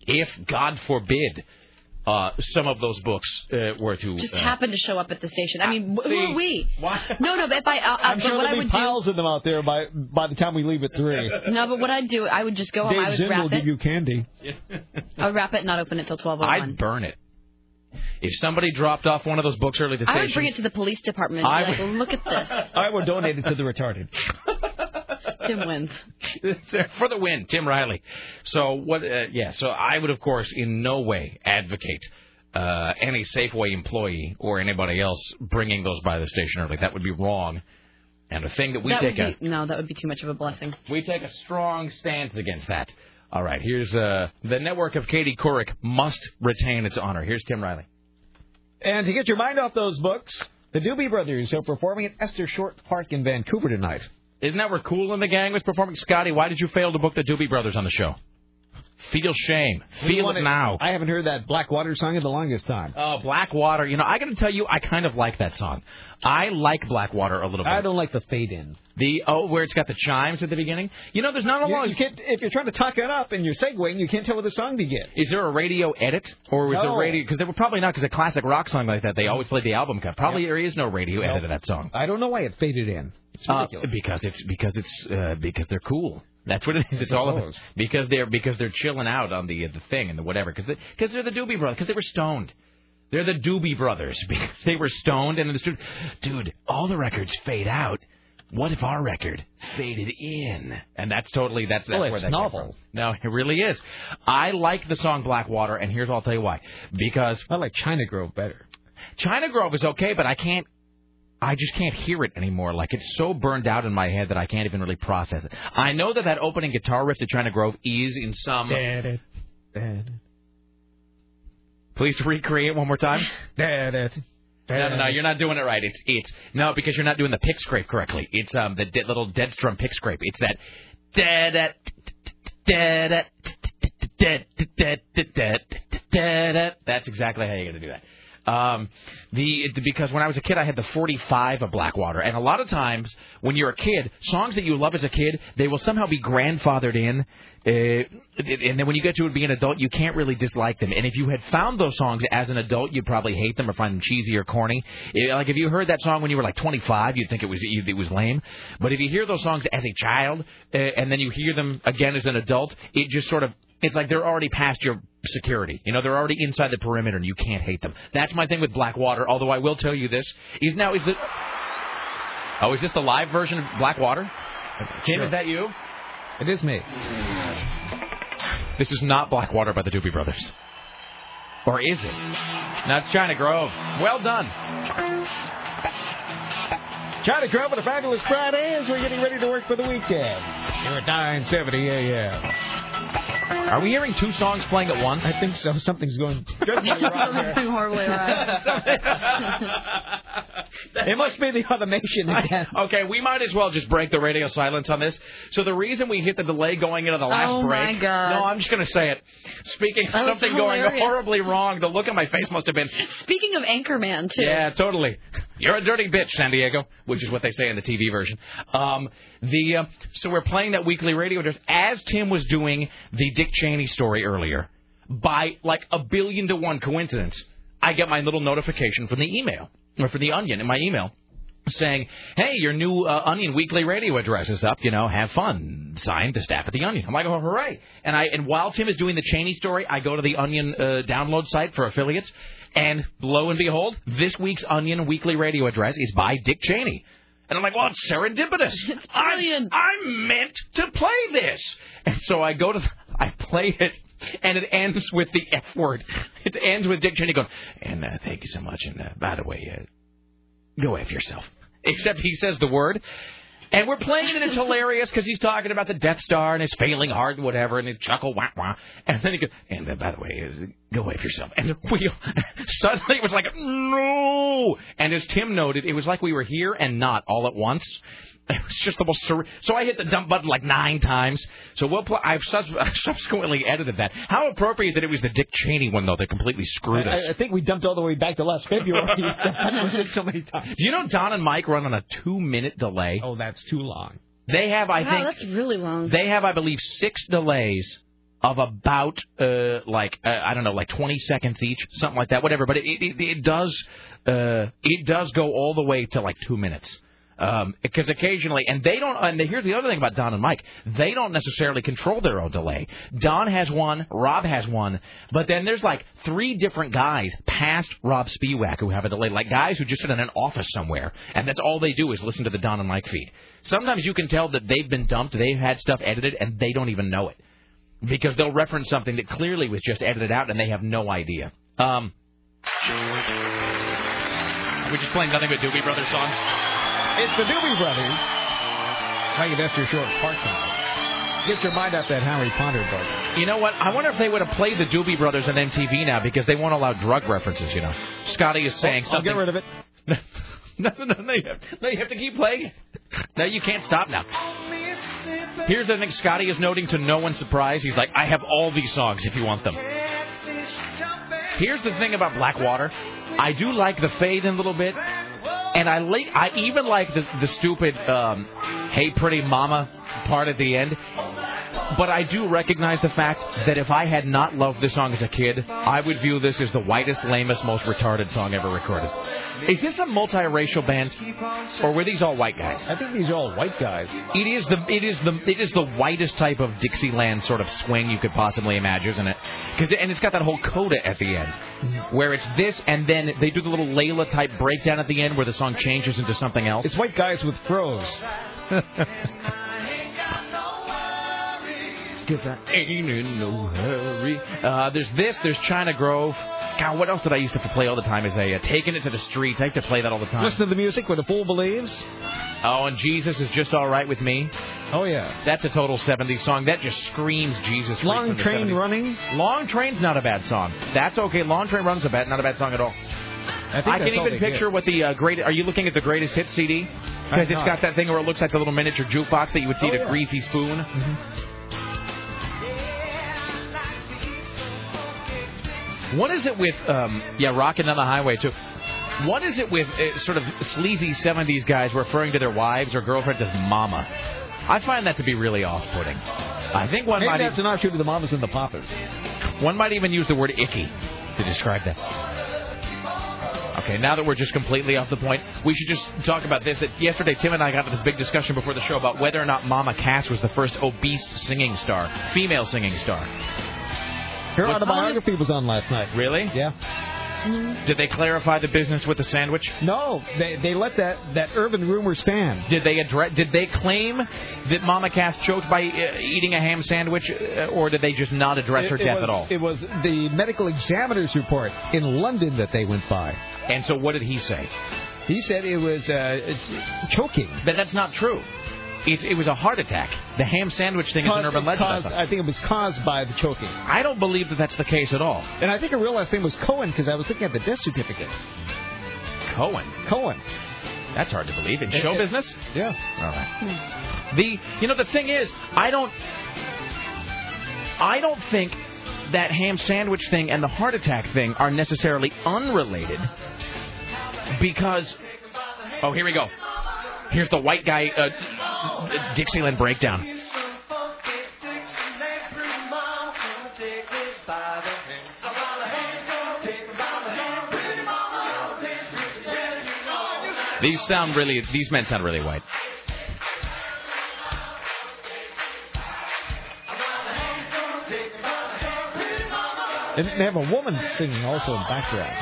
if, God forbid, uh, some of those books uh, were to... Just uh, happen to show up at the station. I mean, wh- who see, are we? No, no, but if I... Uh, I'm but sure what I there'll would be piles of them out there by by the time we leave at three. do... No, but what I'd do, I would just go home, I Dave would Zinn wrap will give it. you candy. I would wrap it and not open it till twelve oh one. I'd burn it. If somebody dropped off one of those books early at the I station... would bring it to the police department and I be like, would- look at this. I would donate it to the retarded. Tim wins. For the win, Tim Riley. So, what? Uh, yeah, so I would, of course, in no way advocate uh, any Safeway employee or anybody else bringing those by the station early. That would be wrong. And a thing that we that take would a... be, No, that would be too much of a blessing. We take a strong stance against that. All right, here's uh, the network of Katie Couric must retain its honor. Here's Tim Riley. And to get your mind off those books, the Doobie Brothers are performing at Esther Short Park in Vancouver tonight. Isn't that where Kool and the Gang was performing? Scotty, why did you fail to book the Doobie Brothers on the show? Feel shame. Feel it now. I haven't heard that Blackwater song in the longest time. Oh, Blackwater. You know, I got to tell you, I kind of like that song. I like Blackwater a little bit. I don't like the fade-in. The oh, where it's got the chimes at the beginning. You know, there's not a You, lot. you can't, if you're trying to talk it up and you're segueing, you can't tell where the song begins. Is there a radio edit, or was No. there radio? Because they were probably not. Because a classic rock song like that, they always play the album cut. Probably there is no radio No. edit of that song. I don't know why it faded in. It's Uh, ridiculous. because it's because it's uh, because they're cool. That's what it is. It's all about Suppose. because they're because they're chilling out on the the thing and the whatever. Because they, because they're the Doobie Brothers. Because they were stoned. They're the Doobie Brothers because they were stoned and in the studio. Dude, all the records fade out. What if our record faded in? And that's totally that's, that's Well, where it's that came novel. from. No, it really is. I like the song Blackwater, and here's what I'll tell you why. Because I like China Grove better. China Grove is okay, but I can't. I just can't hear it anymore. Like, it's so burned out in my head that I can't even really process it. I know that that opening guitar riff to China Grove is in some... Please recreate it one more time. No, no, no, you're not doing it right. It's it's no, because you're not doing the pick scrape correctly. It's um the de- little dead strum pick scrape. It's that da da da da da da da da da. That's exactly how you're gonna do that. Um, the because when I was a kid, I had the forty-five of Blackwater, and a lot of times when you're a kid, songs that you love as a kid, they will somehow be grandfathered in, uh, and then when you get to it being an adult, you can't really dislike them. And if you had found those songs as an adult, you'd probably hate them or find them cheesy or corny. Uh, Like if you heard that song when you were like twenty-five, you'd think it was it was lame. But if you hear those songs as a child, uh, and then you hear them again as an adult, it just sort of it's like they're already past your security. You know, they're already inside the perimeter, and you can't hate them. That's my thing with Blackwater, although I will tell you this. Is now, is the... Oh, is this the live version of Blackwater? Jim, Sure. is that you? It is me. This is not Blackwater by the Doobie Brothers. Or is it? No, it's China Grove. Well done. China Grove on a fabulous Friday as we're getting ready to work for the weekend. Here at nine seventy a.m. Are we hearing two songs playing at once? I think so. Something's going dreadfully wrong there. Something horribly wrong. It must be the automation again. I, okay, we might as well just break the radio silence on this. So the reason we hit the delay going into the last Oh, break... my God. No, I'm just going to say it. Speaking of That was something going hilarious. horribly wrong, the look on my face must have been... Speaking of Anchorman, too. Yeah, totally. You're a dirty bitch, San Diego, which is what they say in the T V version. Um, the uh, so we're playing that weekly radio address as Tim was doing the Dick Cheney story earlier. By like a billion to one coincidence, I get my little notification from the email or from the Onion in my email saying, "Hey, your new uh, Onion weekly radio address is up. You know, have fun." Signed, the staff at the Onion. I'm like, "Oh, hooray!" And I and while Tim is doing the Cheney story, I go to the Onion uh, download site for affiliates. And lo and behold, this week's Onion weekly radio address is by Dick Cheney. And I'm like, well, it's serendipitous. It's brilliant. I, I'm meant to play this. And so I go to, the, I play it, and it ends with the F word. It ends with Dick Cheney going, and uh, thank you so much. And uh, by the way, uh, go F yourself. Except he says the word. And we're playing it, and it's hilarious because he's talking about the Death Star and it's failing hard and whatever, and they chuckle, wah, wah. And then he goes, and uh, by the way, uh, go F yourself. And we suddenly it was like, no! And as Tim noted, it was like we were here and not all at once. It was just the most sur- So I hit the dump button like nine times. So we'll play. I've sus- subsequently edited that. How appropriate that it was the Dick Cheney one, though, that completely screwed us. I, I think we dumped all the way back to last February. That was it so many times. Do you know Don and Mike run on a two-minute delay? Oh, that's too long. They have, I wow, think... that's really long. They have, I believe, six delays of about uh, like uh, I don't know, like twenty seconds each, something like that, whatever. But it it, it does uh, it does go all the way to like two minutes. Um, because occasionally, and they don't, and here's the other thing about Don and Mike, they don't necessarily control their own delay. Don has one, Rob has one, but then there's like three different guys past Rob Spiewak who have a delay, like guys who just sit in an office somewhere, and that's all they do is listen to the Don and Mike feed. Sometimes you can tell that they've been dumped, they've had stuff edited, and they don't even know it. Because they'll reference something that clearly was just edited out, and they have no idea. Um, we're just playing nothing but Doobie Brothers songs. It's the Doobie Brothers. How you best your short part time. Get your mind off that Harry Potter book. You know what? I wonder if they would have played the Doobie Brothers on M T V now because they won't allow drug references, you know. Scotty is saying oh, something. I'll get rid of it. no, no, no, no, you have, no, you have to keep playing it. No, you can't stop now. Here's the thing Scotty is noting to no one's surprise. He's like, I have all these songs if you want them. Here's the thing about Blackwater. I do like the fade in a little bit. And I like, I even like the, the stupid, um, hey, pretty mama part at the end. But I do recognize the fact that if I had not loved this song as a kid, I would view this as the whitest, lamest, most retarded song ever recorded. Is this a multiracial band, or were these all white guys? I think these are all white guys. It is the it is the it is the whitest type of Dixieland sort of swing you could possibly imagine, isn't it? Because and it's got that whole coda at the end, where it's this, and then they do the little Layla type breakdown at the end, where the song changes into something else. It's white guys with froze. Because I ain't in no hurry. Uh, there's this, there's China Grove. God, what else did I used to play all the time? Is a uh, Taking It to the Streets. I used to play that all the time. Listen to the music where the fool believes. Oh, and Jesus Is Just All Right With Me. Oh, yeah. That's a total seventies song. That just screams Jesus. Long Train Running. Long Train's not a bad song. That's okay. Long Train Run's a bad, not a bad song at all. I, think I can even picture what the uh, great. Are you looking at the greatest hit C D? Because it's got that thing where it looks like the little miniature jukebox that you would see oh, at a yeah. greasy spoon. Mm-hmm. What is it with, um, yeah, Rockin' on the Highway, too. What is it with uh, sort of sleazy seventies guys referring to their wives or girlfriends as mama? I find that to be really off-putting. I think one Maybe might... that's an offshoot of the mamas and the papas. One might even use the word icky to describe that. Okay, now that we're just completely off the point, we should just talk about this. That yesterday, Tim and I got into this big discussion before the show about whether or not Mama Cass was the first obese singing star, female singing star. Her autobiography was on last night. Really? Yeah. Did they clarify the business with the sandwich? No, they they let that, that urban rumor stand. Did they address? Did they claim that Mama Cass choked by uh, eating a ham sandwich, uh, or did they just not address it, her it death was, at all? It was the medical examiner's report in London that they went by. And so, what did he say? He said it was uh, choking. But that's not true. It, it was a heart attack. The ham sandwich thing caused, is an urban legend. Caused, I think it was caused by the choking. I don't believe that that's the case at all. And I think her real last name was Cohen because I was looking at the death certificate. Cohen? Cohen. That's hard to believe. In it, show it, business? Yeah. All right. The you know the thing is, I don't I don't think that ham sandwich thing and the heart attack thing are necessarily unrelated because oh, here we go. Here's the white guy uh, Dixieland breakdown. These sound really. These men sound really white. And they have a woman singing also in the background.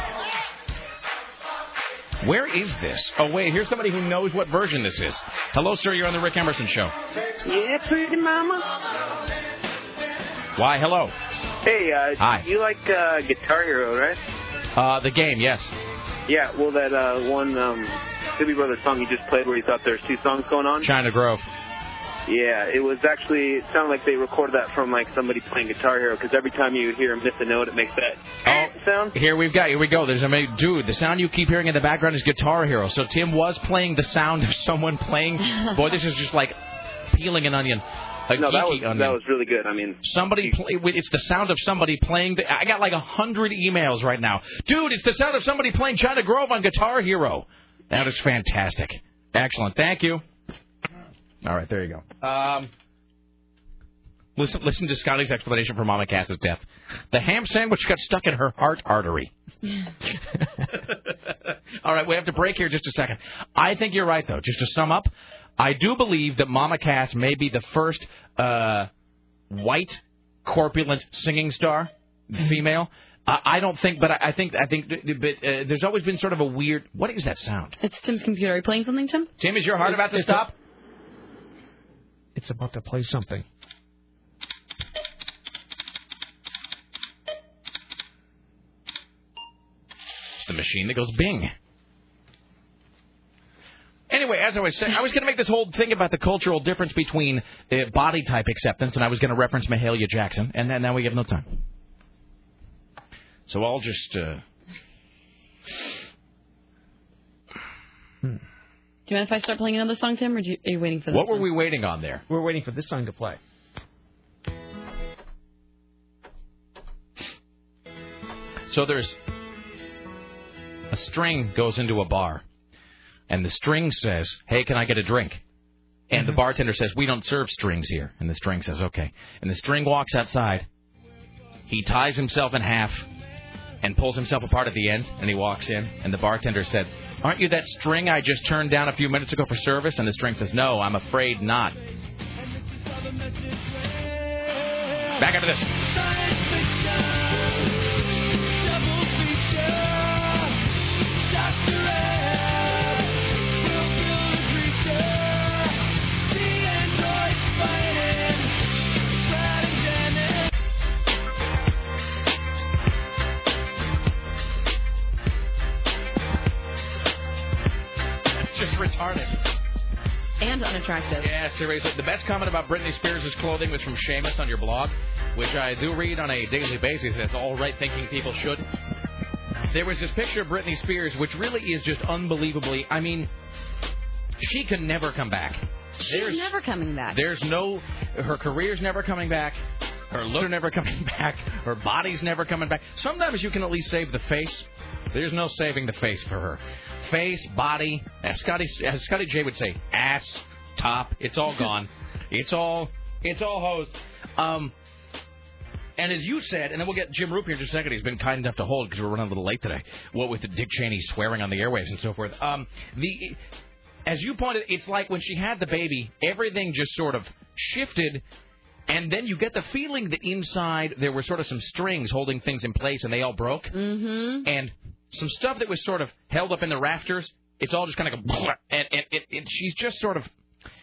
Where is this? Oh, wait, here's somebody who knows what version this is. Hello, sir, you're on the Rick Emerson Show. Yeah, pretty mama. Why, hello. Hey, uh, Hi. you like uh, Guitar Hero, right? Uh, the game, yes. Yeah, well, that uh, one um, Doobie Brothers song you just played where you thought there was two songs going on? China Grove. Yeah, it was actually, it sounded like they recorded that from, like, somebody playing Guitar Hero, because every time you hear him miss a note, it makes that oh, sound. Here we've got, here we go. There's a dude, the sound you keep hearing in the background is Guitar Hero. So Tim was playing the sound of someone playing. Boy, this is just like peeling an onion. A no, that was, onion. that was really good. I mean, somebody play, it's the sound of somebody playing. The, I got like a hundred emails right now. Dude, it's the sound of somebody playing China Grove on Guitar Hero. That is fantastic. Excellent. Thank you. All right, there you go. Um, Listen, listen to Scotty's explanation for Mama Cass's death. The ham sandwich got stuck in her heart artery. All right, we have to break here just a second. I think you're right, though. Just to sum up, I do believe that Mama Cass may be the first uh, white, corpulent singing star, female. Uh, I don't think, but I, I think, I think, but uh, there's always been sort of a weird. What is that sound? It's Tim's computer. Are you playing something, Tim? Tim, is your heart about to It's stop? A, it's about to play something. It's the machine that goes bing. Anyway, as I was saying, I was going to make this whole thing about the cultural difference between uh, body type acceptance, and I was going to reference Mahalia Jackson, and then now we have no time. So I'll just. Uh... Hmm. Do you mind if I start playing another song, Tim, or do you, are you waiting for this? What were one? we waiting on there? We're waiting for this song to play. So there's a string goes into a bar, and the string says, "Hey, can I get a drink?" And mm-hmm. the bartender says, "We don't serve strings here." And the string says, "Okay." And the string walks outside. He ties himself in half and pulls himself apart at the end, and he walks in. And the bartender said, "Aren't you that string I just turned down a few minutes ago for service?" And the string says, "No, I'm afraid not." Back after this. Just retarded. And unattractive. Yeah, seriously. The best comment about Britney Spears' clothing was from Seamus on your blog, which I do read on a daily basis, as all right-thinking people should. There was this picture of Britney Spears, which really is just unbelievably... I mean, she can never come back. She's There's, never coming back. There's no... Her career's never coming back. Her look never coming back. Her body's never coming back. Sometimes you can at least save the face. There's no saving the face for her. Face, body, as Scotty, as Scotty J would say, ass, top, it's all gone. It's all, it's all hosed. Um, and as you said, and then we'll get Jim Roop here in just a second. He's been kind enough to hold because we're running a little late today. What with the Dick Cheney swearing on the airwaves and so forth. Um, the, as you pointed, it's like when she had the baby, everything just sort of shifted. And then you get the feeling that inside there were sort of some strings holding things in place, and they all broke. Mm-hmm. And some stuff that was sort of held up in the rafters, it's all just kind of go, and, and, and, and she's just sort of,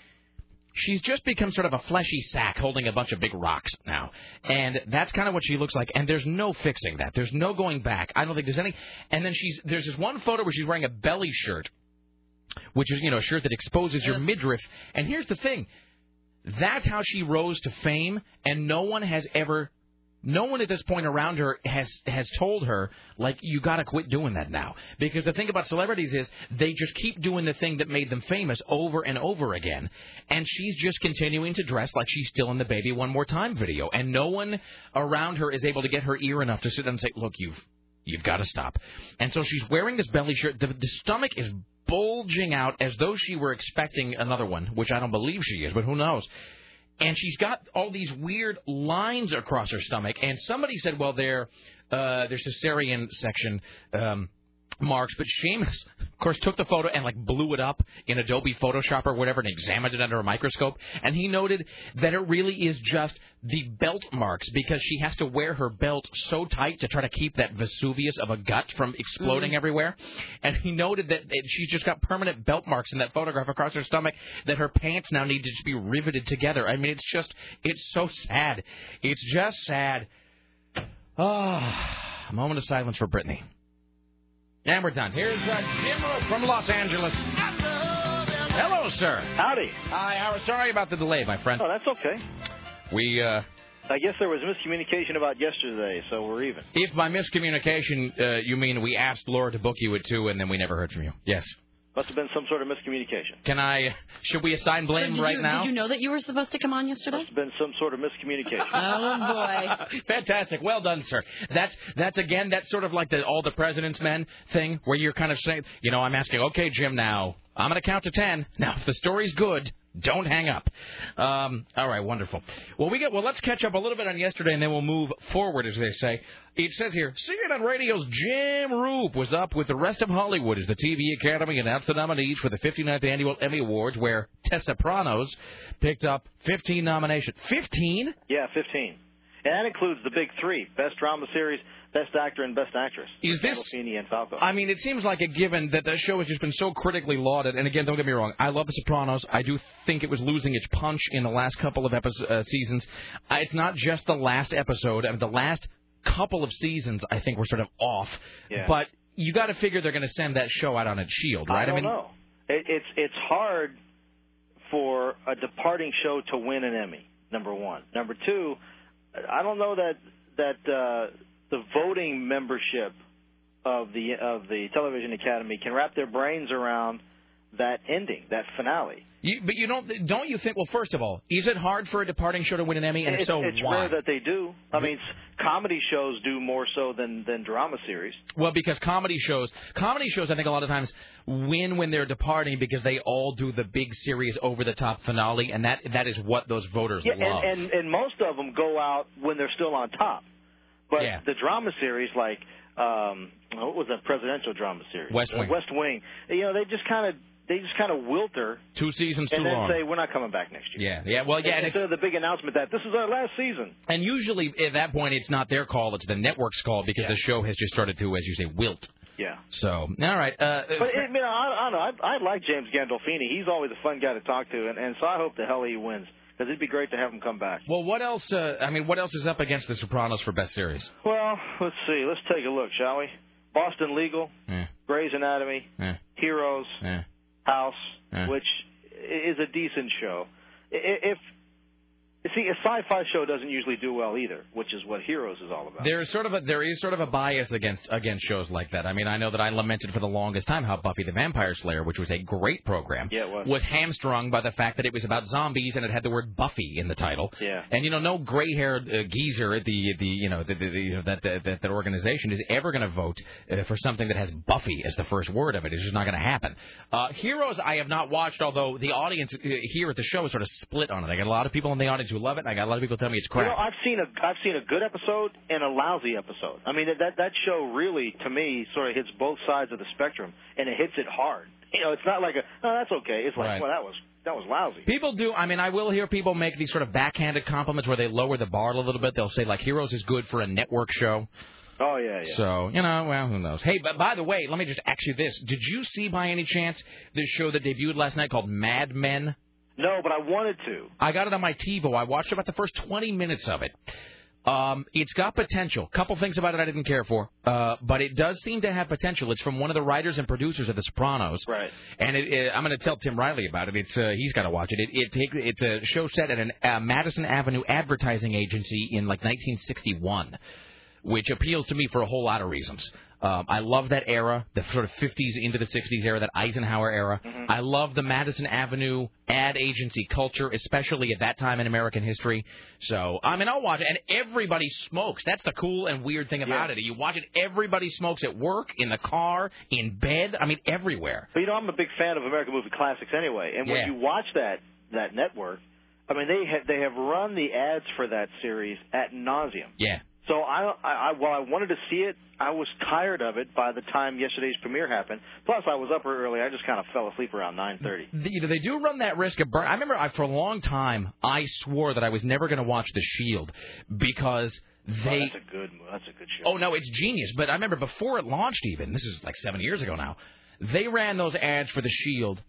she's just become sort of a fleshy sack holding a bunch of big rocks now. And that's kind of what she looks like, and there's no fixing that. There's no going back. I don't think there's any. And then she's, there's this one photo where she's wearing a belly shirt, which is, you know, a shirt that exposes your midriff. And here's the thing. That's how she rose to fame, and no one has ever... No one at this point around her has has told her, like, you got to quit doing that now. Because the thing about celebrities is they just keep doing the thing that made them famous over and over again. And she's just continuing to dress like she's still in the Baby One More Time video. And no one around her is able to get her ear enough to sit down and say, look, you've you've got to stop. And so she's wearing this belly shirt. The, the stomach is bulging out as though she were expecting another one, which I don't believe she is, but who knows. And she's got all these weird lines across her stomach. And somebody said, well, they're, uh, they're cesarean section um, marks. But Seamus, of course, took the photo and, like, blew it up in Adobe Photoshop or whatever and examined it under a microscope. And he noted that it really is just the belt marks because she has to wear her belt so tight to try to keep that Vesuvius of a gut from exploding mm. everywhere. And he noted that she's just got permanent belt marks in that photograph across her stomach that her pants now need to just be riveted together. I mean, it's just, it's so sad. It's just sad. Ah, oh, a moment of silence for Britney. And we're done. Here's uh, Jim Roop from Los Angeles. Hello, sir. Howdy. Hi, Howard. Sorry about the delay, my friend. Oh, that's okay. We, uh... I guess there was miscommunication about yesterday, so we're even. If by miscommunication, uh, you mean we asked Laura to book you at two and then we never heard from you. Yes. Must have been some sort of miscommunication. Can I... Should we assign blame so right you, now? Did you know that you were supposed to come on yesterday? Must have been some sort of miscommunication. Oh, boy. Fantastic. Well done, sir. That's, that's again, that's sort of like the All the President's Men thing, where you're kind of saying, you know, I'm asking, okay, Jim, now, I'm going to count to ten. Now, if the story's good, Don't hang up. Um, all right, wonderful. Well, we get well. Let's catch up a little bit on yesterday, and then we'll move forward, as they say. It says here, C N N Radio's Jim Roop was up with the rest of Hollywood as the T V Academy announced the nominees for the fifty-ninth Annual Emmy Awards, where Tessapranos picked up fifteen nominations. fifteen? Yeah, fifteen. And that includes the big three: Best Drama Series, Best Actor, and Best Actress. Is this... Gandolfini and Falco. I mean, it seems like a given that the show has just been so critically lauded. And again, don't get me wrong, I love The Sopranos. I do think it was losing its punch in the last couple of epi- uh, seasons. Uh, it's not just the last episode. I mean, the last couple of seasons, I think, were sort of off. Yeah. But you got to figure they're going to send that show out on its shield, right? I don't mean, know. It, it's it's hard for a departing show to win an Emmy. Number one. Number two, I don't know that that uh, the voting membership of the of the Television Academy can wrap their brains around that ending, that finale. You, but you don't don't you think? Well, first of all, is it hard for a departing show to win an Emmy? And if it's, so, it's why? rare that they do. I mean, comedy shows do more so than than drama series. Well, because comedy shows, comedy shows, I think a lot of times win when they're departing because they all do the big series over the top finale, and that that is what those voters Yeah, love. and, and and most of them go out when they're still on top. But Yeah. the drama series, like um, what was that presidential drama series? West Uh, Wing. West Wing. You know, they just kind of they just kind of wilter. Two seasons and too then long. say we're not coming back next year. Yeah, yeah. Well, yeah, and, Instead of the big announcement that this is our last season. and usually at that point it's not their call; it's the network's call because the show has just started to, as you say, wilt. Yeah. So, all right. Uh, But I mean, I, I don't know. I, I like James Gandolfini. He's always a fun guy to talk to, and, and so I hope the hell he wins because it'd be great to have him come back. well, what else? Uh, I mean, what else is up against The Sopranos for best series? Well, let's see. Let's take a look, shall we? Boston Legal, Yeah. Grey's Anatomy, Yeah. Heroes, Yeah. House, Yeah. which is a decent show. I- If see, a sci-fi show doesn't usually do well either, which is what Heroes is all about. There is sort of a there is sort of a bias against against shows like that. I mean, I know that I lamented for the longest time how Buffy the Vampire Slayer, which was a great program, Yeah, it was. hamstrung by the fact that it was about zombies and it had the word Buffy in the title. Yeah. And you know, no gray-haired uh, geezer at the the you know the, the, the you know that that that, that organization is ever going to vote uh, for something that has Buffy as the first word of it. It's just not going to happen. Uh, Heroes, I have not watched, although the audience uh, here at the show is sort of split on it. I got a lot of people in the audience who love it, and I got a lot of people tell me it's crap. You know, I've seen a I've seen a good episode and a lousy episode. I mean, that that show really, to me, sort of hits both sides of the spectrum, and it hits it hard. You know, it's not like a oh, that's okay. It's like, Right. well, that was that was lousy. People do. I mean, I will hear people make these sort of backhanded compliments where they lower the bar a little bit. They'll say, like, Heroes is good for a network show. Oh, yeah, yeah. So, you know, well, who knows. Hey, but by the way, let me just ask you this. Did you see, by any chance, this show that debuted last night called Mad Men? No, but I wanted to. I got it on my TiVo. I watched about the first twenty minutes of it. Um, it's got potential. Couple things about it I didn't care for, uh, but it does seem to have potential. It's from one of the writers and producers of The Sopranos. Right. And it, it, I'm going to tell Tim Riley about it. It's uh, he's got to watch it. It, it take, it's a show set at an uh, Madison Avenue advertising agency in like nineteen sixty-one, which appeals to me for a whole lot of reasons. Um, I love that era, the sort of fifties into the sixties era, that Eisenhower era. Mm-hmm. I love the Madison Avenue ad agency culture, especially at that time in American history. So, I mean, I'll watch it. And everybody smokes. That's the cool and weird thing about Yeah. it. You watch it, everybody smokes at work, in the car, in bed. I mean, everywhere. But you know, I'm a big fan of American movie classics anyway, and when Yeah. you watch that that network, I mean, they have they have run the ads for that series ad nauseum. Yeah. So I, I, I while I wanted to see it, I was tired of it by the time yesterday's premiere happened. Plus, I was up early. I just kind of fell asleep around nine thirty. The, you know, they do run that risk of burn. I remember I, for a long time, I swore that I was never going to watch The Shield because they. Oh, that's a good. That's a good show. Oh, no, it's genius. But I remember before it launched even, this is like seven years ago now, they ran those ads for The Shield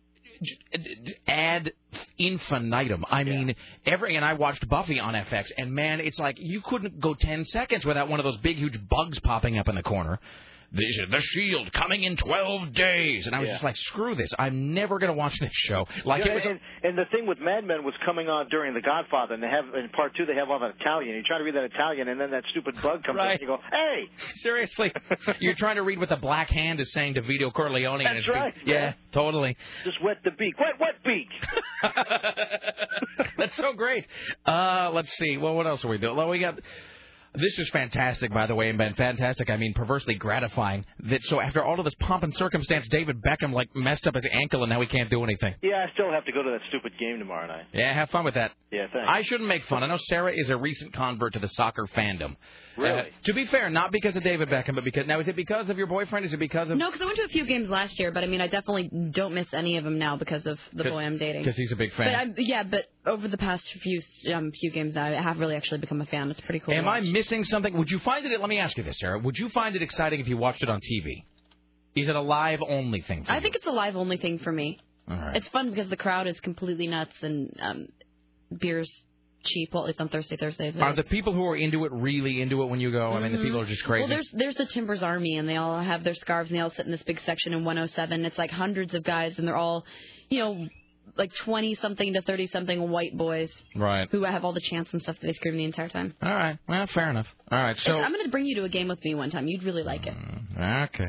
ad infinitum. I mean, every and I watched Buffy on F X, and man, it's like you couldn't go ten seconds without one of those big, huge bugs popping up in the corner. The, the Shield coming in twelve days, and I was Yeah. just like, screw this. I'm never going to watch this show. Like You know, it was. and, and the thing with Mad Men was coming on during The Godfather, and they have in part two they have all that Italian. You try to read that Italian, and then that stupid bug comes Right. in, and you go, "Hey!" Seriously, you're trying to read what the Black Hand is saying to Vito Corleone. and That's it's right, Yeah, man. totally. Just wet the beak. Wet, wet beak. That's so great. Uh, let's see. Well, what else are we doing? Well, we got. This is fantastic, by the way, and Ben, fantastic. I mean, perversely gratifying. That so after all of this pomp and circumstance, David Beckham like messed up his ankle, and now he can't do anything. Yeah, I still have to go to that stupid game tomorrow night. Yeah, have fun with that. Yeah, thanks. I shouldn't make fun. I know Sarah is a recent convert to the soccer fandom. Really? Uh, to be fair, not because of David Beckham, but because now is it because of your boyfriend? Is it because of No, because I went to a few games last year, but I mean, I definitely don't miss any of them now because of the boy I'm dating. Because he's a big fan. But I'm, yeah, but over the past few um, few games now, I have really actually become a fan. It's pretty cool. Am to I watch. missing something? Would you find it? Let me ask you this, Sarah. Would you find it exciting if you watched it on T V? Is it a live only thing for I you? think it's a live only thing for me. All right. It's fun because the crowd is completely nuts and um, beer's cheap. Well, at least on Thursday, Thursdays. Are the people who are into it really into it when you go? I mean, the people are just crazy. Well, there's there's the Timbers Army, and they all have their scarves, and they all sit in this big section in one oh seven. It's like hundreds of guys, and they're all, you know, like twenty-something to thirty-something white boys Right. who have all the chants and stuff that they scream the entire time. All right. Well, fair enough. All right. So. I'm going to bring you to a game with me one time. You'd really like it. Okay.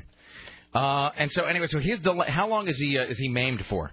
Uh, and so anyway, so his delay. How long is he uh, is he maimed for?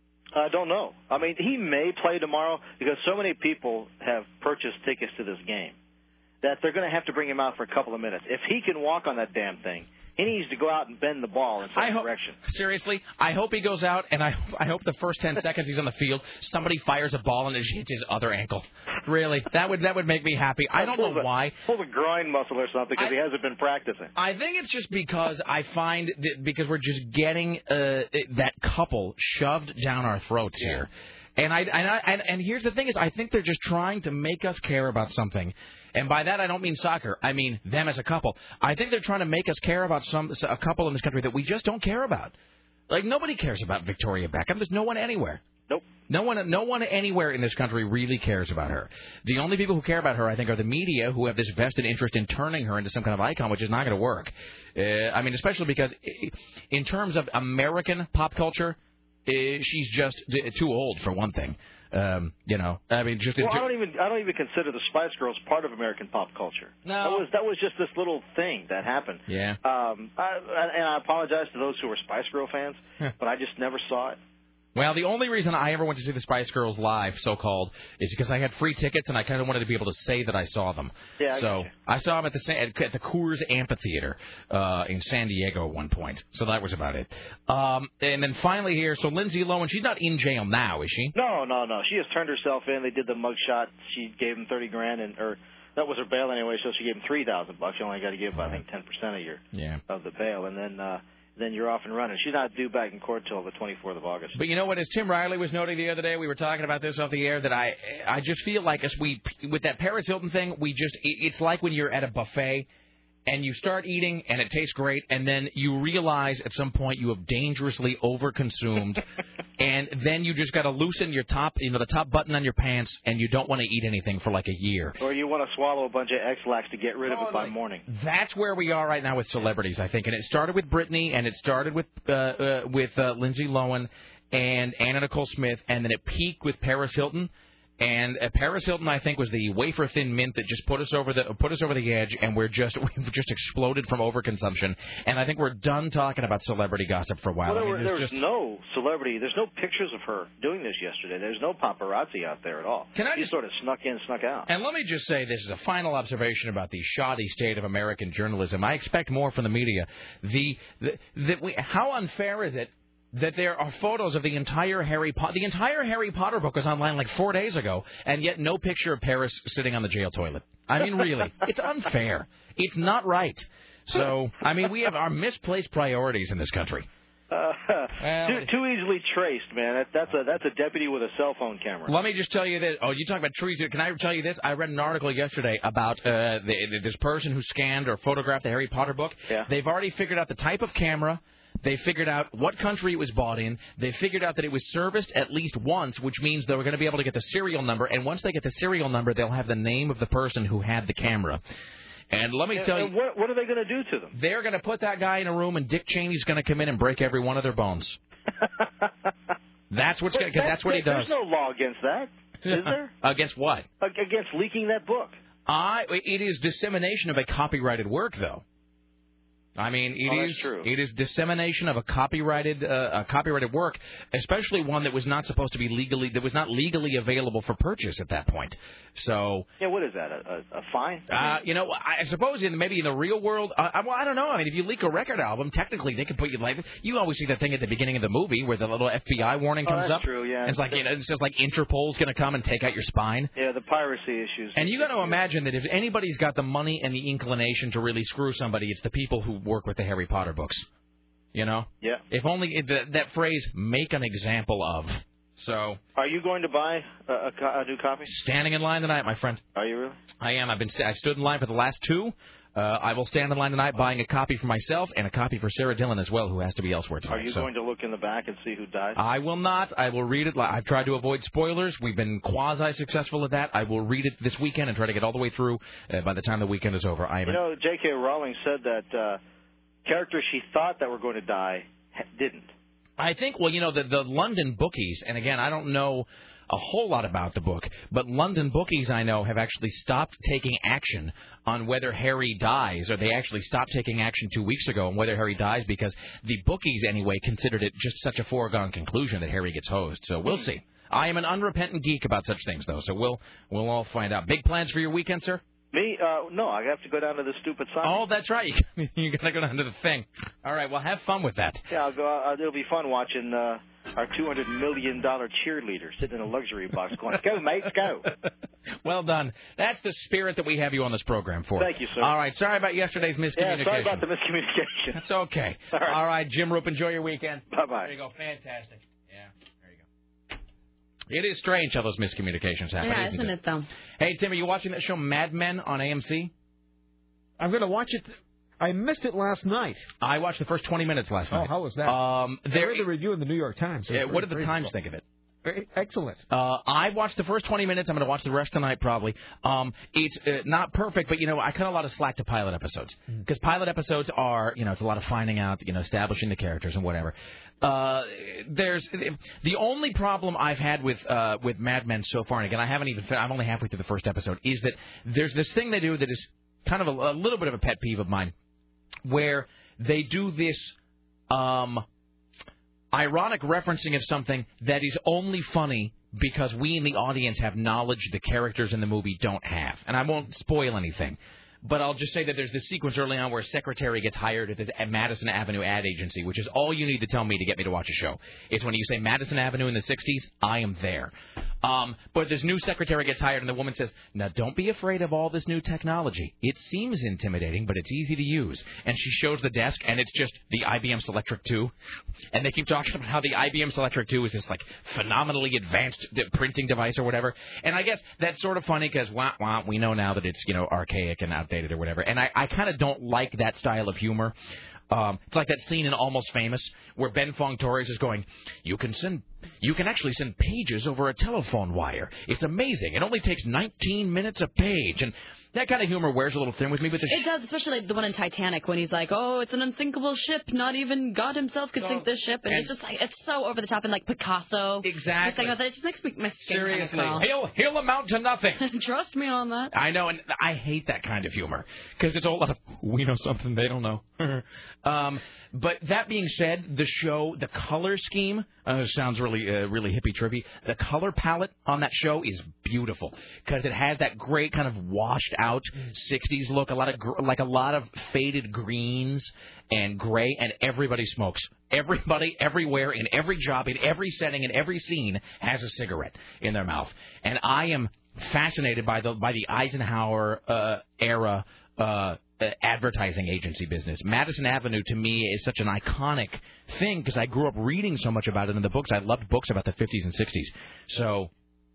I don't know. I mean, he may play tomorrow because so many people have purchased tickets to this game that they're going to have to bring him out for a couple of minutes. If he can walk on that damn thing, he needs to go out and bend the ball in some I ho- direction. Seriously, I hope he goes out, and I I hope the first ten seconds he's on the field, somebody fires a ball and it hits his other ankle. Really, that would that would make me happy. I don't know Pull the- why. Pull the groin muscle or something because he hasn't been practicing. I think it's just because I find that because we're just getting uh, that couple shoved down our throats here. And I and I and, and here's the thing is I think they're just trying to make us care about something. And by that I don't mean soccer. I mean them as a couple. I think they're trying to make us care about some a couple in this country that we just don't care about. Like nobody cares about Victoria Beckham. There's no one anywhere. Nope. No one, no one anywhere in this country really cares about her. The only people who care about her, I think, are the media who have this vested interest in turning her into some kind of icon, which is not going to work. Uh, I mean, especially because in terms of American pop culture, uh, she's just too old for one thing. Um, you know, I mean, just. Well, in ter- I don't even I don't even consider the Spice Girls part of American pop culture. No. that was that was just this little thing that happened. Yeah. Um, I, and I apologize to those who are Spice Girl fans, but I just never saw it. Well, the only reason I ever went to see the Spice Girls live, so-called, is because I had free tickets and I kind of wanted to be able to say that I saw them. Yeah, I so got you. I saw them at the Sa- at the Coors Amphitheater uh, in San Diego at one point. So that was about it. Um, and then finally here, so Lindsay Lohan, she's not in jail now, is she? No, no, no. She just turned herself in. They did the mug shot. She gave him thirty grand, and or that was her bail anyway. So she gave him three thousand bucks. You only got to give, I think, ten percent of your Yeah. of the bail, and then uh, then you're off and running. She's not due back in court till the twenty-fourth of August. But you know what? As Tim Riley was noting the other day, we were talking about this off the air. That I, I just feel like as we with that Paris Hilton thing, we just it, it's like when you're at a buffet and you start eating and it tastes great, and then you realize at some point you have dangerously overconsumed, and then you just got to loosen your top, you know, the top button on your pants, and you don't want to eat anything for like a year. Or you want to swallow a bunch of X-Lax to get rid of it by morning. That's where we are right now with celebrities, I think. And it started with Britney, and it started with uh, uh, with uh, Lindsay Lohan and Anna Nicole Smith, and then it peaked with Paris Hilton. And uh, Paris Hilton, I think, was the wafer thin mint that just put us over the put us over the edge, and we're just we've just exploded from overconsumption. And I think we're done talking about celebrity gossip for a while. Well, there, I were, mean, there there's was just no celebrity. There's no pictures of her doing this yesterday. There's no paparazzi out there at all. Can I she just- sort of snuck in, snuck out. And let me just say this is a final observation about the shoddy state of American journalism. I expect more from the media. The, the that we how unfair is it that there are photos of the entire Harry Potter the entire Harry Potter book was online like four days ago, and yet no picture of Paris sitting on the jail toilet. I mean, really, it's unfair. It's not right. So, I mean, we have our misplaced priorities in this country. Uh, too, too easily traced, man. That, that's a that's a deputy with a cell phone camera. Let me just tell you this. Oh, you talk about trees. Can I tell you this? I read an article yesterday about uh, the, this person who scanned or photographed the Harry Potter book. Yeah. They've already figured out the type of camera. They figured out what country it was bought in. They figured out that it was serviced at least once, which means they were going to be able to get the serial number. And once they get the serial number, they'll have the name of the person who had the camera. And let me And- tell and you, what, what are they going to do to them? they're going to put that guy in a room, and Dick Cheney's going to come in and break every one of their bones. That's what's going. But That's what he does. There's no law against that, is there? Against what? Ag- Against leaking that book. I. It is dissemination of a copyrighted work, though. I mean, it Oh, is that's true. it is dissemination of a copyrighted uh, a copyrighted work, especially one that was not supposed to be legally that was not legally available for purchase at that point. So, Yeah, what is that? A, a, a fine? uh, you know, I suppose in maybe in the real world, uh, well, I don't know. I mean, if you leak a record album, technically they can put you like you always see that thing at the beginning of the movie where the little F B I warning Oh, comes that's up. true, yeah. And it's like you know, it's just like Interpol's going to come and take out your spine. Yeah, the piracy issues. And you got to imagine that if anybody's got the money and the inclination to really screw somebody, it's the people who work with the Harry Potter books. You know? Yeah. If only if the, that phrase, make an example of. So. Are you going to buy a, a, co- a new copy? Standing in line tonight, my friend. Are you really? I am. I've been. I stood in line for the last two. Uh, I will stand in line tonight buying a copy for myself and a copy for Sarah Dillon as well, who has to be elsewhere tonight. Are you so. going to look in the back and see who died? I will not. I will read it. I've tried to avoid spoilers. We've been quasi-successful at that. I will read it this weekend and try to get all the way through uh, by the time the weekend is over. I am. You know, J K. Rowling said that uh, characters she thought that were going to die ha- didn't. I think, well, you know, the, the London bookies, and again, I don't know a whole lot about the book, but London bookies, I know, have actually stopped taking action on whether Harry dies, or they actually stopped taking action two weeks ago on whether Harry dies because the bookies, anyway, considered it just such a foregone conclusion that Harry gets hosed. So we'll see. I am an unrepentant geek about such things, though, so we'll we'll all find out. Big plans for your weekend, sir? Me? Uh, no, I have to go down to the stupid sign. Oh, that's right. You, you got to go down to the thing. All right, well, have fun with that. Yeah, I'll go. Uh, it'll be fun watching uh, our two hundred million dollars cheerleader sitting in a luxury box going, go, mates, go. Well done. That's the spirit that we have you on this program for. Thank you, sir. All right, sorry about yesterday's miscommunication. Yeah, sorry about the miscommunication. That's okay. All right, All right Jim Roop, enjoy your weekend. Bye-bye. There you go. Fantastic. Yeah, there you go. It is strange how those miscommunications happen, Yeah, isn't, isn't it, though? Hey, Tim, are you watching that show Mad Men on A M C? I'm going to watch it. I missed it last night. I watched the first twenty minutes last Oh, night. how was that? Um, I there, read the review in the New York Times. Yeah, what did the Times think of it? Very excellent. Uh, I watched the first twenty minutes. I'm going to watch the rest tonight, probably. Um, it's uh, not perfect, but, you know, I cut a lot of slack to pilot episodes. Because pilot episodes are, you know, it's a lot of finding out, you know, establishing the characters and whatever. Uh, there's the only problem I've had with uh, with Mad Men so far, and again, I haven't even, I'm only halfway through the first episode, is that there's this thing they do that is kind of a, a little bit of a pet peeve of mine, where they do this um, ironic referencing of something that is only funny because we in the audience have knowledge the characters in the movie don't have. And I won't spoil anything. But I'll just say that there's this sequence early on where a secretary gets hired at this at Madison Avenue ad agency, which is all you need to tell me to get me to watch a show. It's when you say Madison Avenue in the sixties, I am there. Um, but this new secretary gets hired, and the woman says, now, don't be afraid of all this new technology. It seems intimidating, but it's easy to use. And she shows the desk, and it's just the I B M Selectric two. And they keep talking about how the I B M Selectric two is this, like, phenomenally advanced printing device or whatever. And I guess that's sort of funny because, wah, wah, we know now that it's, you know, archaic and outdated or whatever. And I, I kind of don't like that style of humor. Um, it's like that scene in Almost Famous where Ben Fong Torres is going, you can send, you can actually send pages over a telephone wire. It's amazing. It only takes nineteen minutes a page. And that kind of humor wears a little thin with me. But the It does, especially like the one in Titanic when he's like, oh, it's an unsinkable ship. Not even God himself could sink this ship. And, and- it's just like, it's so over the top. And like Picasso. Exactly. Just like, it just makes me, my skin Seriously, kind of crawl. he'll he'll amount to nothing. Trust me on that. I know, and I hate that kind of humor because it's all a lot of we know something they don't know. um, but that being said, the show, the color scheme uh, sounds really uh, really hippie trippy. The color palette on that show is beautiful because it has that great kind of washed out sixties look, a lot of gr- like a lot of faded greens and gray, and everybody smokes. Everybody, everywhere, in every job, in every setting, in every scene, has a cigarette in their mouth. And I am fascinated by the by the Eisenhower uh, era uh, uh, advertising agency business. Madison Avenue, to me, is such an iconic thing because I grew up reading so much about it in the books. I loved books about the fifties and sixties. So.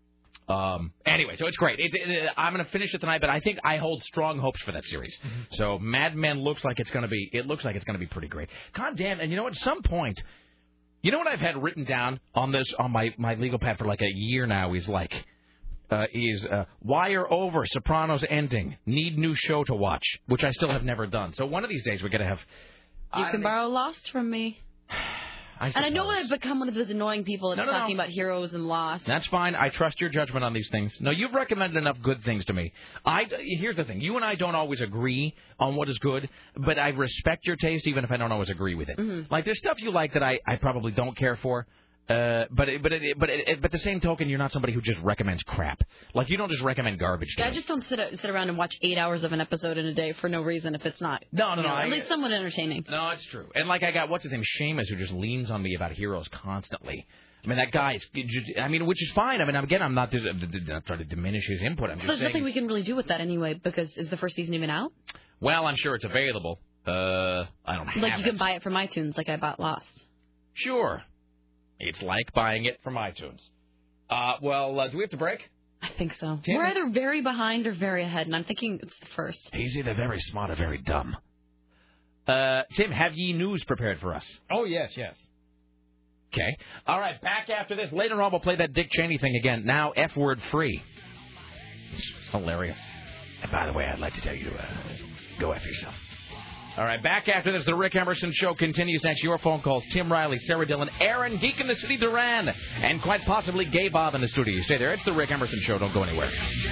Um, anyway, so it's great. It, it, I'm going to finish it tonight, but I think I hold strong hopes for that series. Mm-hmm. So Mad Men looks like it's going to be. It looks like it's going to be pretty great. God damn! And you know, at some point, you know what I've had written down on this on my, my legal pad for like a year now is like uh, is uh, Wire over, Sopranos ending, need new show to watch, which I still have never done. So one of these days we're going to have. You I can mean, borrow Lost from me. I and I know I've become one of those annoying people that's No, no, talking no. about heroes and loss. That's fine. I trust your judgment on these things. No, you've recommended enough good things to me. I here's the thing: you and I don't always agree on what is good, but I respect your taste, even if I don't always agree with it. Mm-hmm. Like there's stuff you like that I, I probably don't care for. Uh, but it, but it, but it, but the same token, you're not somebody who just recommends crap. Like you don't just recommend garbage. To Yeah, I me. just don't sit sit around and watch eight hours of an episode in a day for no reason if it's not. No, no, you know, no, I- At least somewhat entertaining. No, it's true. And like I got what's his name, Seamus, who just leans on me about heroes constantly. I mean, that guy is. I mean, which is fine. I mean, again, I'm not, not trying to diminish his input. I'm just There's saying. nothing we can really do with that anyway because is the first season even out? Well, I'm sure it's available. Uh, I don't have Like you it. can buy it from iTunes, like I bought Lost. Sure. It's like buying it from iTunes. Uh, well, uh, do we have to break? I think so. Tim? We're either very behind or very ahead, and I'm thinking it's the first. He's either very smart or very dumb. Uh, Tim, have ye news prepared for us? Oh, yes, yes. Okay. All right, back after this. Later on, we'll play that Dick Cheney thing again. Now, F-word free. It's hilarious. And by the way, I'd like to tell you to uh, go F yourself. All right, back after this. The Rick Emerson Show continues next. Your phone calls. Tim Riley, Sarah Dillon, Aaron, Geek in the City, Duran, and quite possibly Gay Bob in the studio. You stay there. It's the Rick Emerson Show. Don't go anywhere.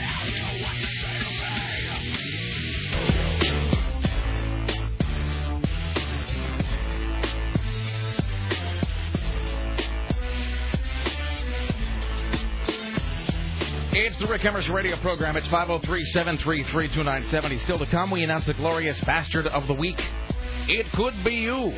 It's the Rick Emerson radio program. It's five oh three, seven three three, two nine seven zero. Still to come, we announce the glorious bastard of the week. It could be you.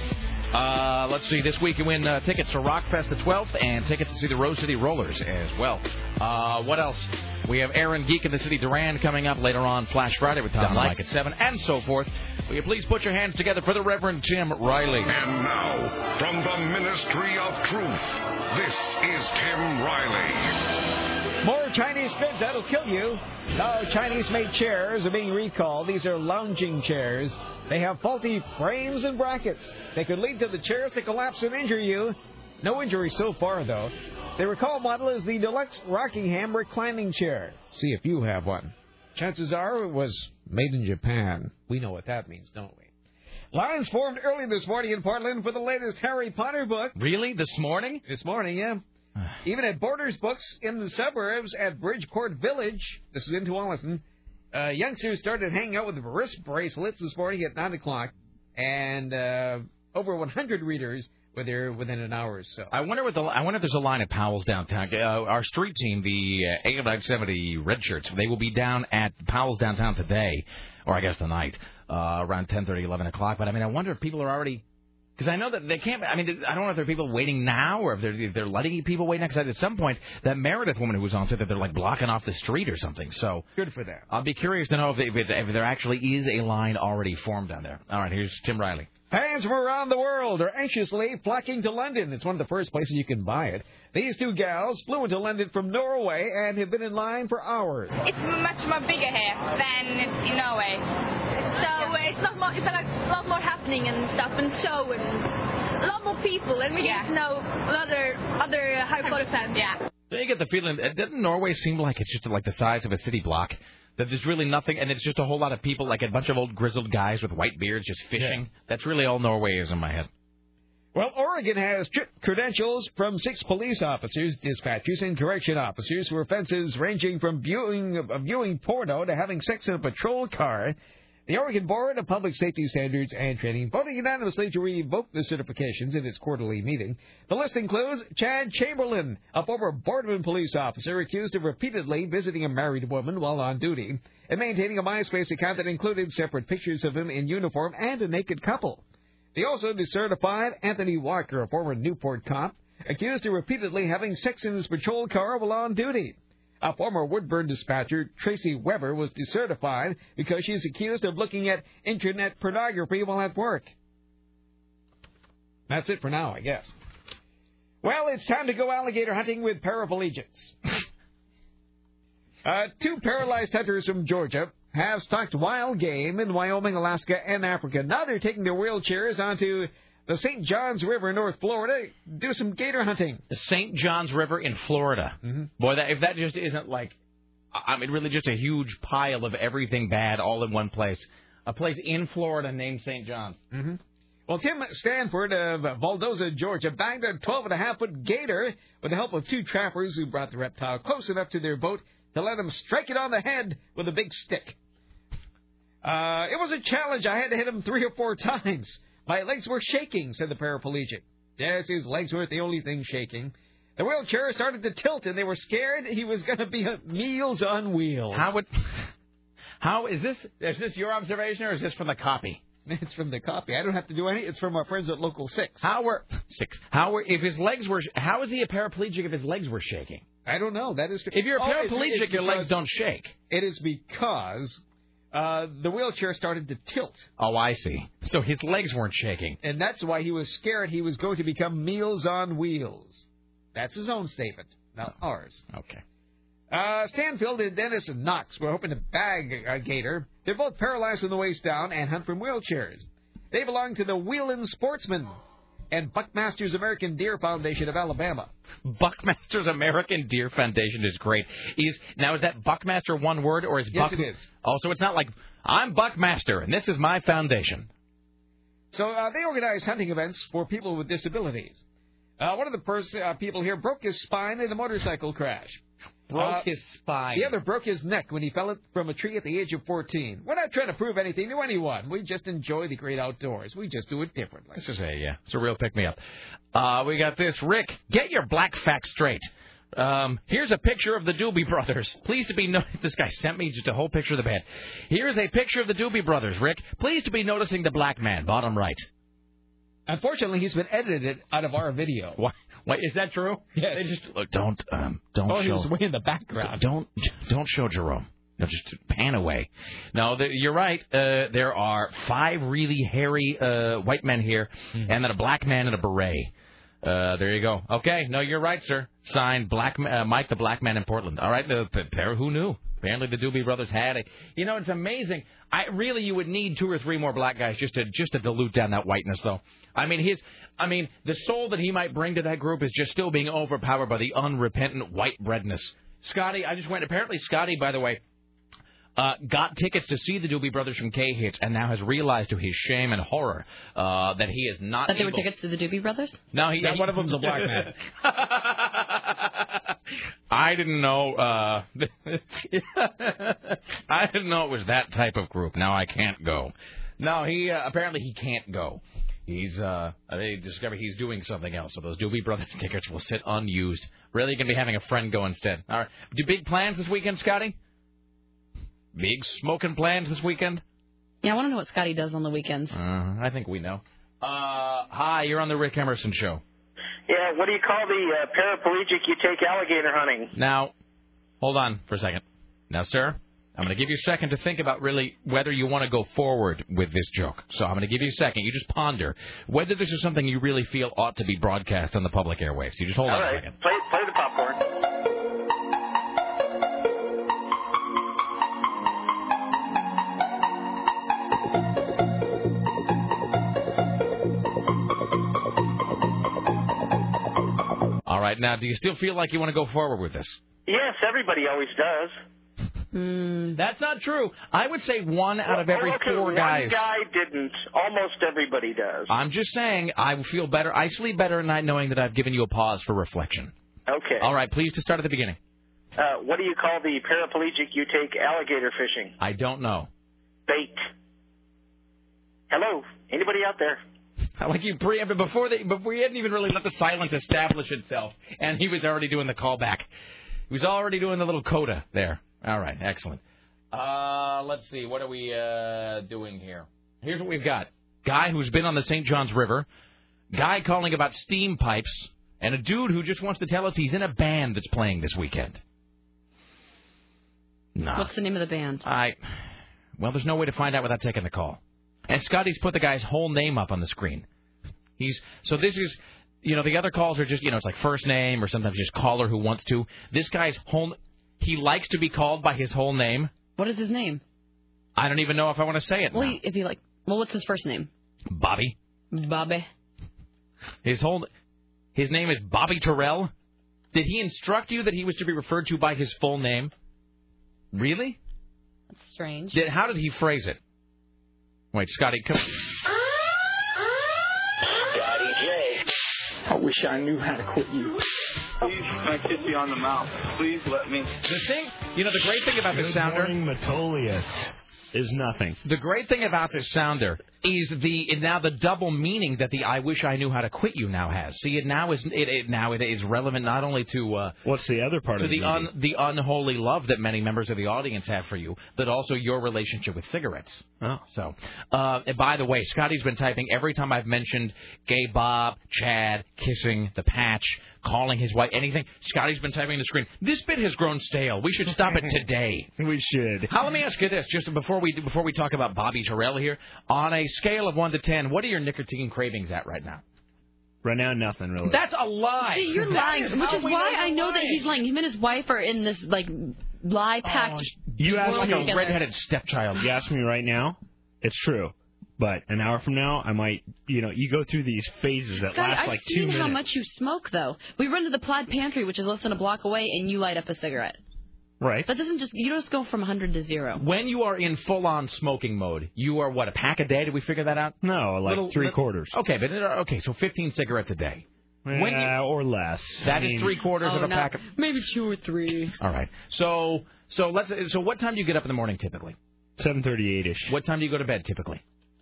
Uh, let's see. This week you win uh, tickets to Rockfest the twelfth and tickets to see the Rose City Rollers as well. Uh, what else? We have Aaron Geek in the City Duran coming up later on Flash Friday with Tom Mike at seven and so forth. Will you please put your hands together for the Reverend Tim Riley? And now, from the Ministry of Truth, this is Tim Riley. More Chinese goods that'll kill you. No, Chinese-made chairs are being recalled. These are lounging chairs. They have faulty frames and brackets. They could lead to the chairs to collapse and injure you. No injury so far, though. The recall model is the Deluxe Rockingham reclining chair. See if you have one. Chances are it was made in Japan. We know what that means, don't we? Lines formed early this morning in Portland for the latest Harry Potter book. Really? This morning? This morning, yeah. Even at Borders Books in the suburbs at Bridgeport Village, this is in Tualatin, uh, youngsters started hanging out with wrist bracelets this morning at nine o'clock, and uh, over one hundred readers were there within an hour or so. I wonder what the I wonder if there's a line at Powell's downtown. Uh, our street team, the uh, A M nine seventy Red Shirts, they will be down at Powell's downtown today, or I guess tonight, uh, around ten thirty, eleven o'clock. But I mean, I wonder if people are already. Because I know that they can't. I mean, I don't know if there are people waiting now or if they're if they're letting people wait now. Because at some point, that Meredith woman who was on said that they're like blocking off the street or something. So good for them. I'll be curious to know if, if, if there actually is a line already formed down there. All right, here's Tim Riley. Fans from around the world are anxiously flocking to London. It's one of the first places you can buy it. These two gals flew into London from Norway and have been in line for hours. It's much more bigger here than in Norway. So it's not more, it's like a lot more happening and stuff and show and a lot more people and we yeah. get to know other other Harry Potter fans. Yeah. You get the feeling, doesn't Norway seem like it's just like the size of a city block? That there's really nothing, and it's just a whole lot of people, like a bunch of old grizzled guys with white beards just fishing. Yeah. That's really all Norway is in my head. Well, Oregon has tri- credentials from six police officers, dispatchers, and correction officers for offenses ranging from viewing, uh, viewing porno to having sex in a patrol car. The Oregon Board of Public Safety Standards and Training voted unanimously to revoke the certifications in its quarterly meeting. The list includes Chad Chamberlain, a former Boardman police officer accused of repeatedly visiting a married woman while on duty and maintaining a MySpace account that included separate pictures of him in uniform and a naked couple. They also decertified Anthony Walker, a former Newport cop, accused of repeatedly having sex in his patrol car while on duty. A former Woodburn dispatcher, Tracy Weber, was decertified because she is accused of looking at internet pornography while at work. That's it for now, I guess. Well, it's time to go alligator hunting with paraplegics. uh, two paralyzed hunters from Georgia have stalked wild game in Wyoming, Alaska, and Africa. Now they're taking their wheelchairs onto the Saint Johns River in North Florida, do some gator hunting. The Saint Johns River in Florida. Mm-hmm. Boy, that, if that just isn't like, I mean, really just a huge pile of everything bad all in one place. A place in Florida named Saint John's. Mm-hmm. Well, Tim Stanford of Valdoza, Georgia, bagged a twelve and a half foot gator with the help of two trappers who brought the reptile close enough to their boat to let him strike it on the head with a big stick. Uh, it was a challenge. I had to hit him three or four times. My legs were shaking, said the paraplegic. Yes, his legs weren't the only thing shaking. The wheelchair started to tilt, and they were scared he was going to be a Meals on Wheels. How would... How is this? Is this your observation, or is this from the copy? It's from the copy. I don't have to do any. It's from our friends at Local Six. How were six? How were if his legs were? How is he a paraplegic if his legs were shaking? I don't know. That is. If you're a oh, paraplegic, it's, it's your legs because, don't shake. It is because uh, the wheelchair started to tilt. Oh, I see. So his legs weren't shaking, and that's why he was scared he was going to become Meals on Wheels. That's his own statement, not ours. Okay. Uh, Stanfield and Dennis and Knox were hoping to bag a gator. They're both paralyzed from the waist down and hunt from wheelchairs. They belong to the Wheelin' Sportsman and Buckmaster's American Deer Foundation of Alabama. Buckmaster's American Deer Foundation is great. Is now is that Buckmaster one word or is yes, Buck? It is. Also, it's not like I'm Buckmaster and this is my foundation. So uh, they organize hunting events for people with disabilities. Uh, one of the pers- uh, people here broke his spine in a motorcycle crash. Broke uh, his spine. The other broke his neck when he fell from a tree at the age of fourteen. We're not trying to prove anything to anyone. We just enjoy the great outdoors. We just do it differently. This is a, yeah, it's a real pick-me-up. Uh, we got this. Rick, get your black facts straight. Um, here's a picture of the Doobie Brothers. Pleased to be no- This guy sent me just a whole picture of the band. Here's a picture of the Doobie Brothers, Rick. Pleased to be noticing the black man, bottom right. Unfortunately, he's been edited out of our video. What? Wait, is that true? Yes. They just look. Don't um. Don't oh, show. he was way in the background. Don't don't show Jerome. No, just pan away. No, the, you're right. Uh, there are five really hairy uh, white men here, mm-hmm. and then a black man in a beret. Uh, there you go. Okay. No, you're right, sir. Signed, Black uh, Mike the Black Man in Portland. All right. Uh, pair. Who knew? Apparently, the Doobie Brothers had it. You know, it's amazing. I really, you would need two or three more black guys just to just to dilute down that whiteness, though. I mean, his, I mean, the soul that he might bring to that group is just still being overpowered by the unrepentant white breadness. Scotty, I just went. Apparently, Scotty, by the way, uh, got tickets to see the Doobie Brothers from K-Hits, and now has realized to his shame and horror uh, that he is not. That they able... were tickets to the Doobie Brothers? No, he. Yeah, he... one of them's a black man. I didn't know. Uh, I didn't know it was that type of group. Now I can't go. No, he uh, apparently he can't go. He's uh, they discover he's doing something else. So those Doobie Brothers tickets will sit unused. Really, gonna be having a friend go instead. All right. Do big plans this weekend, Scotty? Big smoking plans this weekend? Yeah, I want to know what Scotty does on the weekends. Uh, I think we know. Uh, hi, you're on the Rick Emerson Show. Yeah, what do you call the uh, paraplegic you take alligator hunting? Now, hold on for a second. Now, sir, I'm going to give you a second to think about really whether you want to go forward with this joke. So I'm going to give you a second. You just ponder whether this is something you really feel ought to be broadcast on the public airwaves. You just hold All on right. a second. Play, play the popcorn. All right. Now, do you still feel like you want to go forward with this? Yes, everybody always does. Mm. That's not true. I would say one out well, of every okay, four one guys. One guy didn't. Almost everybody does. I'm just saying I feel better. I sleep better at night knowing that I've given you a pause for reflection. Okay. All right. Please to start at the beginning. Uh, what do you call the paraplegic you take alligator fishing? I don't know. Bait. Hello? Anybody out there? I like you preempted before they, before he hadn't even really let the silence establish itself, and he was already doing the callback. He was already doing the little coda there. All right, excellent. Uh, let's see, what are we uh, doing here? Here's what we've got: guy who's been on the Saint Johns River, guy calling about steam pipes, and a dude who just wants to tell us he's in a band that's playing this weekend. No. What's the name of the band? I. Well, there's no way to find out without taking the call. And Scotty's put the guy's whole name up on the screen. He's so this is, you know, the other calls are just, you know, it's like first name or sometimes just caller who wants to. This guy's whole, he likes to be called by his whole name. What is his name? I don't even know if I want to say it. Well, now. if you like, well, what's his first name? Bobby. Bobby. His whole, his name is Bobby Terrell. Did he instruct you that he was to be referred to by his full name? Really? That's strange. Did, how did he phrase it? Wait, Scotty, come. wish I knew how to quit you. Please, can I kiss you on the mouth? Please let me. The thing, you know, the great thing about Good this sounder morning, Metolius is nothing. The great thing about this sounder is the now the double meaning that the "I wish I knew how to quit you" now has. See, it now is it, it now it is relevant not only to uh, what's the other part to of the the un, the unholy love that many members of the audience have for you, but also your relationship with cigarettes. Oh, so uh, and by the way, Scotty's been typing every time I've mentioned Gay Bob, Chad, kissing the patch, calling his wife, anything. Scotty's been typing on the screen. This bit has grown stale. We should stop it today. We should. How? Let me ask you this, just before we before we talk about Bobby Terrell here, on a scale of one to ten, what are your nicotine cravings at right now? Right now, nothing really. That's a lie. See, you're That lying, is which how is we why know I you're know that lying. he's lying. Him and his wife are in this like lie packed. You asked world me together. redheaded stepchild. You ask me right now, it's true. But an hour from now, I might, you know, you go through these phases that Scotty, last I've like two seen minutes. how much you smoke, though. We run to the Plaid Pantry, which is less than a block away, and you light up a cigarette. Right. That doesn't just you don't just go from one hundred to zero. When you are in full-on smoking mode, you are, what, a pack a day? Did we figure that out? No, like Little- three li- quarters. Okay, but uh, okay, so fifteen cigarettes a day. Yeah, When you- or less. That I is mean, three quarters Oh, of a no. pack. Of... Maybe two or three. All right. So so let's so what time do you get up in the morning typically? seven thirty-eight ish. What time do you go to bed typically?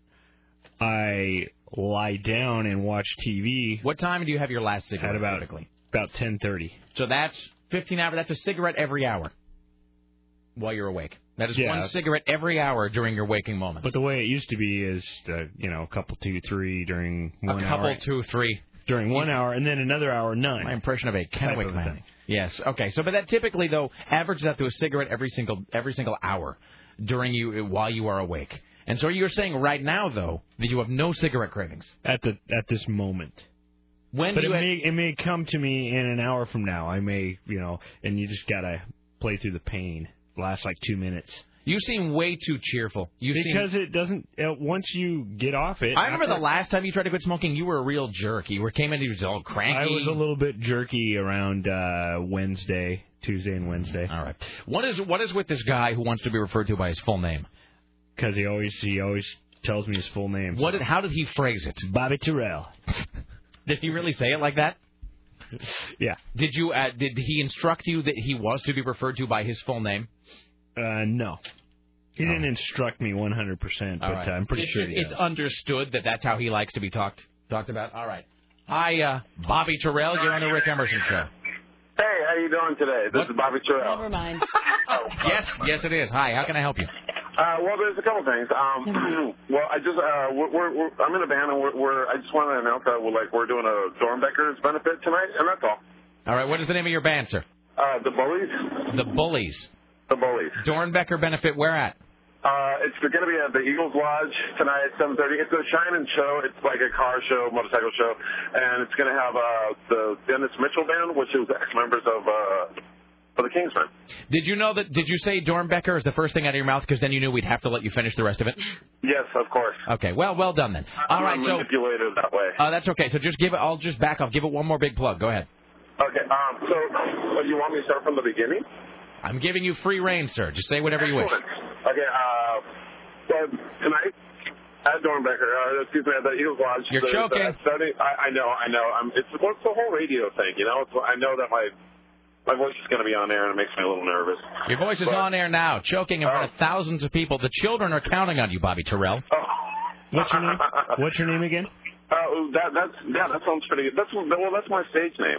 I lie down and watch T V. What time do you have your last cigarette At about typically? about ten thirty. So that's fifteen hours. That's a cigarette every hour while you're awake. That is Yeah. one cigarette every hour during your waking moments. But the way it used to be is, uh, you know, a couple, two, three during one a couple, hour. two, three. During one hour, and then another hour, none. My impression of a Type Kennewick of man. thing. Yes. Okay. So, but that typically though averages out to a cigarette every single every single hour during you while you are awake. And so you're saying right now though that you have no cigarette cravings at the at this moment. When but you it had- may it may come to me in an hour from now. I may, you know, and you just gotta play through the pain. Last like two minutes. You seem way too cheerful. You because seem... it doesn't. Uh, once you get off it, I remember after, the last time you tried to quit smoking, you were a real jerk. You were came in, you was all cranky. I was a little bit jerky around uh, Wednesday, Tuesday, and Wednesday. All right. What is what is with this guy who wants to be referred to by his full name? Because he always he always tells me his full name. What did? How did he phrase it? Bobby Terrell. Did he really say it like that? Yeah. Did you? Uh, did he instruct you that he was to be referred to by his full name? Uh, no. He didn't instruct me one hundred percent, but All right. uh, I'm pretty It- sure it- he it's does. understood that that's how he likes to be talked talked about. All right. Hi, uh, Bobby Terrell. You're on the Rick Emerson Show. Hey, how you doing today? This What? is Bobby Terrell. Never mind. Yes, yes, it is. Hi. How can I help you? Uh, well, there's a couple things. Um, well, I just uh, we're, we're, we're I'm in a band, and we're, we're I just want to announce that we're like we're doing a Dornbecker's benefit tonight, and that's all. All right. What is the name of your band, sir? Uh, the Bullies. The Bullies. The Bullies. Dornbecker benefit. Where at? Uh, it's going to be at the Eagles Lodge tonight at seven thirty. It's a shine-in show. It's like a car show, motorcycle show, and it's going to have uh, the Dennis Mitchell Band, which is ex-members of uh, of the Kingsmen. Did you know that? Did you say Dornbecker is the first thing out of your mouth? Because then you knew we'd have to let you finish the rest of it. Yes, of course. Okay. Well, well done then. All right. I'm So manipulated that way. uh, that's okay. So just give it. I'll just back off. Give it one more big plug. Go ahead. Okay. Um. So, what, you want me to start from the beginning? I'm giving you free reign, sir. Just say whatever you wish. Excellent. Okay. Uh. Well, tonight at Dornbecker, uh, excuse me, at the Eagles Lodge. You're there's, choking. Uh, starting, I, I know, I know. I'm, it's, well, it's the whole radio thing, you know. It's, I know that my my voice is going to be on air, and it makes me a little nervous. Your voice is But- on air now, choking in front of thousands of people. The children are counting on you, Bobby Terrell. Oh. What's your name? What's your name again? Uh, that that's yeah, that sounds pretty good. That's well, that's my stage name.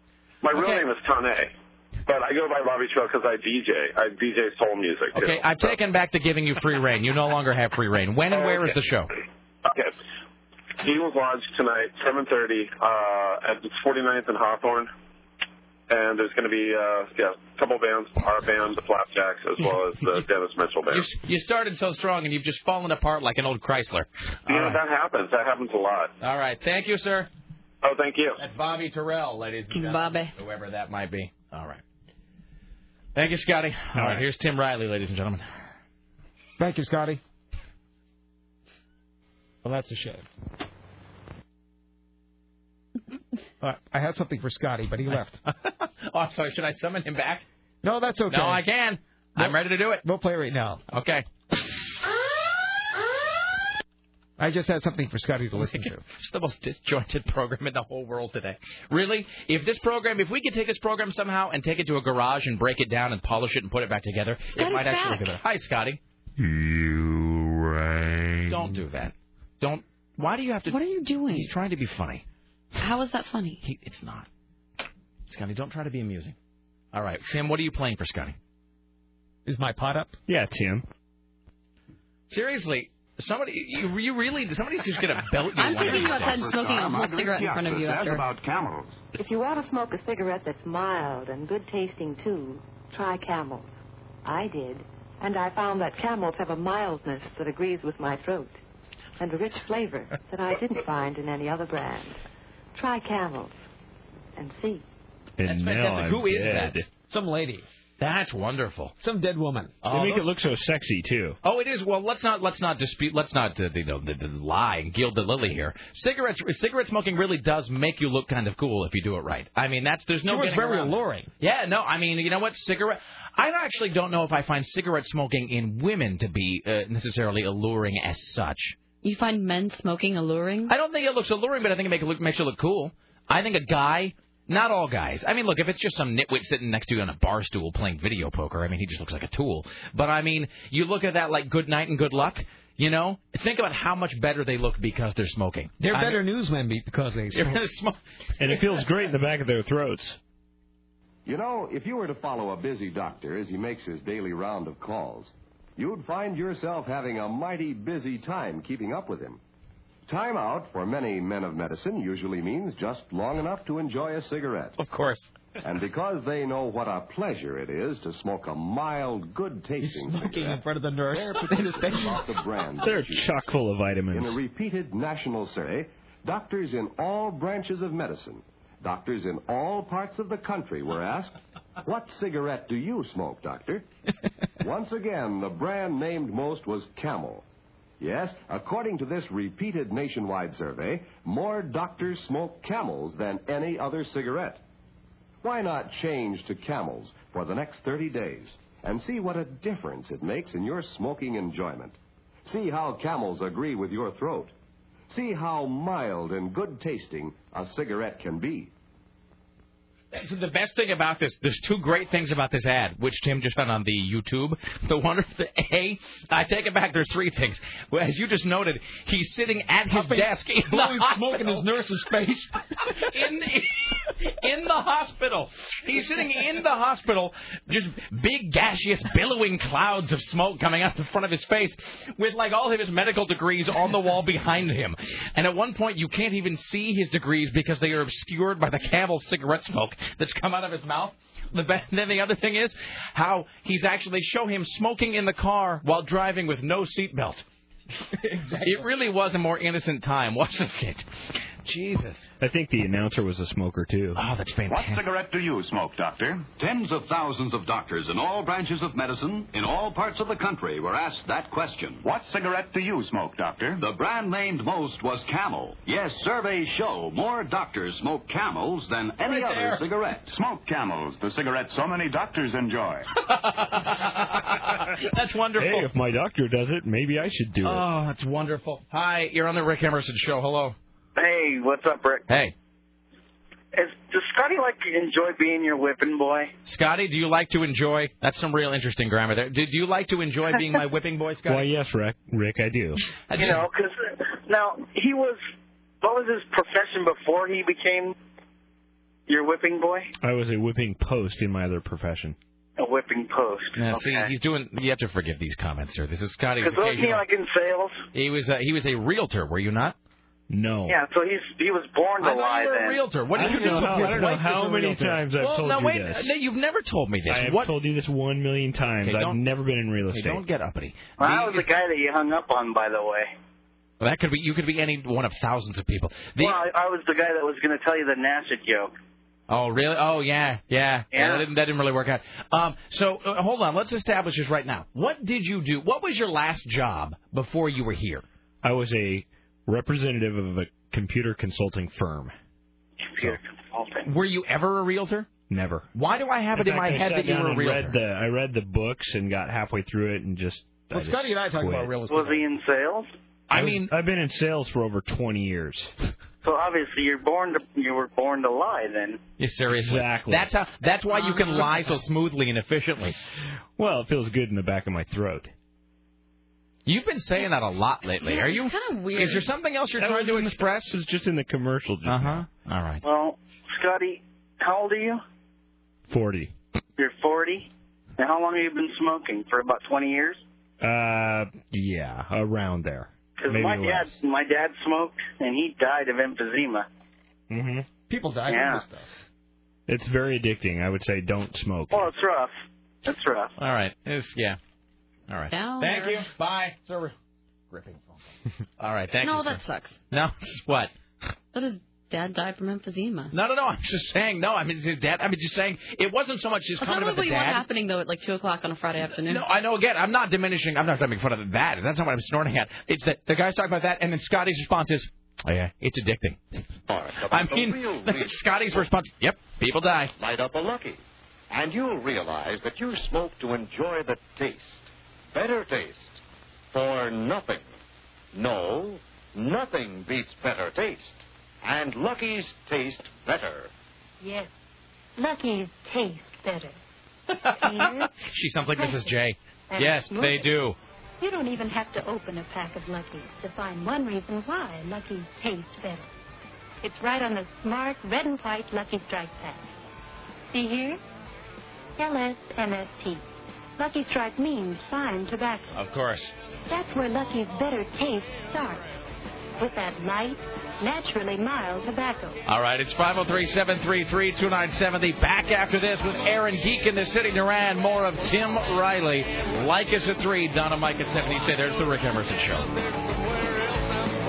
My real Okay. name is Tane, but I go by Bobby Terrell because I D J. I D J soul music too. Okay, I've taken back to giving you free reign. You no longer have free reign. When and where is the show? Okay. Eagles Lodge tonight, seven thirty, uh, at the forty-ninth and Hawthorne. And there's going to be, uh, yeah, a couple bands, our band, the Flapjacks, as well as the Dennis Mitchell band. You, you started so strong and you've just fallen apart like an old Chrysler. You know, All right. that happens. That happens a lot. All right. Thank you, sir. Oh, thank you. That's Bobby Terrell, ladies and gentlemen. Bobby. Whoever that might be. All right. Thank you, Scotty. All right. Here's Tim Riley, ladies and gentlemen. Thank you, Scotty. Well, that's a shame. Uh, I had something for Scotty, but he left. Oh, I'm sorry. Should I summon him back? No, that's okay. No, I can. I'm ready to do it. We'll play right now. Okay. I just had something for Scotty to listen to. It's the most disjointed program in the whole world today. Really? If this program, if we could take this program somehow and take it to a garage and break it down and polish it and put it back together, Scotty's it might actually back. be better. Hi, Scotty. You rang. Don't do that. Don't. Why do you have to? What are you doing? He's trying to be funny. How is that funny? He, it's not. Scotty, don't try to be amusing. All right, Tim, what are you playing for, Scotty? Is my pot up? Yeah, Tim. Seriously, somebody, you, you really, somebody's just going to belt you. I'm one of thinking these about days. that smoking a whole cigarette in front of you after. about camels. If you want to smoke a cigarette that's mild and good tasting too, try Camels. I did, and I found that Camels have a mildness that agrees with my throat, and a rich flavor that I didn't find in any other brand. Try Camels and see. And That's now fantastic. I'm Who is dead. that? Some lady. That's wonderful. Some dead woman. They Oh, make those- it look so sexy too. Oh, it is. Well, let's not let's not dispute. Let's not uh, you know the, the lie and gild the lily here. Cigarettes, cigarette smoking really does make you look kind of cool if you do it right. I mean, that's there's no. She was getting very around it. alluring. Yeah, no, I mean, you know what? Cigarette. I actually don't know if I find cigarette smoking in women to be uh, necessarily alluring as such. You find men smoking alluring? I don't think it looks alluring, but I think it make it look, makes you look cool. I think a guy. Not all guys. I mean, look, if it's just some nitwit sitting next to you on a bar stool playing video poker, I mean, he just looks like a tool. But, I mean, you look at that like good night and good luck, you know? Think about how much better they look because they're smoking. They're I better mean, newsmen be- because they They're smoke. gonna smoke. And it feels great in the back of their throats. You know, if you were to follow a busy doctor as he makes his daily round of calls, you'd find yourself having a mighty busy time keeping up with him. Time out for many men of medicine usually means just long enough to enjoy a cigarette. Of course. And because they know what a pleasure it is to smoke a mild, good-tasting Smoking cigarette, in front of the nurse. they're particular about the brand. They're they choose. chock full of vitamins. In a repeated national survey, doctors in all branches of medicine, doctors in all parts of the country were asked, "What cigarette do you smoke, doctor?" Once again, the brand named most was Camel. Yes, according to this repeated nationwide survey, more doctors smoke Camels than any other cigarette. Why not change to Camels for the next thirty days and see what a difference it makes in your smoking enjoyment? See how Camels agree with your throat. See how mild and good tasting a cigarette can be. So the best thing about this, there's two great things about this ad, which Tim just found on the YouTube. The one, the A, I take it back. There's three things. Well, as you just noted, he's sitting at his Puffing, desk in the blowing hospital. smoke in his nurse's face. in, the, in the hospital. He's sitting in the hospital, just big gaseous billowing clouds of smoke coming out the front of his face with like all of his medical degrees on the wall behind him. And at one point you can't even see his degrees because they are obscured by the Camel cigarette smoke that's come out of his mouth. The be- then the other thing is how he's actually show him smoking in the car while driving with no seatbelt. Exactly. It really was a more innocent time, wasn't it? Jesus. I think the announcer was a smoker, too. Oh, that's What fantastic. cigarette do you smoke, Doctor? Tens of thousands of doctors in all branches of medicine, in all parts of the country, were asked that question. What cigarette do you smoke, Doctor? The brand named most was Camel. Yes, surveys show more doctors smoke Camels than any Right other there. cigarette. Smoke Camels, the cigarette so many doctors enjoy. That's wonderful. Hey, if my doctor does it, maybe I should do it. Oh, that's wonderful. Hi, you're on the Rick Emerson Show. Hello. Hey, what's up, Rick? Hey. Is, does Scotty like to enjoy being your whipping boy? Scotty, do you like to enjoy... That's some real interesting grammar there. Do, do you like to enjoy being my whipping boy, Scotty? Why, yes, Rick, Rick I do. I do. You know, because now he was. What was his profession before he became your whipping boy? I was a whipping post in my other profession. A whipping post. Now, okay. see, he's doing... You have to forgive these comments, sir. This is Scotty's Because wasn't he occasional... like in sales? He was, uh, he was a realtor, were you not? No. Yeah, so he's he was born to I thought lie you were then. a realtor. What I did you don't do? know how, I don't know how many times I've well, told now, you wait, this. No, you've never told me this. I have what? told you this one million times. Okay, I've don't- never been in real Hey, estate. don't get uppity. Well, The- I was the guy that you hung up on, by the way. Well, that could be... You could be any one of thousands of people. The, Well, I, I was the guy that was going to tell you the NASA joke. Oh, really? Oh, yeah, yeah. Yeah. That, didn't, that didn't really work out. Um, so, uh, hold on. Let's establish this right now. What did you do? What was your last job before you were here? I was a representative of a computer consulting firm. Computer consulting. Were you ever a realtor? Never. Why do I have it in fact, my I head sat that you down were a and realtor? Read the, I read the books and got halfway through it and just. Well, I just Scotty and I talk quit. about real estate. Was he in sales? I mean, I've been in sales for over twenty years. So obviously you're born to you were born to lie then. Yeah, seriously. Exactly. That's how. That's why you can lie so smoothly and efficiently. Well, it feels good in the back of my throat. You've been saying that a lot lately. Yeah, Are you? it's kinda weird. Is there something else you're That trying to was in the- express? This is just in the commercial. Just Uh huh. now. All right. Well, Scotty, how old are you? Forty. You're forty. And how long have you been smoking? For about twenty years? Uh, yeah, around there. Because Maybe my less. dad, my dad smoked, and he died of emphysema. Mm-hmm. People die Yeah. from this stuff. It's very addicting. I would say don't smoke. Well, it's rough. It's rough. All right. It's, yeah. All right. Down Thank there. you. Bye. It's over. Gripping phone. All right. Thank no, you. that sir. sucks. No. What? That his dad died from emphysema. No, no, no. I'm just saying. No, I mean, his dad. I mean, just saying. It wasn't so much his That's comment not about the what dad. happening though at like two o'clock on a Friday afternoon. No, I know. Again, I'm not diminishing. I'm not making fun of that. That's not what I'm snorting at. It's that the guy's talking about that, and then Scotty's response is, "Oh yeah, it's addicting." I mean, Scotty's response, "Yep, people die." Light up a Lucky, and you'll realize that you smoke to enjoy the taste. Better taste. For nothing. No, nothing beats better taste. And Lucky's taste better. Yes. Lucky's taste better. She sounds like Missus J. And Yes, smooth. they do. You don't even have to open a pack of Lucky's to find one reason why Lucky's taste better. It's right on the smart red and white Lucky Strike pack. See here? L S M S T. Lucky Strike means fine tobacco. Of course. That's where Lucky's better taste starts. With that light, naturally mild tobacco. All right, it's five oh three, seven three three, two nine seven oh. Back after this with Aaron Geek in the city, Duran. More of Tim Riley. Like us at three, Don and Mike at seven. You say there's the Rick Emerson Show.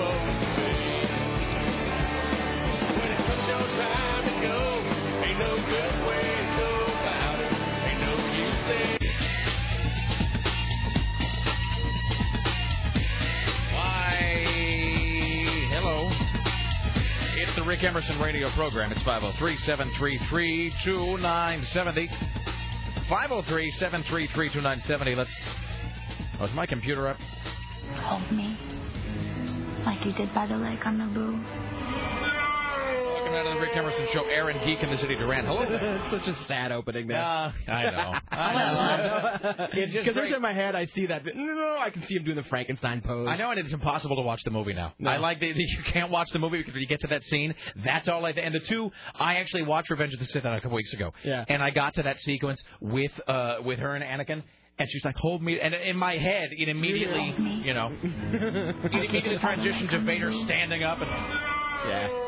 Why, hello. It's the Rick Emerson radio program. It's five oh three, seven three three, two nine seven oh. five oh three, seven three three, two nine seven oh. Let's... Oh, is my computer up? Hold me. Like you did by the lake on Naboo. Welcome out to the Rick Emerson Show. Aaron Geek in the city, Durant. Hello there. It's such a sad opening there. Uh, I know. I know. It's just Because great. in my head, I see that. No, no, no, I can see him doing the Frankenstein pose. I know, and it's impossible to watch the movie now. No. I like that you can't watch the movie because when you get to that scene, that's all I. And the two, I actually watched Revenge of the Sith a couple weeks ago, Yeah. and I got to that sequence with uh, with her and Anakin. And she's like, hold me. And in my head, it immediately, you know, it immediately transitioned to Vader standing up. And, yeah.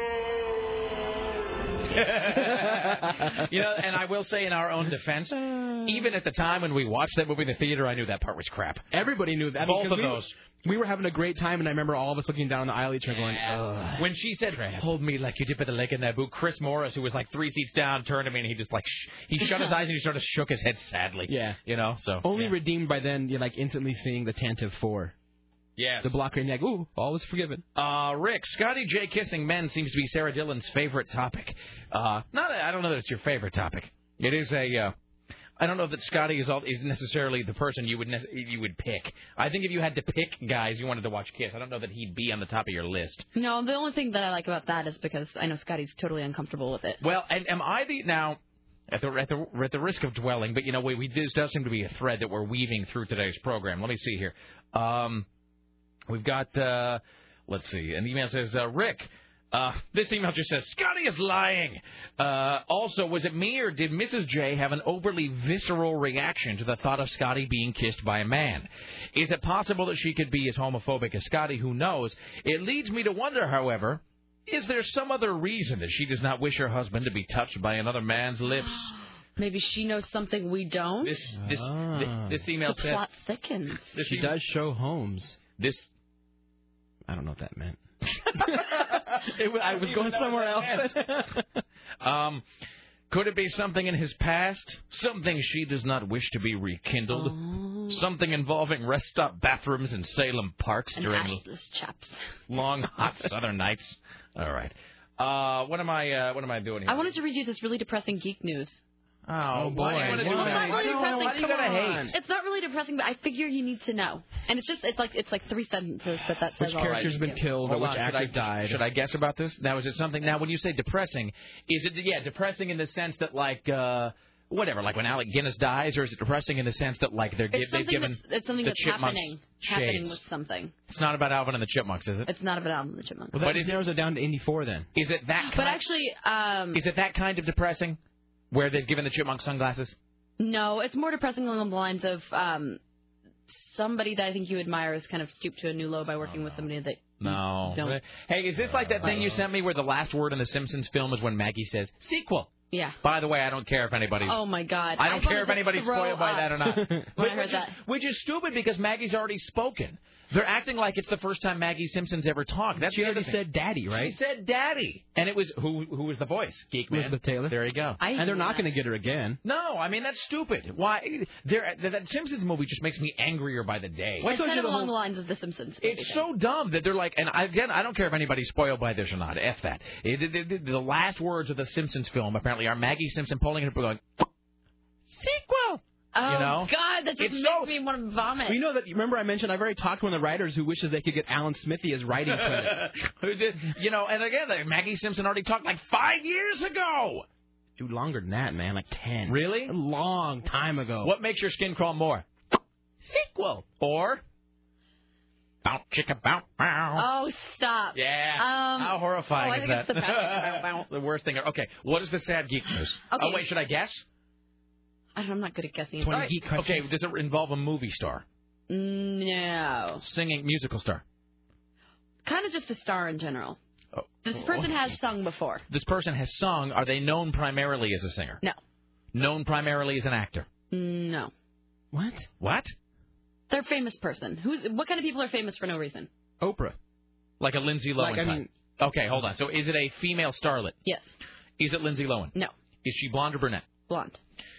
you know, and I will say in our own defense, even at the time when we watched that movie in the theater, I knew that part was crap. Everybody knew that. I Both mean, 'cause of we, those. We were having a great time, and I remember all of us looking down the aisle each other going, ugh. When she said, hold me like you did by the lake in Naboo, Chris Morris, who was like three seats down, turned to me, and he just like, sh- he shut his eyes and he sort of shook his head sadly. Yeah. You know, so. Only yeah. redeemed by then, you're like instantly seeing the Tantive four. Yeah. The block rating, like, ooh, all is forgiven. Uh, Rick, Scotty J kissing men seems to be Sarah Dillon's favorite topic. Uh, not, I don't know that it's your favorite topic. It is a, uh, I don't know that Scotty is all, is necessarily the person you would nec- you would pick. I think if you had to pick guys you wanted to watch kiss, I don't know that he'd be on the top of your list. No, the only thing that I like about that is because I know Scotty's totally uncomfortable with it. Well, and am I the now? At the, at the at the risk of dwelling, but you know, we, we this does seem to be a thread that we're weaving through today's program. Let me see here. Um, we've got uh, let's see. An email says, uh, Rick. Uh, this email just says, Scotty is lying. Uh, also, was it me or did Missus J have an overly visceral reaction to the thought of Scotty being kissed by a man? Is it possible that she could be as homophobic as Scotty? Who knows? It leads me to wonder, however, is there some other reason that she does not wish her husband to be touched by another man's lips? Maybe she knows something we don't. This this Ah. this, this email the says plot thickens. This She e- does show homes. This I don't know what that meant. it, was- I was going somewhere else. um, could it be something in his past? Something she does not wish to be rekindled? Oh. Something involving rest stop bathrooms in Salem parks And during ashless chaps. long, hot southern nights? All right. Uh, what am I? Uh, what am I doing here? I wanted to read you this really depressing geek news. Oh, boy. Why do you want to do Well, it's that? not really Why depressing. do you gotta hate? It's not really depressing, but I figure you need to know. And it's just it's like it's like three sentences, but that says Which all right. character's been killed or Hold which on, should actor I, died? Should I guess about this? Now, is it something? Now, when you say depressing, is it yeah depressing in the sense that like uh, whatever, like when Alec Guinness dies, or is it depressing in the sense that like they're gi- It's they've something given that's, it's something the that's Chipmunks happening happening shades? with something. It's not about Alvin and the Chipmunks, is it? It's not about Alvin and the Chipmunks. Well, that just narrows it down to Indy four then. Is it that? Kind, But actually, um, is it that kind of depressing, where they've given the Chipmunk sunglasses? no, it's more depressing along the lines of um, somebody that I think you admire has kind of stooped to a new low by working with somebody that No. you don't. Hey, is this like that thing you sent me where the last word in the Simpsons film is when Maggie says sequel? Yeah. By the way, I don't care if anybody's. Oh my God. I don't care if wanted to anybody's throw spoiled by up that or not. when I heard which, that. Is, which is stupid because Maggie's already spoken. They're acting like it's the first time Maggie Simpson's ever talked. That's She the already other thing. said daddy, right? She said daddy. And it was, who Who was the voice? Geek Man. Elizabeth Taylor. There you go. I and they're knew not that. going to get her again. No, I mean, that's stupid. Why? There, that, that Simpsons movie just makes me angrier by the day. It's kind of along the lines of The Simpsons. It's so dumb that they're like, and I, again, I don't care if anybody's spoiled by this or not. F that. It, the, the, the last words of the Simpsons film apparently are Maggie Simpson pulling it up and going, sequel. Oh, You know? God, that just It's makes so- me want to vomit. Well, you know that. Remember, I mentioned I've already talked to one of the writers who wishes they could get Alan Smithy as writing credit. Who did? You know, and again, like, Maggie Simpson already talked like five years ago. Dude, longer than that, man. Like ten. Really? A long time ago. What makes your skin crawl more? Sequel or bow chicka bow bow. Oh, stop. Yeah. Um, How horrifying oh, I is think that? it's the bow chicka bow bow. The worst thing. Okay, what is the sad geek news? Okay. Oh wait, should I guess? I don't- I'm not good at guessing. twenty All right. geek okay, does it involve a movie star? No. Singing musical star? Kind of just a star in general. Oh. This person has sung before. This person has sung. Are they known primarily as a singer? No. Known primarily as an actor? No. What? What? They're a famous person. Who's? What kind of people are famous for no reason? Oprah. Like a Lindsay Lohan Like, I type? mean- Okay, hold on. So is it a female starlet? Yes. Is it Lindsay Lohan? No. Is she blonde or brunette? Blonde.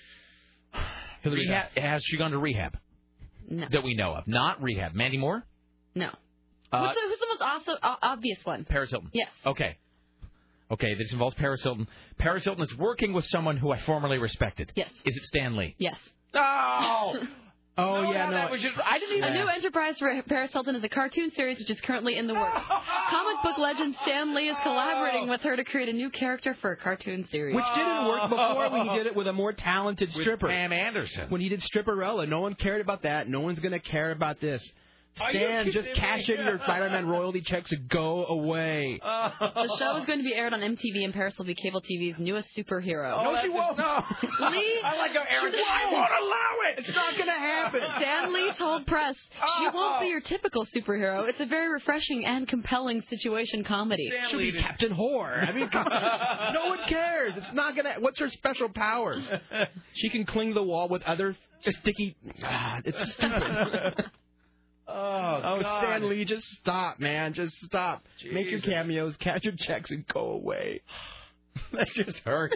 Rehab, has she gone to rehab? No. That we know of. Not rehab. Mandy Moore? No. Uh, What's the, who's the most also, o- obvious one? Paris Hilton. Yes. Okay. Okay, this involves Paris Hilton. Paris Hilton is working with someone who I formerly respected. Yes. Is it Stan Lee? Yes. Oh! Oh, No, yeah, no, no. that was just, I didn't even... A new enterprise for Paris Hilton is a cartoon series which is currently in the works. Comic book legend Stan Lee is collaborating with her to create a new character for a cartoon series. Which didn't work before when he did it with a more talented With stripper. Pam Anderson. When he did Stripperella, no one cared about that. No one's going to care about this. Are you Stan, just kidding cash me? in your Spider-Man royalty checks and go away. The show is going to be aired on M T V, and Paris will be cable T V's newest superhero. Oh, No, that's she just- won't. No. Lee? I like how Aaron... She I won't. won't allow it! It's not going to happen. Stan Lee told press, she Oh. won't be your typical superhero. It's a very refreshing and compelling situation comedy. Stan She'll Lee be didn't- Captain Whore. I mean, come on. No one cares. It's not going to... What's her special powers? She can cling the wall with other sticky... Ah, it's stupid. Oh, Oh, God. Stan Lee, just stop, man. Just stop. Make your Jesus. cameos, cash your checks, and go away. That just hurts.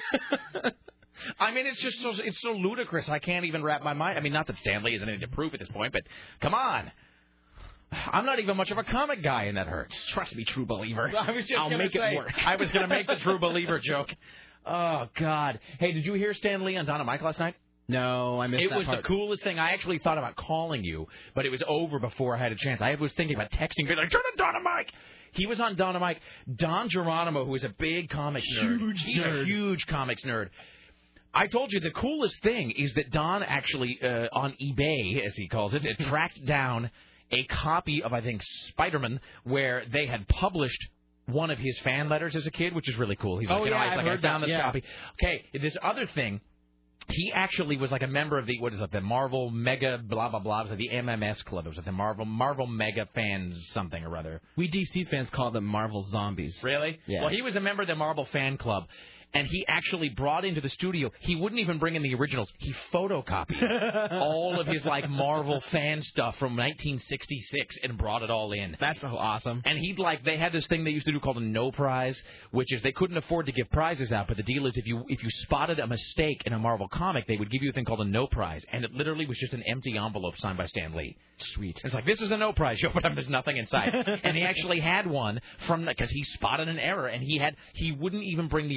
I mean, it's just so it's so ludicrous. I can't even wrap my mind. I mean, not that Stan Lee isn't anything to prove at this point, but come on. I'm not even much of a comic guy, and that hurts. Trust me, true believer. I was just I'll gonna make say, it work. I was going to make the true believer joke. Oh God! Hey, did you hear Stan Lee on Donna Mike last night? No, I missed It that was part. the coolest thing. I actually thought about calling you, but it was over before I had a chance. I was thinking about texting, being like, "Turn on Donna Mike." He was on Donna Mike. Don Geronimo, who is a big comics nerd, Huge he's a nerd. huge comics nerd. I told you the coolest thing is that Don actually uh, on eBay, as he calls it, tracked down a copy of I think Spider-Man where they had published one of his fan letters as a kid, which is really cool. He's like, Oh, you know, yeah, he's I've like, I heard found that, this yeah. copy. Okay, this other thing. He actually was like a member of the, what is it, the Marvel Mega blah, blah, blah. It was like the M M S Club. It was like the Marvel Marvel Mega Fans something or other. We D C fans call them Marvel zombies. Really? Yeah. Well, he was a member of the Marvel Fan Club. And he actually brought into the studio, he wouldn't even bring in the originals. He photocopied all of his, like, Marvel fan stuff from nineteen sixty-six and brought it all in. That's so awesome. And he'd, like, they had this thing they used to do called a no prize, which is they couldn't afford to give prizes out, but the deal is if you if you spotted a mistake in a Marvel comic, they would give you a thing called a no prize. And it literally was just an empty envelope signed by Stan Lee. Sweet. It's like, this is a no prize. You open up, there's nothing inside. And he actually had one from, because he spotted an error, and he had, he wouldn't even bring the originals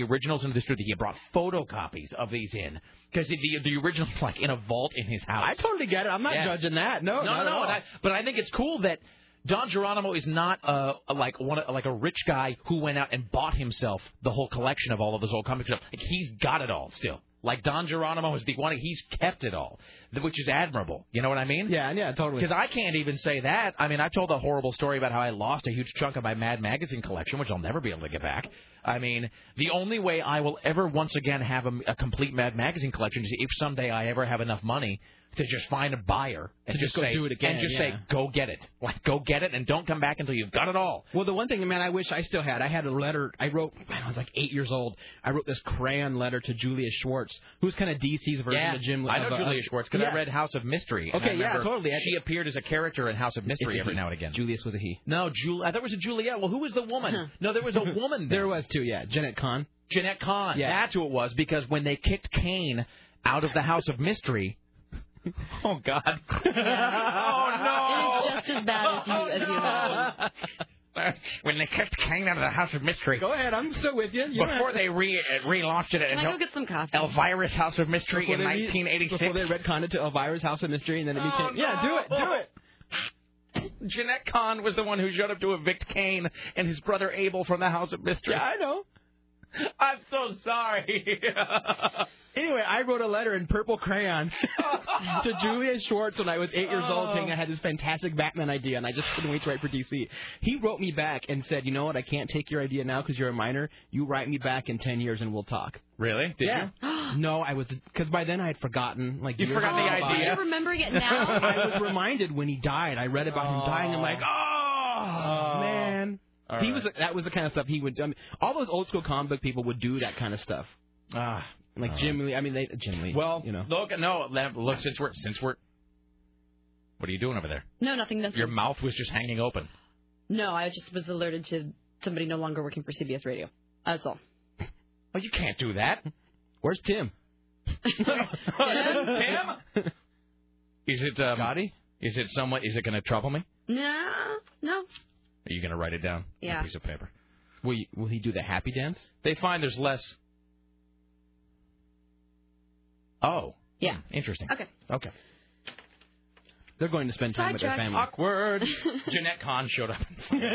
into the studio. He brought photocopies of these in because the the original like in a vault in his house. I totally get it. I'm not Yeah. judging that. No, no, not no. at all. and I, but I think it's cool that Don Geronimo is not uh, like one like a rich guy who went out and bought himself the whole collection of all of his old comic stuff. Like, he's got it all still. Like Don Geronimo is the one, he's kept it all, which is admirable. You know what I mean? Yeah, yeah, totally. Because I can't even say that. I mean, I've told a horrible story about how I lost a huge chunk of my Mad Magazine collection, which I'll never be able to get back. I mean, the only way I will ever once again have a, a complete Mad Magazine collection is if someday I ever have enough money to just find a buyer and To just go say, do it again, and just yeah. say, go get it. Like, go get it and don't come back until you've got it all. Well, the one thing, man, I wish I still had, I had a letter, I wrote, when I was like eight years old, I wrote this crayon letter to Julia Schwartz, who's kind of D C's version Yeah, of Jim. I know of, uh, Julia Schwartz because yeah. I read House of Mystery. and Okay, I yeah, remember totally. She appeared as a character in House of Mystery It's a every he. now and again. Julius was a he. No, Jul. I thought it was a Juliet. Well, who was the woman? No, there was a woman there. There was, too, yeah. Jeanette Kahn. Jeanette Kahn. Yeah. That's who it was, because when they kicked Kane out of the House of Mystery... Oh, God. oh, no. It is just as bad as you, as you imagine. When they kicked Kane out of the House of Mystery. Go ahead, I'm still with you. you Before they re uh, relaunched it Can as I go get some coffee? Elvira's House of Mystery Before in they re- nineteen eighty-six. Before they retconned it to Elvira's House of Mystery, and then it became... Oh, Yeah, do it, do it. Jeanette Kahn was the one who showed up to evict Kane and his brother Abel from the House of Mystery. Yeah, I know. I'm so sorry. Anyway, I wrote a letter in purple crayon to Julia Schwartz when I was eight years old, saying I had this fantastic Batman idea, and I just couldn't wait to write for D C. He wrote me back and said, you know what, I can't take your idea now because you're a minor. You write me back in ten years and we'll talk. Really? Did yeah. you? No, I was, because by then I had forgotten. Like You years forgot the ago about idea? it. You're remembering it now? I was reminded when he died. I read about him dying. I'm like, oh, man. All he right. was that was the kind of stuff he would do. I mean, all those old school comic book people would do that kind of stuff. Ah, like all Jim Lee. I mean, they Jim Lee. Well, you know. look, no, look, since we're since we're, what are you doing over there? No, nothing. nothing. Your mouth was just hanging open. No, I just was alerted to somebody no longer working for C B S Radio. That's all. Oh, you can't do that. Where's Tim? Tim? Is it um, Scotty? Is it someone? Is it going to trouble me? No, no. Are you going to write it down Yeah. on a piece of paper? Will you, Will he do the happy dance? They find there's less. Oh. Yeah. Interesting. Okay. Okay. They're going to spend time with their Sidetrack. family. Awkward. Jeanette Kahn showed up.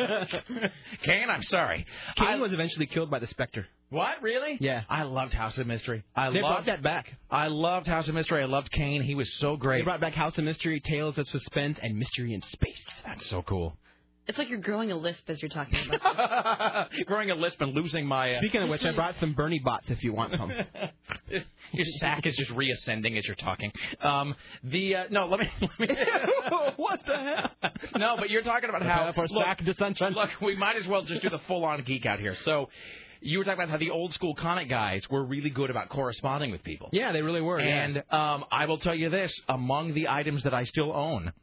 Kane, I'm sorry. Kane I- was eventually killed by the Spectre. What? Really? Yeah. I loved House of Mystery. I They brought loved that back. I loved House of Mystery. I loved Kane. He was so They great. brought back House of Mystery, Tales of Suspense, and Mystery in Space. That's so cool. It's like you're growing a lisp as you're talking about this. Growing a lisp and losing my. Uh, Speaking of which, I brought some Bernie bots if you want some. Your sack is just reascending as you're talking. Um, the uh, no, let me. Let me what the hell? No, but you're talking about how. For Look, sack to sunshine. look, we might as well just do the full-on geek out here. So, you were talking about how the old school comic guys were really good about corresponding with people. Yeah, they really were. And yeah. um, I will tell you this: among the items that I still own,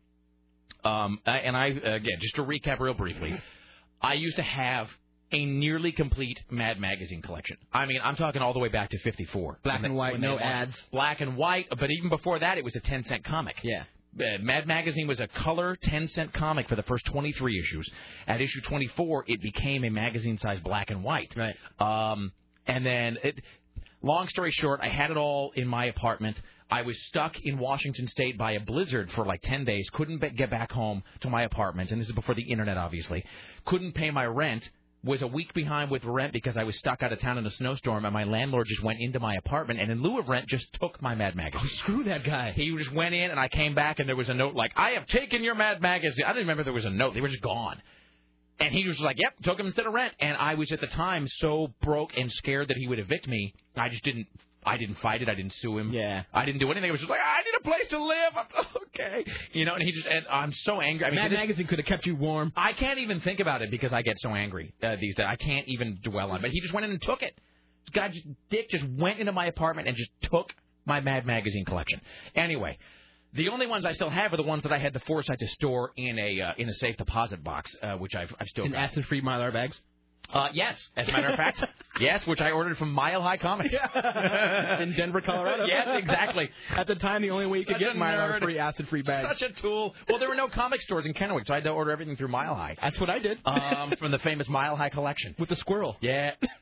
um, I- and I again, just to recap real briefly, I used to have a nearly complete Mad Magazine collection. I mean, I'm talking all the way back to fifty-four. Black When and they- white, when no they launched- ads. Black and white, but even before that, it was a ten cent comic. Yeah. Uh, Mad Magazine was a color ten cent comic for the first twenty-three issues. At issue twenty-four, it became a magazine-sized black and white. Right. Um, and then, it, long story short, I had it all in my apartment. I was stuck in Washington State by a blizzard for like ten days. Couldn't be- get back home to my apartment. And this is before the internet, obviously. Couldn't pay my rent. Was a week behind with rent because I was stuck out of town in a snowstorm, and my landlord just went into my apartment and in lieu of rent just took my Mad Magazine. Oh, screw that guy. He just went in, and I came back, and there was a note like, I have taken your Mad Magazine. I didn't remember there was a note. They were just gone. And he was just like, yep, took him instead of rent. And I was at the time so broke and scared that he would evict me, I just didn't I didn't fight it. I didn't sue him. Yeah. I didn't do anything. It was just like, I need a place to live. I'm, okay. You know, and he just, and I'm so angry. I mean, Mad this- Magazine could have kept you warm. I can't even think about it because I get so angry uh, these days. I can't even dwell on it. But he just went in and took it. This guy, just, Dick, just went into my apartment and just took my Mad Magazine collection. Anyway, the only ones I still have are the ones that I had the foresight to store in a uh, in a safe deposit box, uh, which I've, I've still In got. acid-free Mylar bags. Uh, yes, as a matter of fact. Yes, which I ordered from Mile High Comics. In Denver, Colorado. Yes, exactly. At the time, the only way you could Such get a Mylar nerd. free acid-free bags. Such a tool. Well, there were no comic stores in Kennewick, so I had to order everything through Mile High. That's what I did. Um, from the famous Mile High collection. With the squirrel. Yeah.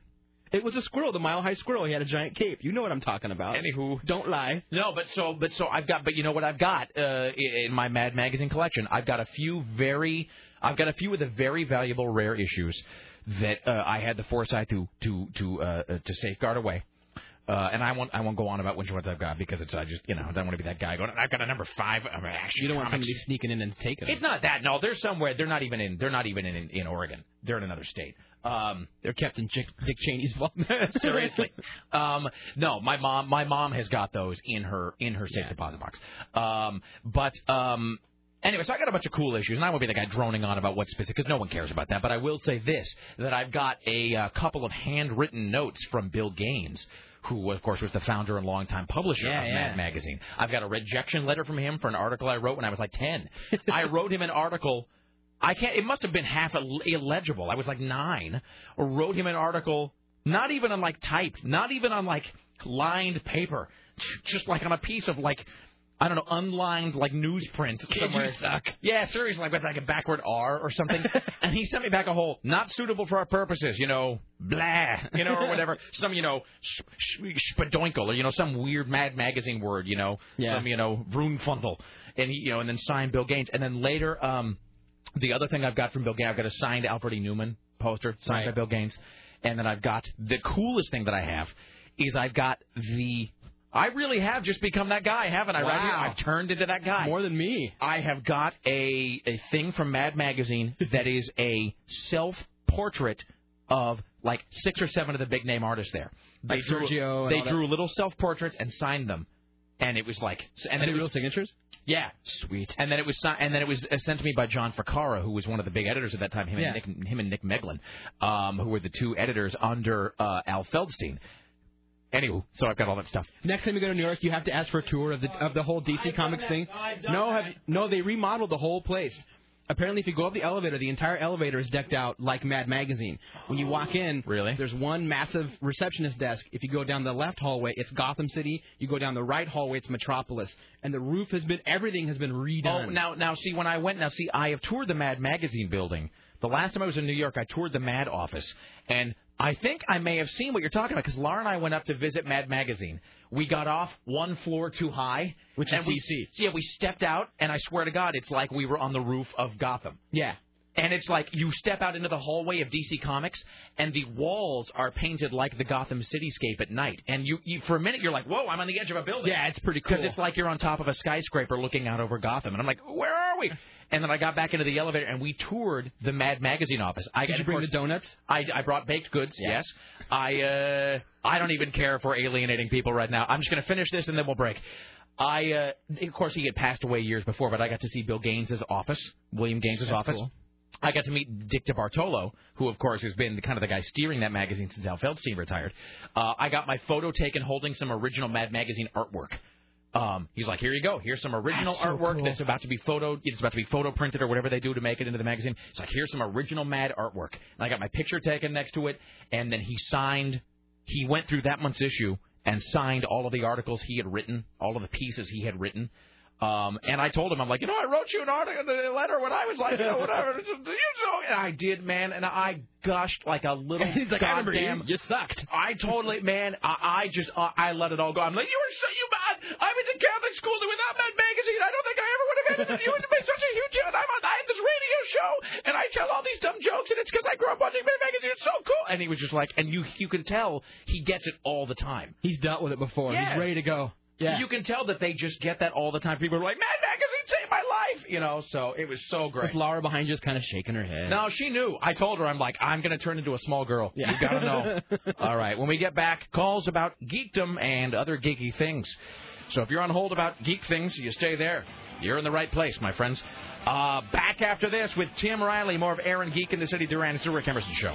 It was a squirrel, the Mile High Squirrel. He had a giant cape. You know what I'm talking about. Anywho, don't lie. No, but so, but so I've got, but you know what I've got uh, in my Mad Magazine collection? I've got a few very, I've got a few of the very valuable rare issues that uh, I had the foresight to to to uh, to safeguard away. Uh, and I won't I won't go on about which ones I've got because it's I just you know I don't want to be that guy going I've got a number five of action. You don't want comics. somebody sneaking in and taking them. It's not that. No, they're somewhere. They're not even in. They're not even in in Oregon. They're in another state. Um, they're kept in Dick, Dick Cheney's vault. Seriously. Um, no, my mom. My mom has got those in her in her safe yeah. deposit box. Um, but um, anyway, so I got a bunch of cool issues, and I won't be the guy droning on about what's specific because no one cares about that. But I will say this: that I've got a, a couple of handwritten notes from Bill Gaines, who, of course, was the founder and longtime publisher yeah, of yeah. Mad Magazine. I've got a rejection letter from him for an article I wrote when I was like ten. I wrote him an article. I can't. It must have been half illegible. I was like nine. Or wrote him an article, not even on like typed, not even on like lined paper, just like on a piece of like I don't know, unlined like newsprint somewhere. You suck. Yeah, seriously, like with like a backward R or something. And he sent me back a whole not suitable for our purposes, you know, blah, you know, or whatever. Some, you know, spadoinkle, or you know, some weird Mad Magazine word, you know, yeah. some, you know, Vroonfundel, and he, you know, and then signed Bill Gaines, and then later, um. The other thing I've got from Bill Gaines, I've got a signed Alfred E. Newman poster, signed right. by Bill Gaines. And then I've got, the coolest thing that I have is I've got the, I really have just become that guy, haven't I? Wow. Right here? I've turned into that guy. More than me. I have got a, a thing from Mad Magazine that is a self-portrait of like six or seven of the big-name artists there. They like drew, Sergio and They all that. drew little self-portraits and signed them. And it was like, and then Any it was, real signatures? Yeah, sweet. And then it was, and then it was sent to me by John Ficarra, who was one of the big editors at that time. Him yeah. and Nick, him and Nick Meglin, um, who were the two editors under uh, Al Feldstein. Anywho, so I've got all that stuff. Next time you go to New York, you have to ask for a tour of the of the whole D C Comics thing. No, have, no, they remodeled the whole place. Apparently, if you go up the elevator, the entire elevator is decked out like Mad Magazine. When you walk in, really, there's one massive receptionist desk. If you go down the left hallway, it's Gotham City. You go down the right hallway, it's Metropolis. And the roof has been, everything has been redone. Oh, now, now, see, when I went, now, see, I have toured the Mad Magazine building. The last time I was in New York, I toured the Mad office. And I think I may have seen what you're talking about, because Laura and I went up to visit Mad Magazine. We got off one floor too high. Which and is we, D C. Yeah, we stepped out, and I swear to God, it's like we were on the roof of Gotham. Yeah. And it's like you step out into the hallway of D C Comics, and the walls are painted like the Gotham cityscape at night. And you, you for a minute, you're like, whoa, I'm on the edge of a building. Yeah, it's pretty cool. Because it's like you're on top of a skyscraper looking out over Gotham. And I'm like, where are we? And then I got back into the elevator, and we toured the Mad Magazine office. I, Did you bring course, the donuts? I, I brought baked goods, yeah. yes. I uh, I don't even care if we're alienating people right now. I'm just going to finish this, and then we'll break. I, uh, of course, he had passed away years before, but I got to see Bill Gaines' office, William Gaines' That's office. Cool. I got to meet Dick DeBartolo, who, of course, has been the, kind of the guy steering that magazine since Al Feldstein retired. Uh, I got my photo taken holding some original Mad Magazine artwork. Um, he's like, here you go. Here's some original that's so artwork cool. that's about to be photo. It's about to be photo printed or whatever they do to make it into the magazine. It's like, here's some original Mad artwork. And I got my picture taken next to it, and then he signed. He went through that month's issue and signed all of the articles he had written, all of the pieces he had written. Um, and I told him, I'm like, you know, I wrote you an article, a letter when I was like, you know, whatever. You know, and I did, man, and I gushed like a little He's like, goddamn. You sucked. I totally, man, I, I just, uh, I let it all go. I'm like, you were so, you bad. I went to Catholic school without Mad Magazine. I don't think I ever would have ended it. You would have been such a huge hit. I'm on, I have this radio show, and I tell all these dumb jokes, and it's because I grew up watching Mad Magazine. It's so cool. And he was just like, and you, you can tell he gets it all the time. He's dealt with it before. Yeah. He's ready to go. Yeah. You can tell that they just get that all the time. People are like, Mad Magazine saved my life, you know. So it was so great. Was Laura behind you just kind of shaking her head? No, she knew. I told her, I'm like, I'm going to turn into a small girl. Yeah. You got to know. All right. When we get back, calls about geekdom and other geeky things. So if you're on hold about geek things, you stay there. You're in the right place, my friends. Uh, back after this with Tim Riley, more of Aaron Geek in the City Duran. It's the Rick Emerson Show.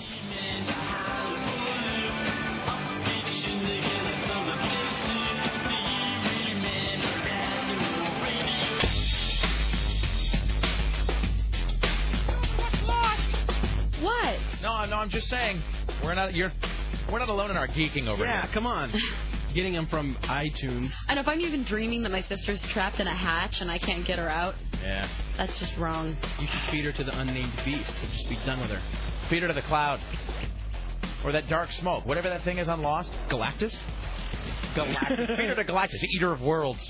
What? No, no, I'm just saying we're not. You're. We're not alone in our geeking over yeah, here. Yeah, come on. Getting them from iTunes. And if I'm even dreaming that my sister's trapped in a hatch and I can't get her out, yeah, that's just wrong. You should feed her to the unnamed beast. So just be done with her. Feed her to the cloud. Or that dark smoke, whatever that thing is on Lost. Galactus? Galactus. Peter the Galactus, eater of worlds.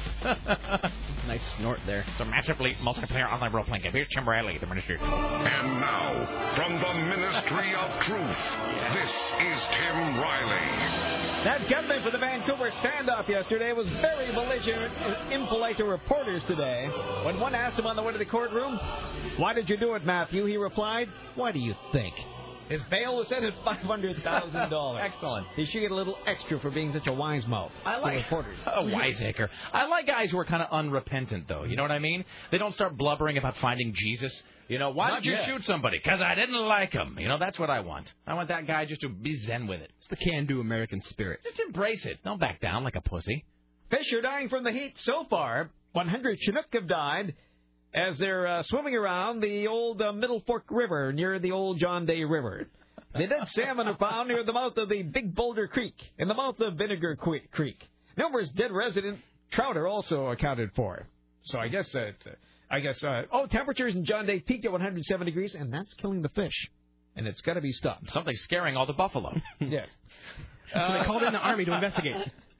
Nice snort there. It's a massively multiplayer online role-playing game. Here's Tim Riley, the Minister. And now, from the Ministry of Truth, this is Tim Riley. That gunman for the Vancouver standoff yesterday was very belligerent and impolite to reporters today. When one asked him on the way to the courtroom, "Why did you do it, Matthew?" he replied, "Why do you think?" His bail was set at five hundred thousand dollars. Excellent. He should get a little extra for being such a wise mouth. I like reporters. a wiseacre. I like guys who are kind of unrepentant, though. You know what I mean? They don't start blubbering about finding Jesus. You know, why Not did you yet. shoot somebody? Because I didn't like him. You know, that's what I want. I want that guy just to be zen with it. It's the can-do American spirit. Just embrace it. Don't back down like a pussy. Fish are dying from the heat so far. one hundred Chinook have died as they're uh, swimming around the old uh, Middle Fork River near the old John Day River. The dead salmon are found near the mouth of the Big Boulder Creek and the mouth of Vinegar Que- Creek. Numerous dead resident trout are also accounted for. So I guess, uh, it's, uh, I guess, uh, oh, temperatures in John Day peaked at one hundred seven degrees, and that's killing the fish. And it's got to be stopped. Something's scaring all the buffalo. Yes. So Uh, they called in the army to investigate.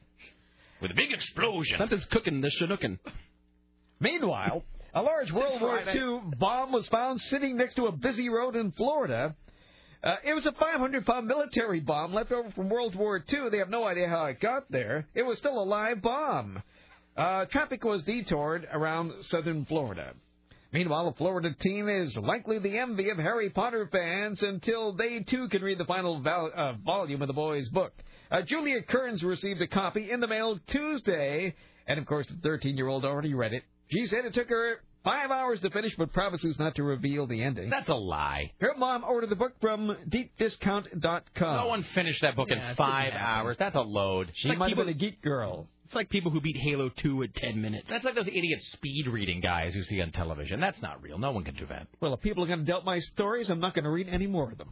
With a big explosion. Something's cooking the Chinookin. Meanwhile, a large World War Two bomb was found sitting next to a busy road in Florida. Uh, it was a five hundred pound military bomb left over from World War Two. They have no idea how it got there. It was still a live bomb. Uh, traffic was detoured around southern Florida. Meanwhile, the Florida team is likely the envy of Harry Potter fans until they, too, can read the final val- uh, volume of the boys' book. Uh, Julia Kearns received a copy in the mail Tuesday, and, of course, the thirteen-year-old already read it. She said it took her five hours to finish, but promises not to reveal the ending. That's a lie. Her mom ordered the book from deep discount dot com. No one finished that book Yeah, in it five didn't happen. hours. That's a load. She like might people- have been a geek girl. It's like people who beat Halo two in ten minutes. That's like those idiot speed reading guys you see on television. That's not real. No one can do that. Well, if people are going to doubt my stories, I'm not going to read any more of them.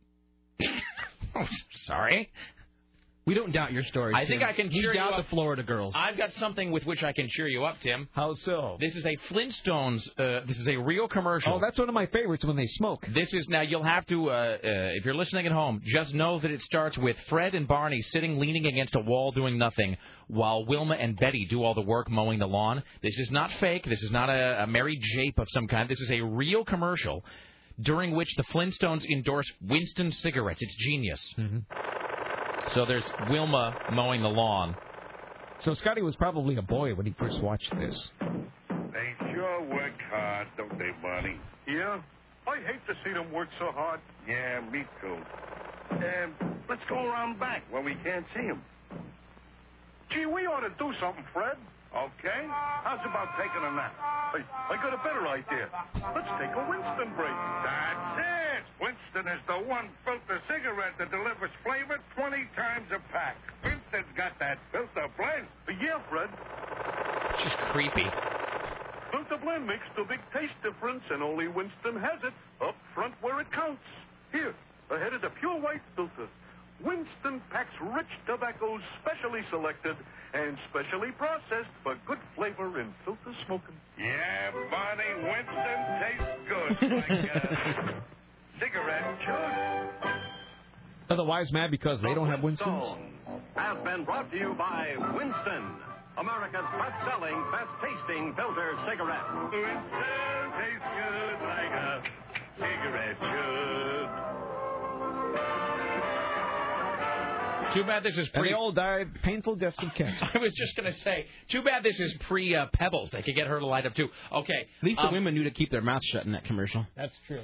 Oh, sorry. We don't doubt your story, I Tim. think I can We cheer you doubt up. the Florida girls. I've got something with which I can cheer you up, Tim. How so? This is a Flintstones. Uh, this is a real commercial. Oh, that's one of my favorites when they smoke. This is now. You'll have to, uh, uh, if you're listening at home, just know that it starts with Fred and Barney sitting leaning against a wall doing nothing, while Wilma and Betty do all the work mowing the lawn. This is not fake. This is not a, a merry jape of some kind. This is a real commercial during which the Flintstones endorse Winston cigarettes. It's genius. Mm-hmm. So there's Wilma mowing the lawn. So Scotty was probably a boy when he first watched this. They sure work hard, don't they, Barney? Yeah? I hate to see them work so hard. Yeah, me too. Um, let's go around back where we can't see them. Gee, we ought to do something, Fred. Okay? How's about taking a nap? Hey, I got a better idea. Let's take a Winston break. That's it! Winston is the one filter cigarette that delivers flavor twenty times a pack. Winston's got that filter blend. Yeah, Fred. It's just creepy. Filter blend makes the big taste difference, and only Winston has it up front where it counts. Here, ahead of the pure white filter. Winston packs rich tobaccos specially selected and specially processed for good flavor in filter smoking. Yeah, Barney, Winston tastes good like a cigarette should. Otherwise, mad because they don't have Winstons. Has been brought to you by Winston, America's best-selling, best-tasting filter cigarette. Winston tastes good like a cigarette should. Too bad this is And pre. they all died painful deaths of cancer. I was just going to say, too bad this is pre uh, Pebbles. They could get her to light up too. Okay. At least the um, women knew to keep their mouths shut in that commercial. That's true.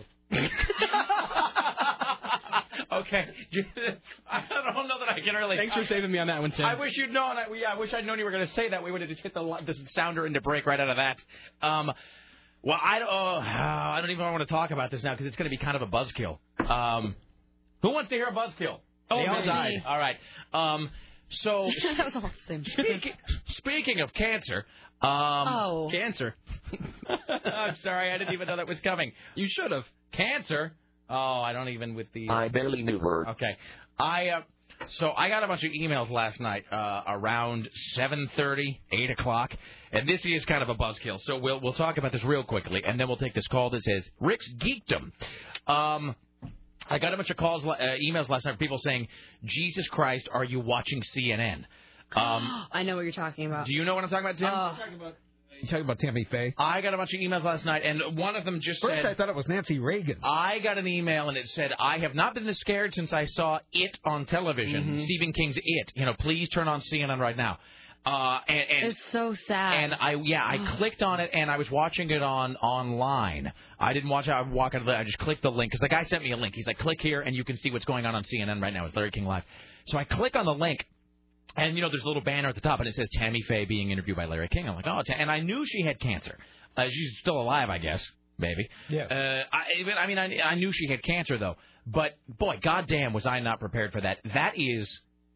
Okay. I don't know that I can really. Thanks for saving me on that one, Tim. I wish you'd known. I, yeah, I wish I'd known you were going to say that. We would have just hit the, the sounder into break right out of that. Um, well, I don't. Oh, I don't even want to talk about this now because it's going to be kind of a buzzkill. Um, who wants to hear a buzzkill? Oh, they all maybe. died. All right. Um, so that was awesome. speaking, speaking of cancer. Um, Oh. Cancer. I'm sorry, I didn't even know that was coming. You should have. Cancer. Oh, I don't even with the. I barely knew her. Okay. I uh, so I got a bunch of emails last night uh, around seven thirty, eight o'clock, and this is kind of a buzzkill. So we'll we'll talk about this real quickly, and then we'll take this call that says Rick's Geekdom. Um, I got a bunch of calls, uh, emails last night from people saying, Jesus Christ, are you watching C N N? Um, I know what you're talking about. do you know what I'm talking about, Tim? Oh. You talking about Tammy Faye? I got a bunch of emails last night, and one of them just First, said... I thought it was Nancy Reagan. I got an email, and it said, I have not been this scared since I saw It on television, Mm-hmm. Stephen King's It. You know, please turn on C N N right now. Uh, and, and It's so sad. And I yeah I clicked on it and I was watching it on online. I didn't watch it. I walk out. I just clicked the link because the guy sent me a link. He's like, click here and you can see what's going on on C N N right now. It's Larry King Live. So I click on the link. And, you know, there's a little banner at the top, and it says Tammy Faye being interviewed by Larry King. I'm like, oh, it's, and I knew she had cancer. Uh, she's still alive, I guess, maybe. Yeah. Uh, I, even- I mean, I, I knew she had cancer, though. But, boy, goddamn, was I not prepared for that. That is...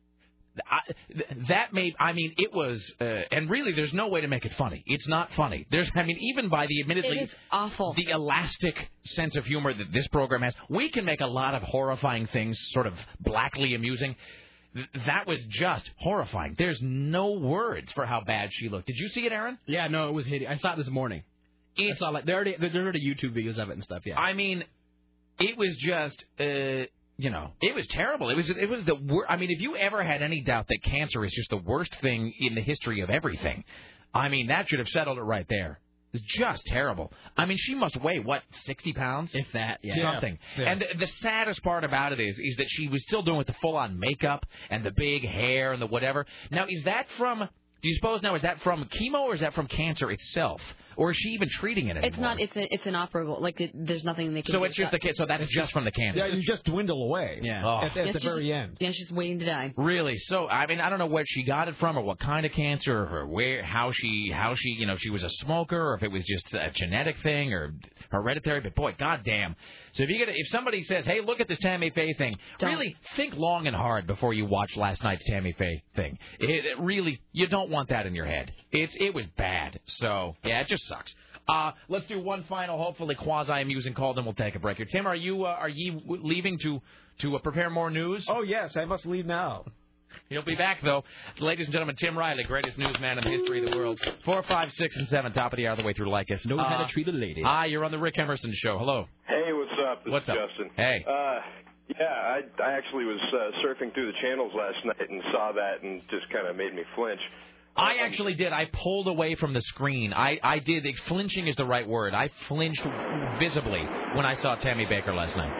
I, that made, I mean, it was, uh, and really, there's no way to make it funny. It's not funny. There's, I mean, even by the admittedly, It is awful. the elastic sense of humor that this program has, we can make a lot of horrifying things sort of blackly amusing. Th- That was just horrifying. There's no words for how bad she looked. Did you see it, Aaron? Yeah, no, it was hideous. I saw it this morning. I saw like there already there's already YouTube videos of it and stuff. Yeah. I mean, it was just, uh, you know, it was terrible. It was, it was the worst. I mean, if you ever had any doubt that cancer is just the worst thing in the history of everything, I mean, that should have settled it right there. It's just terrible. I mean, she must weigh, what, sixty pounds? If that, yeah. Something. Yeah. And the, the saddest part about it is is that she was still doing it the full-on makeup and the big hair and the whatever. Now, is that from, do you suppose now, is that from chemo or is that from cancer itself? Or is she even treating it anymore? It's not. It's a, it's inoperable. Like it, there's nothing they can. So do it's just the with ca- so that's just from the cancer. Yeah, you just dwindle away. Yeah. Oh. At, at that. the Yeah, she's- very end. Yeah, she's waiting to die. Really? So I mean, I don't know where she got it from, or what kind of cancer, or where, how she, how she, you know, she was a smoker, or if it was just a genetic thing, or hereditary. But boy, goddamn. So if you get, if somebody says, "Hey, look at this Tammy Faye thing," Don't. really think long and hard before you watch last night's Tammy Faye thing. It, it really, you don't want that in your head. It's, it was bad. So yeah, it just sucks. Uh, let's do one final, hopefully quasi-amusing call, then we'll take a break here. Tim, are you uh, are you leaving to to uh, prepare more news? Oh yes, I must leave now. He'll be back, though. Ladies and gentlemen, Tim Riley, greatest newsman in the history of the world. Four, five, six, and seven, top of the hour, the way through Lycus. Knows how Uh, to treat a lady. Hi, you're on the Rick Emerson Show. Hello. Hey, what's up? This What's is up? Justin. Hey. Uh, yeah, I, I actually was uh, surfing through the channels last night and saw that and just kind of made me flinch. I actually did. I pulled away from the screen. I, I did. Flinching is the right word. I flinched visibly when I saw Tammy Baker last night.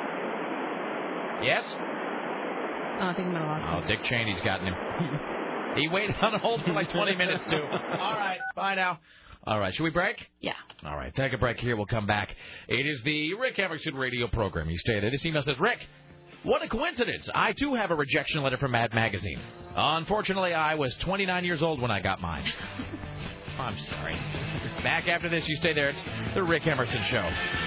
Yes? Oh, I think I'm gonna Oh, Dick Cheney's gotten him. He waited on hold for like twenty minutes, too. All right. Bye now. All right. Should we break? Yeah. All right. Take a break here. We'll come back. It is the Rick Emerson radio program. You stay there. This email says, Rick, what a coincidence. I, too, have a rejection letter from Mad Magazine. Unfortunately, I was twenty-nine years old when I got mine. I'm sorry. Back after this. You stay there. It's the Rick Emerson Show.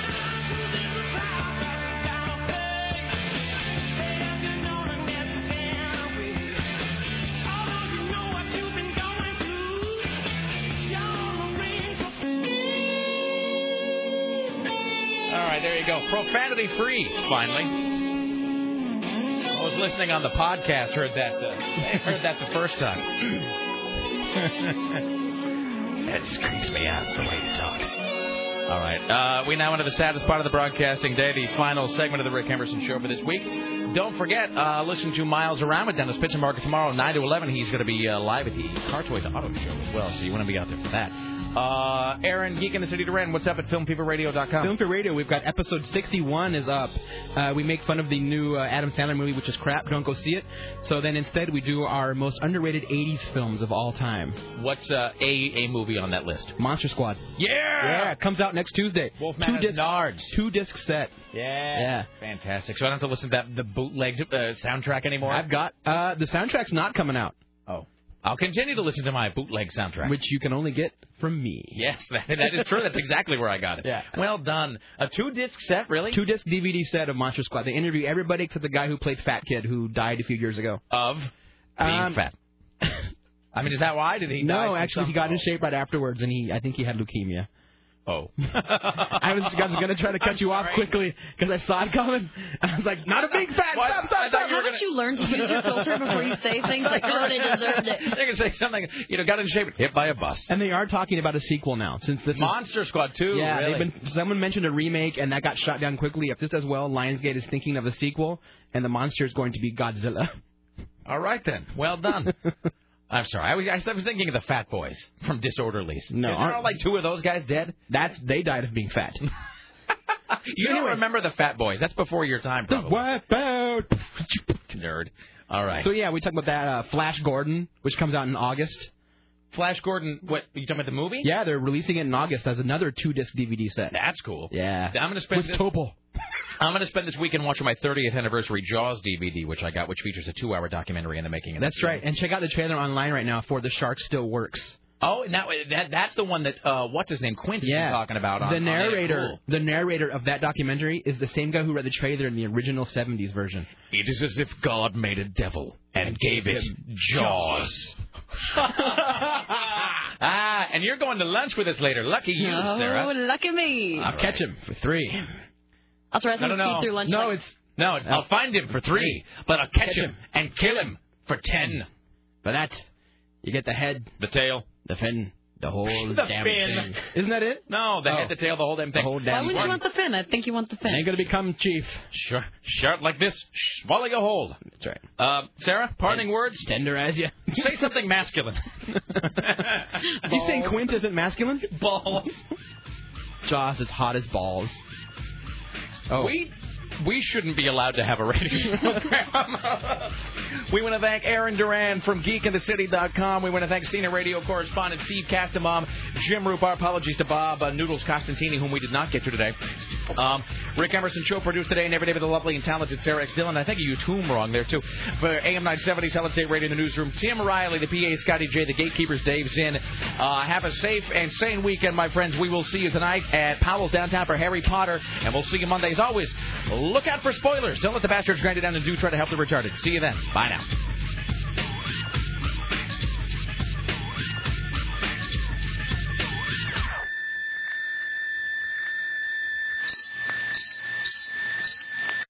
All right, there you go. Profanity free, finally. Those listening on the podcast heard that. Uh, they heard that the first time. That just creeps me out the way he talks. All right, uh, we now enter the saddest part of the broadcasting day, the final segment of the Rick Emerson Show for this week. Don't forget, uh, listen to Miles around with Dennis Pitcher Market tomorrow, nine to eleven. He's going to be uh, live at the Car Toys Auto Show as well, so you want to be out there for that. Uh, Aaron, Geek in the City to Ren, what's up at film people radio dot com? Film for Radio, we've got episode sixty-one is up. Uh, we make fun of the new uh, Adam Sandler movie, which is crap. Don't go see it. So then instead we do our most underrated eighties films of all time. What's uh, a a movie on that list? Monster Squad. Yeah! Yeah, it comes out next Tuesday. Wolfman two has disc, Nards. Two disc set. Yeah. Yeah. Fantastic. So I don't have to listen to that the bootleg uh, soundtrack anymore? I've got, uh, the soundtrack's not coming out. Oh. I'll continue to listen to my bootleg soundtrack. Which you can only get from me. Yes, that, that is true. That's exactly where I got it. Yeah. Well done. A two-disc set, really? Two-disc D V D set of Monster Squad. They interview everybody except the guy who played Fat Kid, who died a few years ago. Of being Um, fat. I mean, is that why? Did he die No, from actually, he some- got in shape right afterwards, and he I think he had leukemia. Oh. I was, I was going to try to cut I'm you sorry. off quickly because I saw it coming. I was like, not a big fan. What? Stop, stop, I thought stop. you were How about you learn to use your filter before you say things like, oh, they deserved it? They're going to say something, you know, got in shape, hit by a bus. And they are talking about a sequel now, since this Monster is, Squad two, Yeah, really? they've been. Someone mentioned a remake, and that got shot down quickly. If this does well, Lionsgate is thinking of a sequel, and the monster is going to be Godzilla. All right, then. Well done. I'm sorry. I was, I was thinking of the Fat Boys from Disorderlies. No, Isn't there all like two of those guys dead? That's they died of being fat. You don't remember the Fat Boys. That's before your time, probably. Wipe out. Nerd. All right. So, yeah, we talked about that uh, Flash Gordon, which comes out in August. Flash Gordon, what, are you talking about the movie? Yeah, they're releasing it in August as another two-disc D V D set. That's cool. Yeah. I'm going to spend With this, Topol. I'm going to spend this weekend watching my thirtieth anniversary Jaws D V D, which I got, which features a two-hour documentary in the making. Of That's the right. And check out the trailer online right now for The Shark Still Works. Oh, now that that's the one that uh, what's his name, Quint, has Yeah. been talking about. On, the on narrator, Cool. the narrator of that documentary is the same guy who read the trailer in the original seventies version. It is as if God made a devil and gave it Jaws. Ah, and you're going to lunch with us later. Lucky you, Oh, Sarah. lucky me. I'll catch him for three. I'll try No, no, to no. speed through lunch. No, like- it's no, it's, I'll find him for three, but I'll catch, Catch him, him. and kill him for ten. For that, you get the head, The tail. the fin, the whole The damn fin. thing. Isn't that it? No, the Oh. head, the tail, the whole damn thing. The whole Why damn wouldn't you thing. want the fin? I think you want the fin. Ain't gonna become chief. Sure, sharp like this, swallow your whole. That's right. Uh, Sarah, parting words. Tender as you. Say something masculine. You saying Quint isn't masculine? Balls. Jaws is hot as balls. Oh. We we shouldn't be allowed to have a radio program. We want to thank Aaron Duran from geek in the city dot com. We want to thank senior radio correspondent Steve Castamom, Jim Roop. Our apologies to Bob uh, Noodles Costantini, whom we did not get to today. Um, Rick Emerson Show produced today, and every day with the lovely and talented Sarah X. Dillon. I think you used whom wrong there, too. For A M nine seventy, Solid State Radio in the newsroom, Tim Riley, the P A, Scotty J, the gatekeepers, Dave Zinn. Uh, have a safe and sane weekend, my friends. We will see you tonight at Powell's downtown for Harry Potter, and we'll see you Monday. As always, look out for spoilers. Don't let the bastards grind it down and do try to help the retarded. See you then. Bye now.